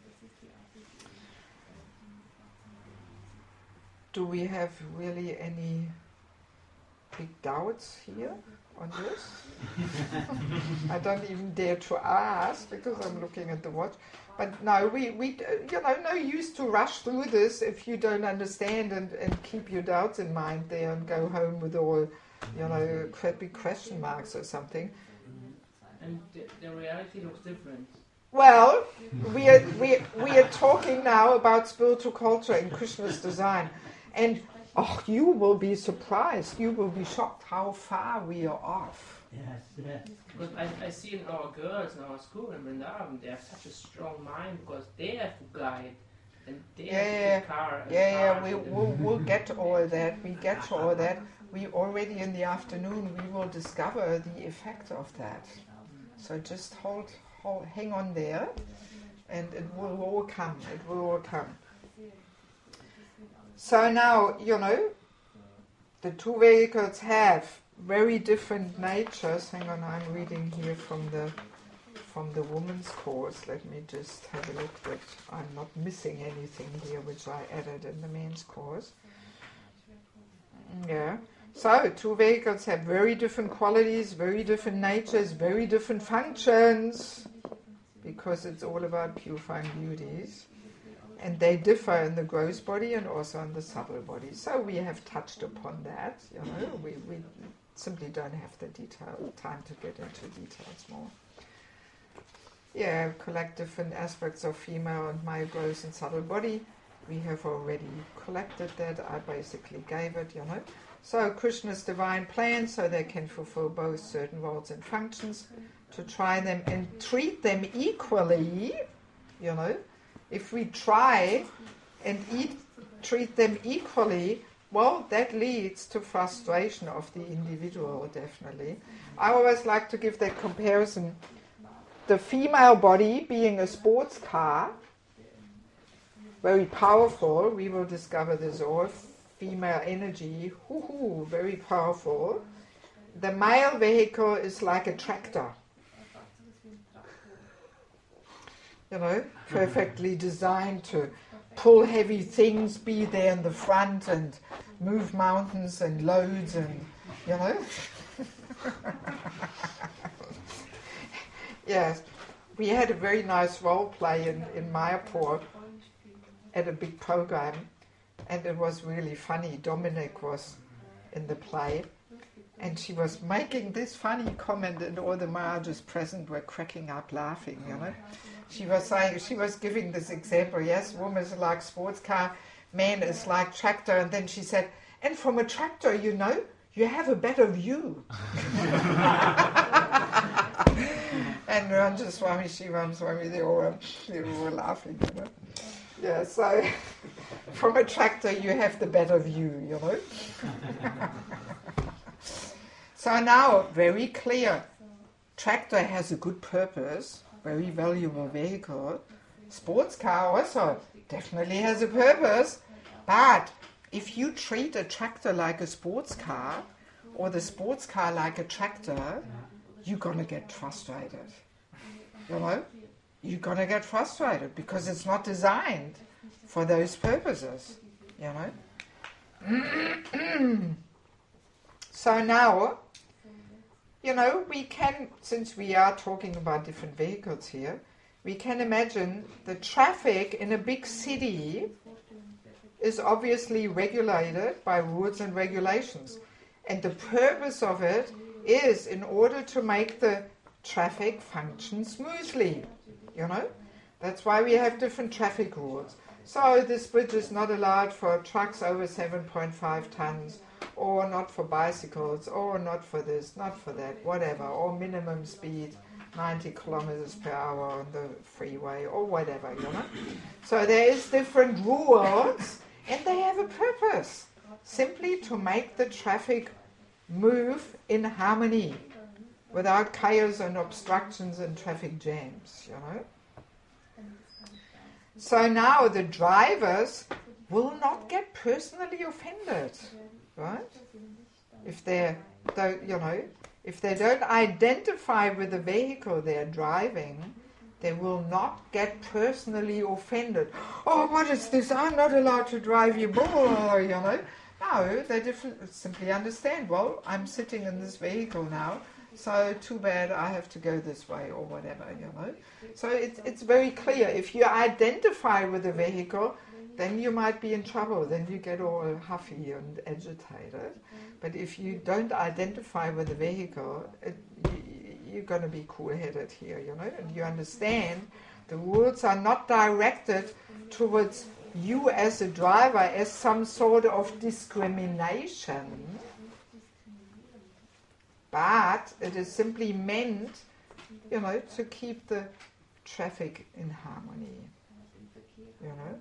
Do we have really any big doubts here on this? I don't even dare to ask because I'm looking at the watch. But no, we, we you know, no use to rush through this if you don't understand and, and keep your doubts in mind there and go home with all, you know, crappy question marks or something. And the, the reality looks different. Well, we are, we, we are talking now about spiritual culture in Krishna's design. And oh, you will be surprised, you will be shocked how far we are off. Yes, yes. Because I, I see in our girls in our school in Vrindavan, they have such a strong mind because they have to guide and they Yeah, have to yeah, take car. and yeah, yeah, cars we, and- we'll, we'll get to all that, we get to all that. We already in the afternoon, we will discover the effect of that. So just hold, hold hang on there, and it will all come, it will all come. So now, you know, the two vehicles have very different natures. Hang on, I'm reading here from the from the woman's course. Let me just have a look that I'm not missing anything here which I added in the men's course. Yeah. So, two vehicles have very different qualities, very different natures, very different functions, because it's all about purifying beauties. And they differ in the gross body and also in the subtle body. So we have touched upon that, you know, we, we simply don't have the detail, time to get into details more. Yeah, collect different aspects of female and male gross and subtle body. We have already collected that, I basically gave it, you know. So Krishna's divine plan, so they can fulfill both certain roles and functions, to try them and treat them equally, you know. If we try and eat, treat them equally, well, that leads to frustration of the individual, definitely. I always like to give that comparison. The female body being a sports car, very powerful, we will discover this all, female energy, hoo-hoo, very powerful. The male vehicle is like a tractor. You know, perfectly designed to pull heavy things, be there in the front and move mountains and loads and, you know. Yes, we had a very nice role play in, in Mayapur at a big program, and it was really funny. Dominic was in the play, And she was making this funny comment, and all the Maharajas present were cracking up laughing, you know. She was saying, she was giving this example, yes, woman is like sports car, man is like tractor, and then she said, and from a tractor, you know, you have a better view. And Ranjan Swami, Shivam Swami, they all were, they all were laughing, you know. Yeah, so from a tractor, you have the better view, you know. So now, very clear, tractor has a good purpose, very valuable vehicle. Sports car also definitely has a purpose, but if you treat a tractor like a sports car, or the sports car like a tractor, you're gonna get frustrated. You know? You're gonna get frustrated because it's not designed for those purposes. You know? So now, you know, we can, since we are talking about different vehicles here, we can imagine the traffic in a big city is obviously regulated by rules and regulations. And the purpose of it is in order to make the traffic function smoothly. You know? That's why we have different traffic rules. So this bridge is not allowed for trucks over seven point five tons, or not for bicycles, or not for this, not for that, whatever, or minimum speed ninety kilometers per hour on the freeway, or whatever, you know. So there is different rules, and they have a purpose, simply to make the traffic move in harmony, without chaos and obstructions and traffic jams, you know. So now the drivers will not get personally offended, right? If they don't, you know, if they don't identify with the vehicle they're driving, they will not get personally offended. Oh, what is this? I'm not allowed to drive you, blah, you know. No, they different, simply understand, well, I'm sitting in this vehicle now, so too bad I have to go this way or whatever, you know. So it's, it's very clear. If you identify with the vehicle, then you might be in trouble. Then you get all huffy and agitated. But if you don't identify with the vehicle, it, you, you're going to be cool-headed here, you know. And you understand the rules are not directed towards you as a driver as some sort of discrimination, but it is simply meant, you know, to keep the traffic in harmony, you know.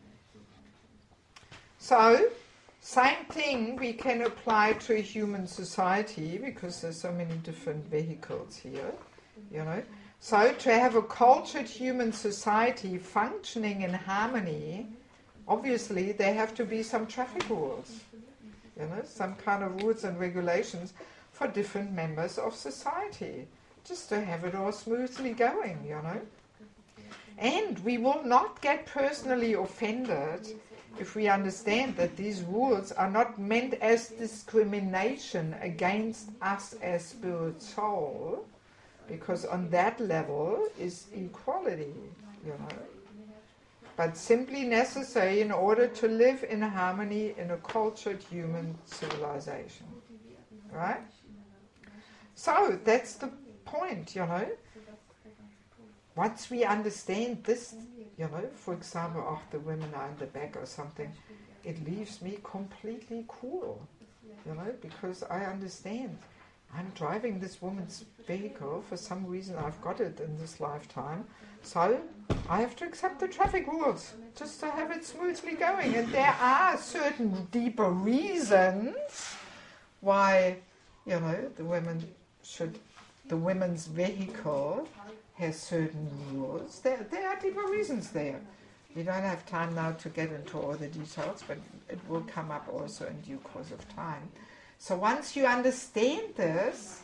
So, same thing we can apply to a human society, because there's so many different vehicles here, you know. So, to have a cultured human society functioning in harmony, obviously there have to be some traffic rules, you know, some kind of rules and regulations for different members of society, just to have it all smoothly going, you know. And we will not get personally offended if we understand that these rules are not meant as discrimination against us as spirit soul, because on that level is equality, you know, but simply necessary in order to live in harmony in a cultured human civilization, right? So that's the point, you know. Once we understand this, you know, for example, oh, the women are in the back or something, it leaves me completely cool, you know, because I understand I'm driving this woman's vehicle. For some reason I've got it in this lifetime, so I have to accept the traffic rules just to have it smoothly going. And there are certain deeper reasons why, you know, the women should, the women's vehicle has certain rules. There, there are deeper reasons there. We don't have time now to get into all the details, but it will come up also in due course of time. So once you understand this,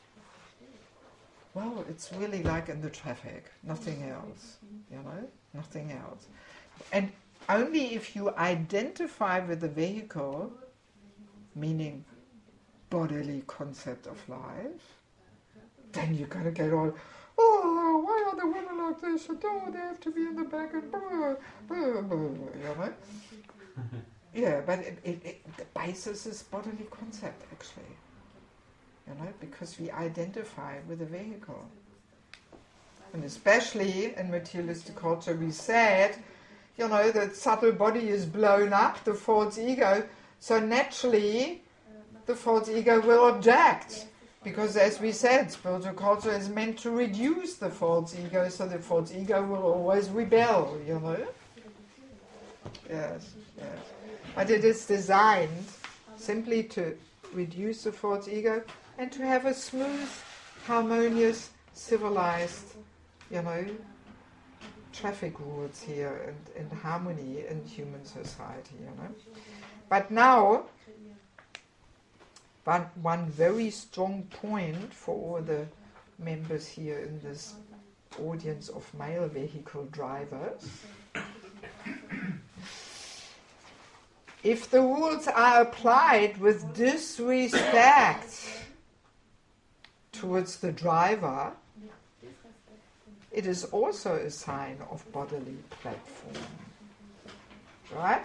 well, it's really like in the traffic, nothing else, you know, nothing else. And only if you identify with the vehicle, meaning bodily concept of life, then you're going to get all, oh, why are the women like this? Oh, they have to be in the back and blah, blah, blah, you know. Yeah, but it, it, it, the basis is bodily concept, actually. you know, because we identify with the vehicle. And especially in materialistic culture, we said, you know, that subtle body is blown up, the false ego, so naturally the false ego will object. Because as we said, spiritual culture is meant to reduce the false ego, so the false ego will always rebel, you know. Yes, yes. But it is designed simply to reduce the false ego and to have a smooth, harmonious, civilized, you know, traffic rules here and, and harmony in human society, you know. But now, one, one very strong point for all the members here in this audience of male vehicle drivers. If the rules are applied with disrespect towards the driver, it is also a sign of bodily platform. Right?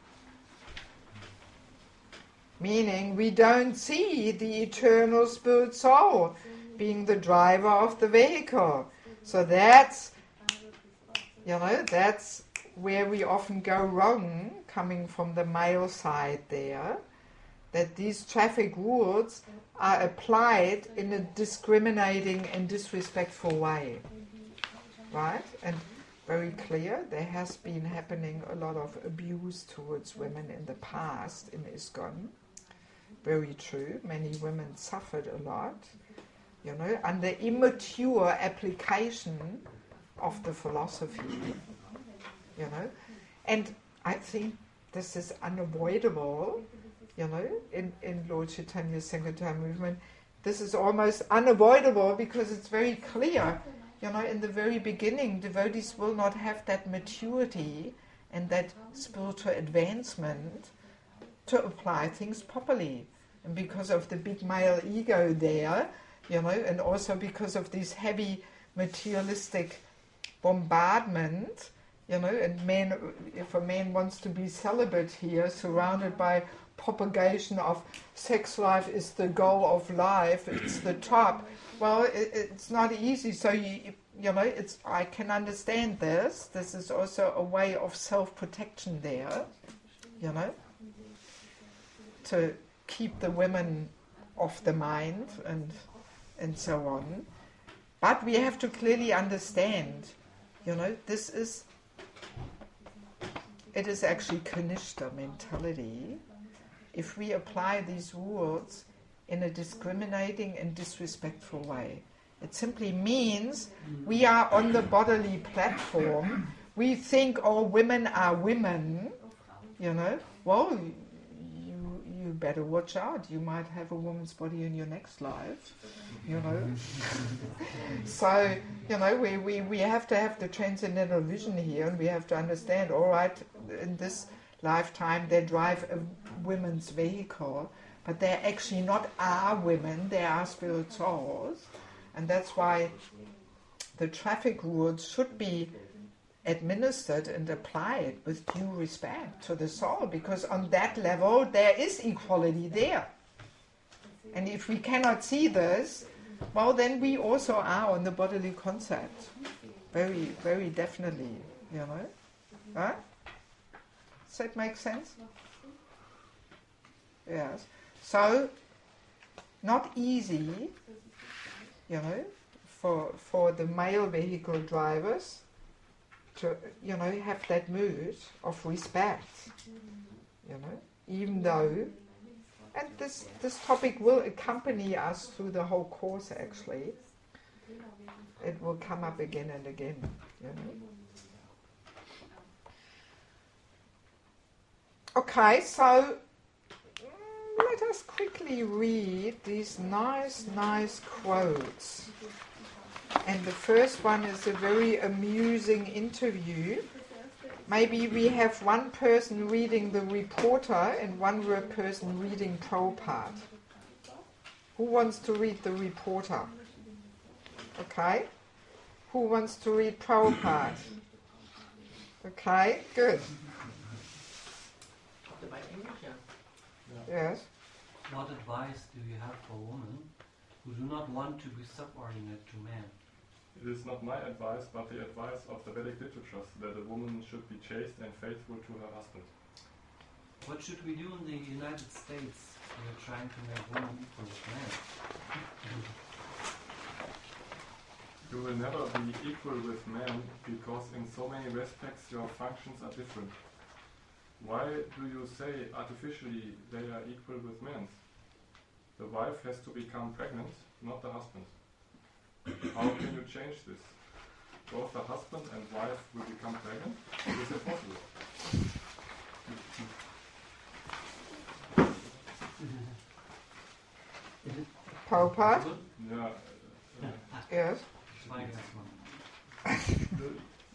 Meaning we don't see the eternal spirit soul being the driver of the vehicle. So that's, you know, that's where we often go wrong, coming from the male side there, that these traffic rules are applied in a discriminating and disrespectful way. Right? And very clear, there has been happening a lot of abuse towards women in the past in ISKCON. Very true. Many women suffered a lot, you know, under immature application of the philosophy, you know. And I think this is unavoidable, you know, in, in Lord Chaitanya's Sankirtan movement. This is almost unavoidable because it's very clear, you know, in the very beginning, devotees will not have that maturity and that spiritual advancement to apply things properly. And because of the big male ego there, you know, and also because of this heavy materialistic bombardment, you know, and men, if a man wants to be celibate here, surrounded by propagation of sex life is the goal of life, it's the top, well, it, it's not easy. So, you, you know, it's I can understand this. This is also a way of self-protection there, you know, to keep the women off the mind and and so on. But we have to clearly understand, you know, this is, it is actually Kanishta mentality. If we apply these rules in a discriminating and disrespectful way, it simply means we are on the bodily platform. We think all women are women, you know. Well, you you better watch out. You might have a woman's body in your next life, you know. So, you know, we, we, we have to have the transcendental vision here, and we have to understand, all right, in this lifetime they drive a women's vehicle, but they're actually not our women, they are spirit souls. And that's why the traffic rules should be administered and applied with due respect to the soul, because on that level there is equality there. And if we cannot see this, well, then we also are on the bodily concept. Very, very definitely, you know. Huh? Does that make sense? Yes. So, not easy, you know, for for the male vehicle drivers to, you know, have that mood of respect, you know, even though, and this this topic will accompany us through the whole course actually. It will come up again and again, you know. Okay, so let us quickly read these nice, nice quotes. And the first one is a very amusing interview. Maybe we have one person reading the reporter and one person reading Prabhupada. Who wants to read the reporter? Okay. Who wants to read Prabhupada? Okay, good. Yes. What advice do you have for women who do not want to be subordinate to man. It is not my advice, but the advice of the Vedic literatures that a woman should be chaste and faithful to her husband. What should we do in the United States? We are trying to make women equal with men. You will never be equal with men because in so many respects your functions are different. Why do you say artificially they are equal with men? The wife has to become pregnant, not the husband. How can you change this? Both the husband and wife will become pregnant? It is impossible. Prabhupada? Yeah. Uh, Yes. Zwei against one.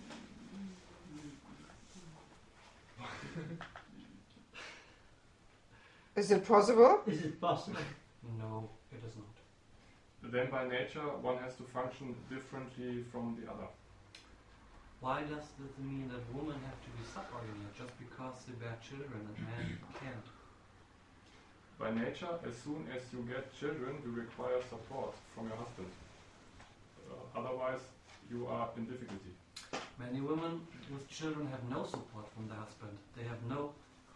Is it possible? Is it possible? No, it is not. then by nature one has to function differently from the other. Why does this mean that women have to be subordinate just because they bear children and men can't? By nature, as soon as you get children, you require support from your husband. Uh, otherwise, you are in difficulty. Many women with children have no support from the husband. They have no...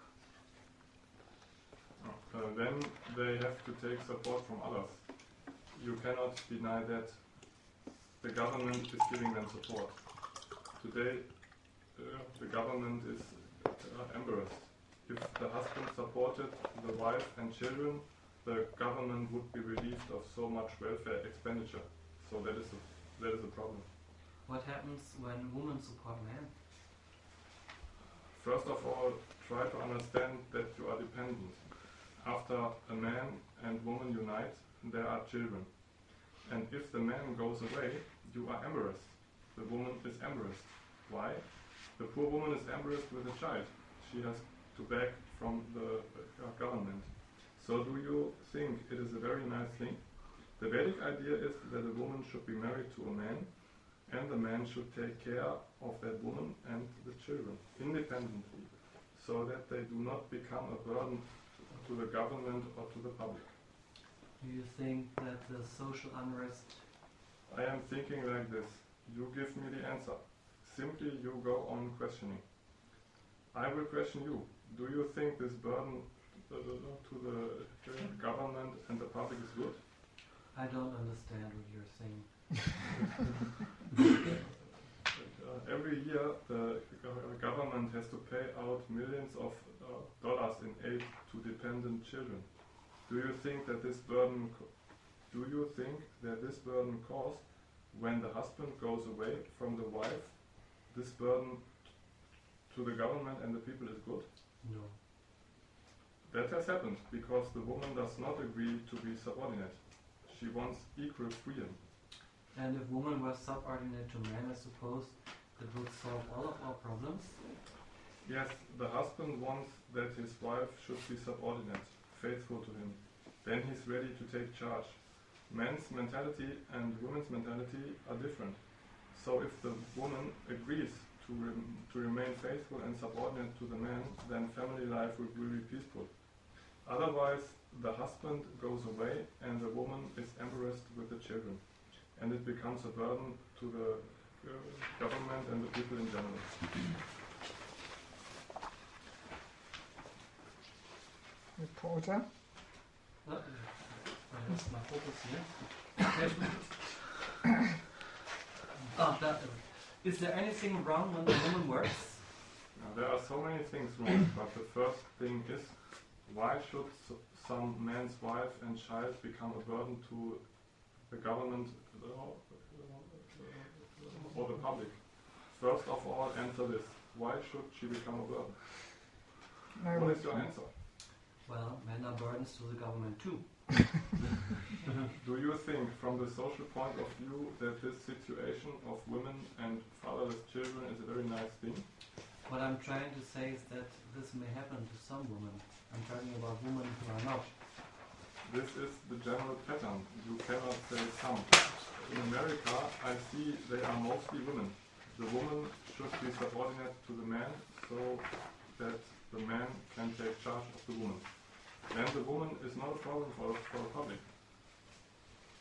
Uh, then they have to take support from others. You cannot deny that the government is giving them support. Today, uh, the government is uh, embarrassed. If the husband supported the wife and children, the government would be relieved of so much welfare expenditure. So that is a, that is a problem. What happens when women support men? First of all, try to understand that you are dependent. After a man and woman unite, there are children. And if the man goes away, you are embarrassed. The woman is embarrassed. Why? The poor woman is embarrassed with a child. She has to beg from the uh, government. So do you think it is a very nice thing? The Vedic idea is that a woman should be married to a man, and the man should take care of that woman and the children independently, so that they do not become a burden to the government or to the public. Do you think that the social unrest... I am thinking like this. You give me the answer. Simply you go on questioning. I will question you. Do you think this burden uh, to the uh, government and the public is good? I don't understand what you're saying. uh, every year the government has to pay out millions of uh, dollars in aid to dependent children. Do you think that this burden co- do you think that this burden caused when the husband goes away from the wife, this burden to the government and the people is good? No. That has happened because the woman does not agree to be subordinate. She wants equal freedom. And if women were subordinate to men, I suppose that would solve all of our problems? Yes, the husband wants that his wife should be subordinate, faithful to him. Then he's ready to take charge. Men's mentality and women's mentality are different. So if the woman agrees to, rem- to remain faithful and subordinate to the man, then family life will, will be peaceful. Otherwise, the husband goes away and the woman is embarrassed with the children. And it becomes a burden to the uh, government and the people in general. Reporter? Uh, that's my focus here. oh, that, is there anything wrong when the woman works? Now, there are so many things wrong, but the first thing is, why should so, some man's wife and child become a burden to the government or the public? First of all, answer this. Why should she become a burden? No. What is your answer? Well, men are burdens to the government too. Do you think, from the social point of view, that this situation of women and fatherless children is a very nice thing? What I'm trying to say is that this may happen to some women. I'm talking about women who are not. This is the general pattern. You cannot say some. In America, I see they are mostly women. The woman should be subordinate to the man so that the man can take charge of the woman. Then the woman is not a problem for, for the public.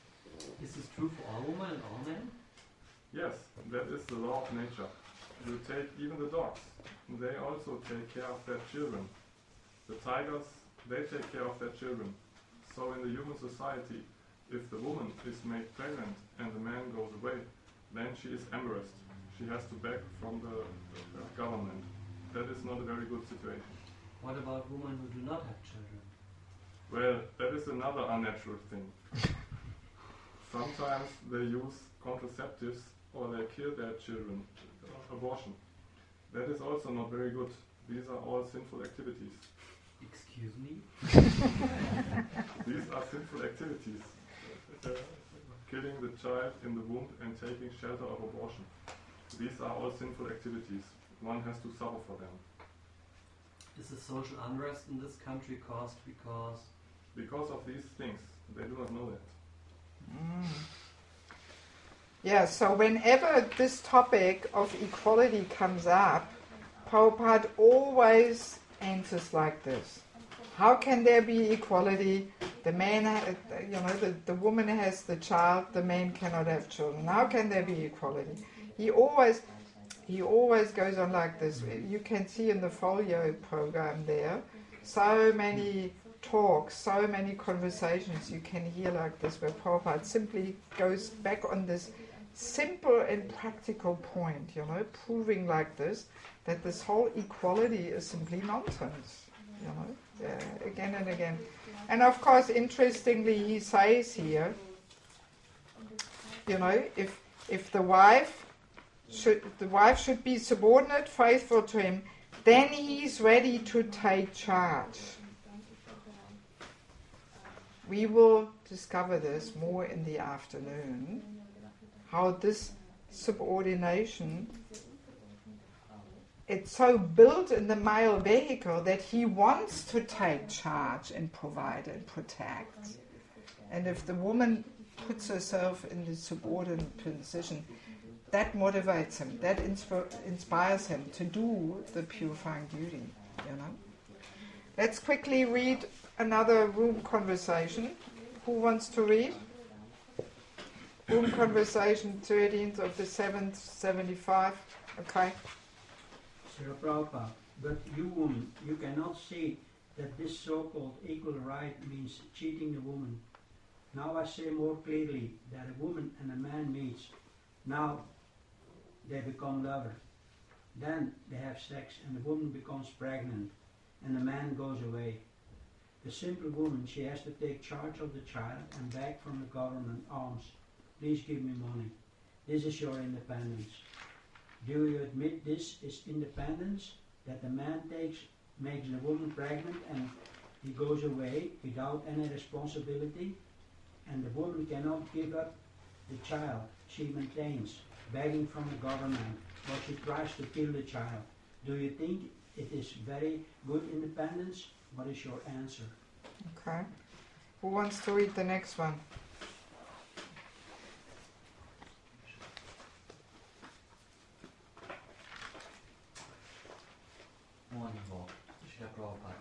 Is this true for all women and all men? Yes, that is the law of nature. You take even the dogs. They also take care of their children. The tigers, they take care of their children. So in the human society, if the woman is made pregnant and the man goes away, then she is embarrassed. She has to beg from the, the government. That is not a very good situation. What about women who do not have children? Well, that is another unnatural thing. Sometimes they use contraceptives or they kill their children, abortion. That is also not very good. These are all sinful activities. Excuse me? These are sinful activities. Uh, killing the child in the womb and taking shelter of abortion. These are all sinful activities. One has to suffer for them. Is the social unrest in this country caused because? Because of these things. They do not know that. Mm. Yeah, so whenever this topic of equality comes up, Prabhupada always answers like this. How can there be equality? The man, ha- you know, the, the woman has the child, the man cannot have children. How can there be equality? He always, he always goes on like this. You can see in the folio program there, so many talks, so many conversations you can hear like this, where Prabhupada simply goes back on this simple and practical point, you know, proving like this, that this whole equality is simply nonsense, you know, yeah, again and again. And of course, interestingly, he says here, you know, if if the wife should the wife should be subordinate, faithful to him, then he's ready to take charge. We will discover this more in the afternoon, how this subordination, it's so built in the male vehicle that he wants to take charge and provide and protect. And if the woman puts herself in the subordinate position, that motivates him, that insp- inspires him to do the purifying duty, you know. Let's quickly read another room conversation. Who wants to read? Room conversation, thirteenth of the seventh, seventy-five. Okay. Srila Prabhupada, but you woman, you cannot see that this so-called equal right means cheating the woman. Now I say more clearly that a woman and a man meets. Now they become lovers. Then they have sex and the woman becomes pregnant and the man goes away. The simple woman, she has to take charge of the child and beg from the government alms. Please give me money. This is your independence. Do you admit this is independence? That the man takes, makes the woman pregnant and he goes away without any responsibility? And the woman cannot give up the child she maintains, begging from the government, or she tries to kill the child. Do you think it is very good independence? What is your answer? Okay. Who wants to read the next one? Morning walk, Srila Prabhupada.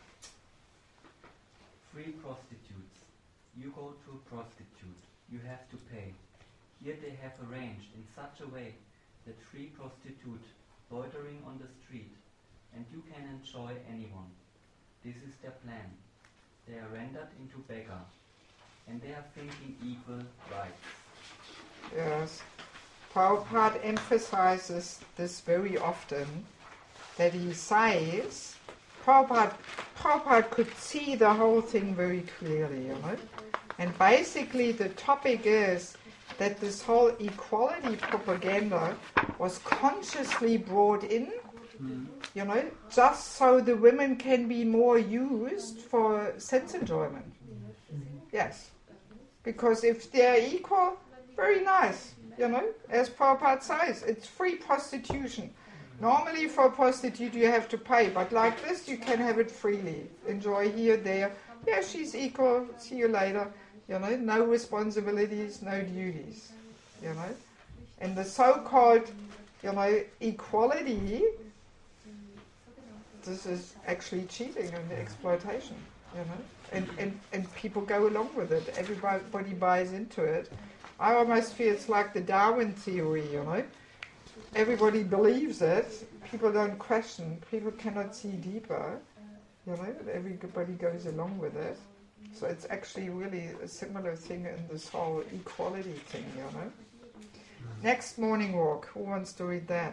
Free prostitutes. You go to a prostitute, you have to pay. Here they have arranged in such a way that free prostitute loitering on the street, and you can enjoy anyone. This is their plan. They are rendered into beggar, and they are thinking equal rights. Yes. Prabhupada emphasizes this very often, that he says, Prabhupada, Prabhupada could see the whole thing very clearly, you know. And basically the topic is that this whole equality propaganda was consciously brought in, mm. you know, just so the women can be more used for sense enjoyment. Mm. Yes. Because if they're equal, very nice, you know, as Prabhupada says, it's free prostitution. Normally for a prostitute you have to pay, but like this you can have it freely. Enjoy here, there. Yeah, she's equal, see you later. You know, no responsibilities, no duties. You know. And the so-called, you know, equality, this is actually cheating and exploitation. you know, and, and, and people go along with it. Everybody buys into it. I almost feel it's like the Darwin theory, you know. Everybody believes it. People don't question. People cannot see deeper, you know. Everybody goes along with it. So it's actually really a similar thing in this whole equality thing, you know. Next morning walk. Who wants to read that?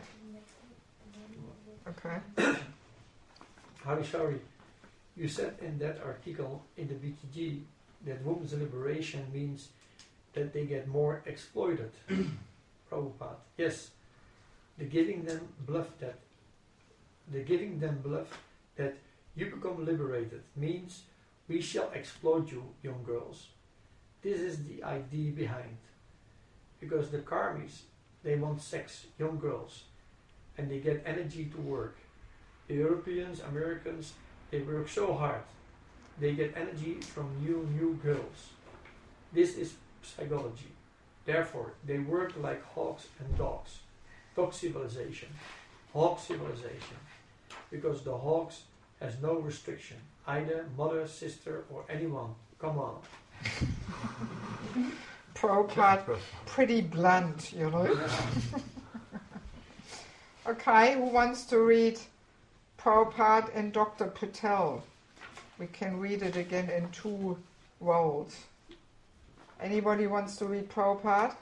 Okay. Harry, sorry. You said in that article in the B T G that women's liberation means that they get more exploited. Prabhupada. Yes. The giving them bluff that the giving them bluff that you become liberated means we shall exploit you, young girls. This is the idea behind. Because the karmis, they want sex, young girls, and they get energy to work. The Europeans, Americans, they work so hard. They get energy from new, new girls. This is psychology. Therefore, they work like hogs and dogs. Dog civilization. Hog civilization. Because the hogs has no restriction. Either mother, sister, or anyone. Come on. Prabhupada, pretty blunt, you know. Okay, who wants to read Prabhupada and Doctor Patel? We can read it again in two worlds. Anybody wants to read Prabhupada?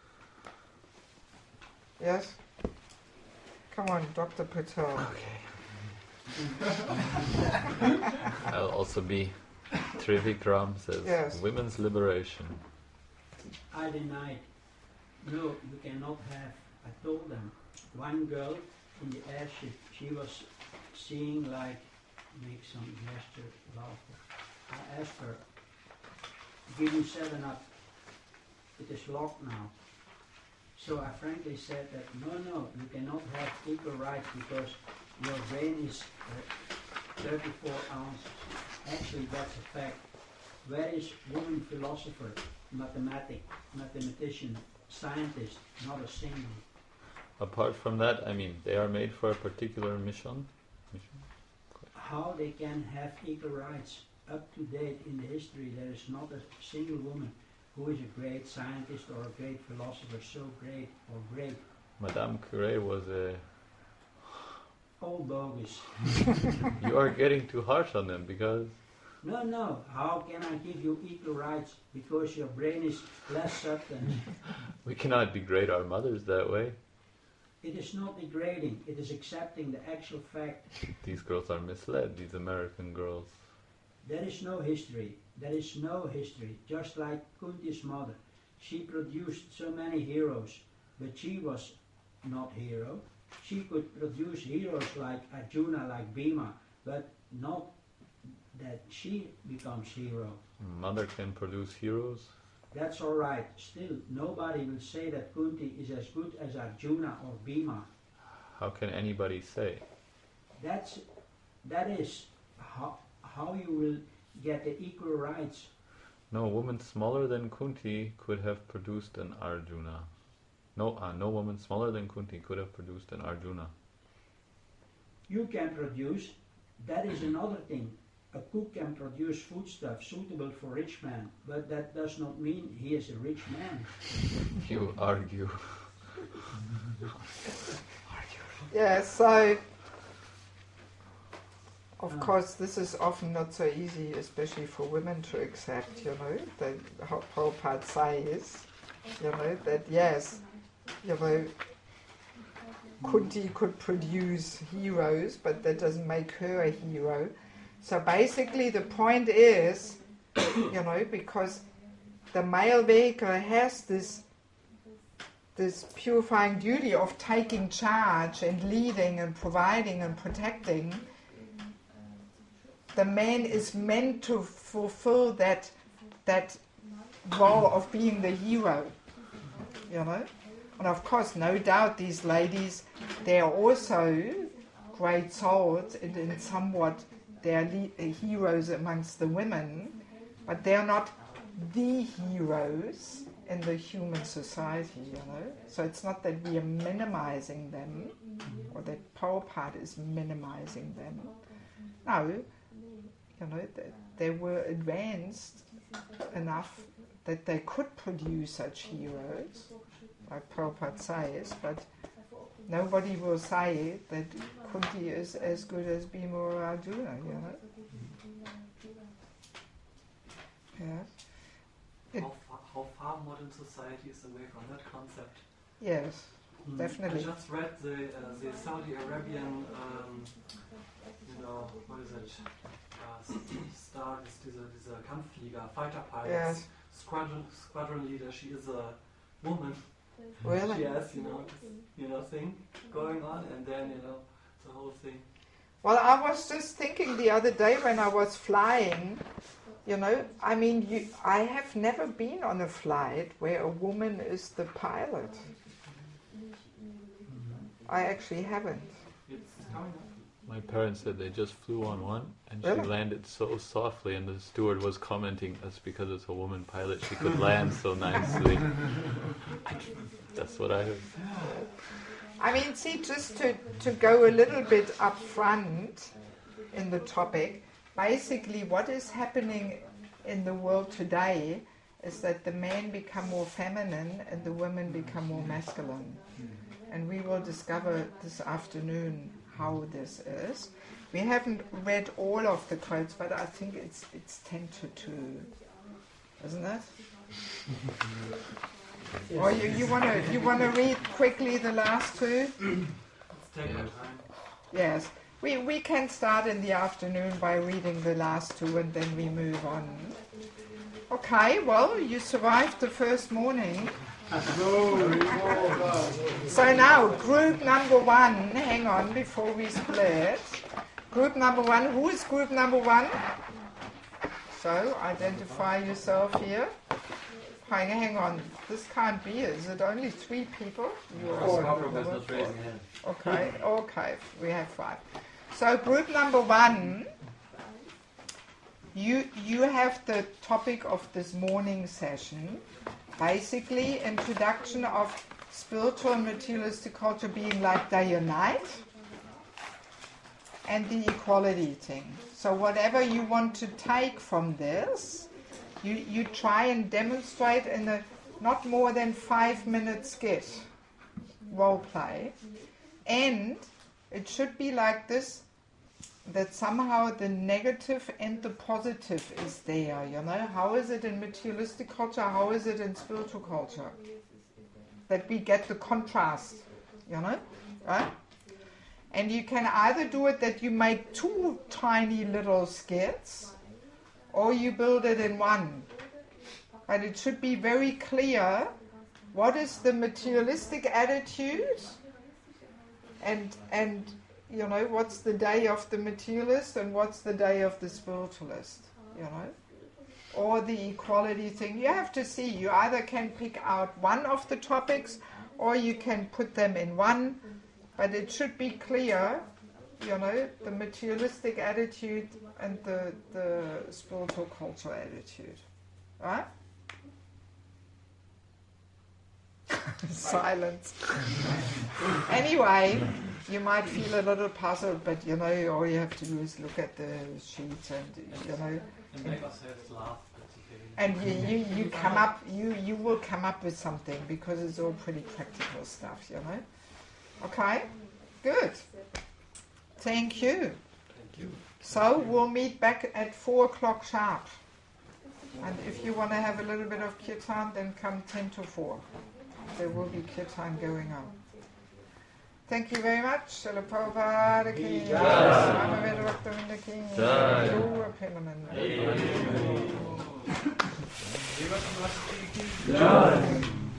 Yes? Come on, Doctor Patel. Okay. I'll also be Trivikram says Yes. women's liberation. I denied. No, you cannot have. I told them. One girl in the airship, she was seeing like, make some gesture, laughter. I asked her, give me seven up. It is locked now. So I frankly said that, no, no, you cannot have equal rights because your brain is uh, thirty-four ounces. Actually, that's a fact. Where is woman philosopher, mathematic, mathematician, scientist? Not a single. Apart from that, I mean, they are made for a particular mission. mission? How they can have equal rights up to date in the history, there is not a single woman who is a great scientist or a great philosopher, so great or great. Madame Curie was a... All bogus. You are getting too harsh on them because... No, no, how can I give you equal rights? Because your brain is less substance. We cannot degrade our mothers that way. It is not degrading, it is accepting the actual fact. These girls are misled, these American girls. There is no history. There is no history. Just like Kunti's mother. She produced so many heroes, but she was not hero. She could produce heroes like Arjuna, like Bhima, but not that she becomes hero. Mother can produce heroes. That's all right. Still, nobody will say that Kunti is as good as Arjuna or Bhima. How can anybody say? That's that is how how you will get the equal rights. No woman smaller than Kunti could have produced an Arjuna. No, uh, no woman smaller than Kunti could have produced an Arjuna. You can produce. That is another thing. A cook can produce foodstuff suitable for rich man, but that does not mean he is a rich man. You argue. Yeah, so of course this is often not so easy, especially for women to accept, you know, that how Prabhupada says, you know, that yes, you know, Kunti could produce heroes, but that doesn't make her a hero. So basically the point is, you know, because the male vehicle has this this purifying duty of taking charge and leading and providing and protecting, the man is meant to fulfill that that role of being the hero, you know. And of course, no doubt these ladies, they are also great souls and, and somewhat they are le- heroes amongst the women, but they are not the heroes in the human society, you know. So it's not that we are minimizing them, or that Prabhupada is minimizing them. No, you know, they, they were advanced enough that they could produce such heroes, like Prabhupada says, but nobody will say that Kunti is as good as Bhima or Arjuna, you know. Yeah. It, How far, how far modern society is away from that concept? yes, Mm. definitely. I just read the uh, the Saudi Arabian, um, you know, what is it? Uh, Star is dieser dieser Kampfflieger, fighter pilots, Yes. squadron squadron leader. She is a woman. Really? She has, you know, this, you know, thing going on, and then you know the whole thing. Well, I was just thinking the other day when I was flying, you know, I mean, you, I have never been on a flight where a woman is the pilot. I actually haven't. It's coming up. My parents said they just flew on one, and Really? she landed so softly, and the steward was commenting that's because it's a woman pilot, she could land so nicely. That's what I heard. I mean, see, just to, to go a little bit up front in the topic, basically what is happening in the world today is that the men become more feminine and the women become more masculine. And we will discover this afternoon how this is. We haven't read all of the quotes, but I think it's it's ten to two, isn't it? Or you, you want to you want to read quickly the last two? Let's take our time. Yes, we we can start in the afternoon by reading the last two, and then we move on. Okay, well, you survived the first morning. So now, group number one, hang on before we split. Group number one, who is group number one? So, identify yourself here. Hang, hang on, this can't be, is it only three people? You are Prabhupada is not raising a hand. Okay, okay, we have five. So, group number one, you, you have the topic of this morning session. Basically, introduction of spiritual and materialistic culture being like day and night, and the equality thing. So whatever you want to take from this, you, you try and demonstrate in a not more than five minute skit, role play, and it should be like this, that somehow the negative and the positive is there, you know. How is it in materialistic culture? How is it in spiritual culture? That we get the contrast, you know, right? And you can either do it that you make two tiny little skits, or you build it in one. But it should be very clear what is the materialistic attitude, and and you know, what's the day of the materialist and what's the day of the spiritualist, you know? Or the equality thing. You have to see, you either can pick out one of the topics or you can put them in one, but it should be clear, you know, the materialistic attitude and the, the spiritual cultural attitude. Right? Silence. Anyway, you might feel a little puzzled, but you know, all you have to do is look at the sheet and you know, And make ourselves laugh. That's okay. and you, you, you come up, you, you will come up with something because it's all pretty practical stuff, you know. Okay, good. Thank you. Thank you. So we'll meet back at four o'clock sharp. And if you want to have a little bit of kirtan, then come ten to four. There will be kirtan going on. Thank you very much. Srila Prabhupada ki jai. Swami Vedavaktavinda ki Jai. Guru Premananda. Jai.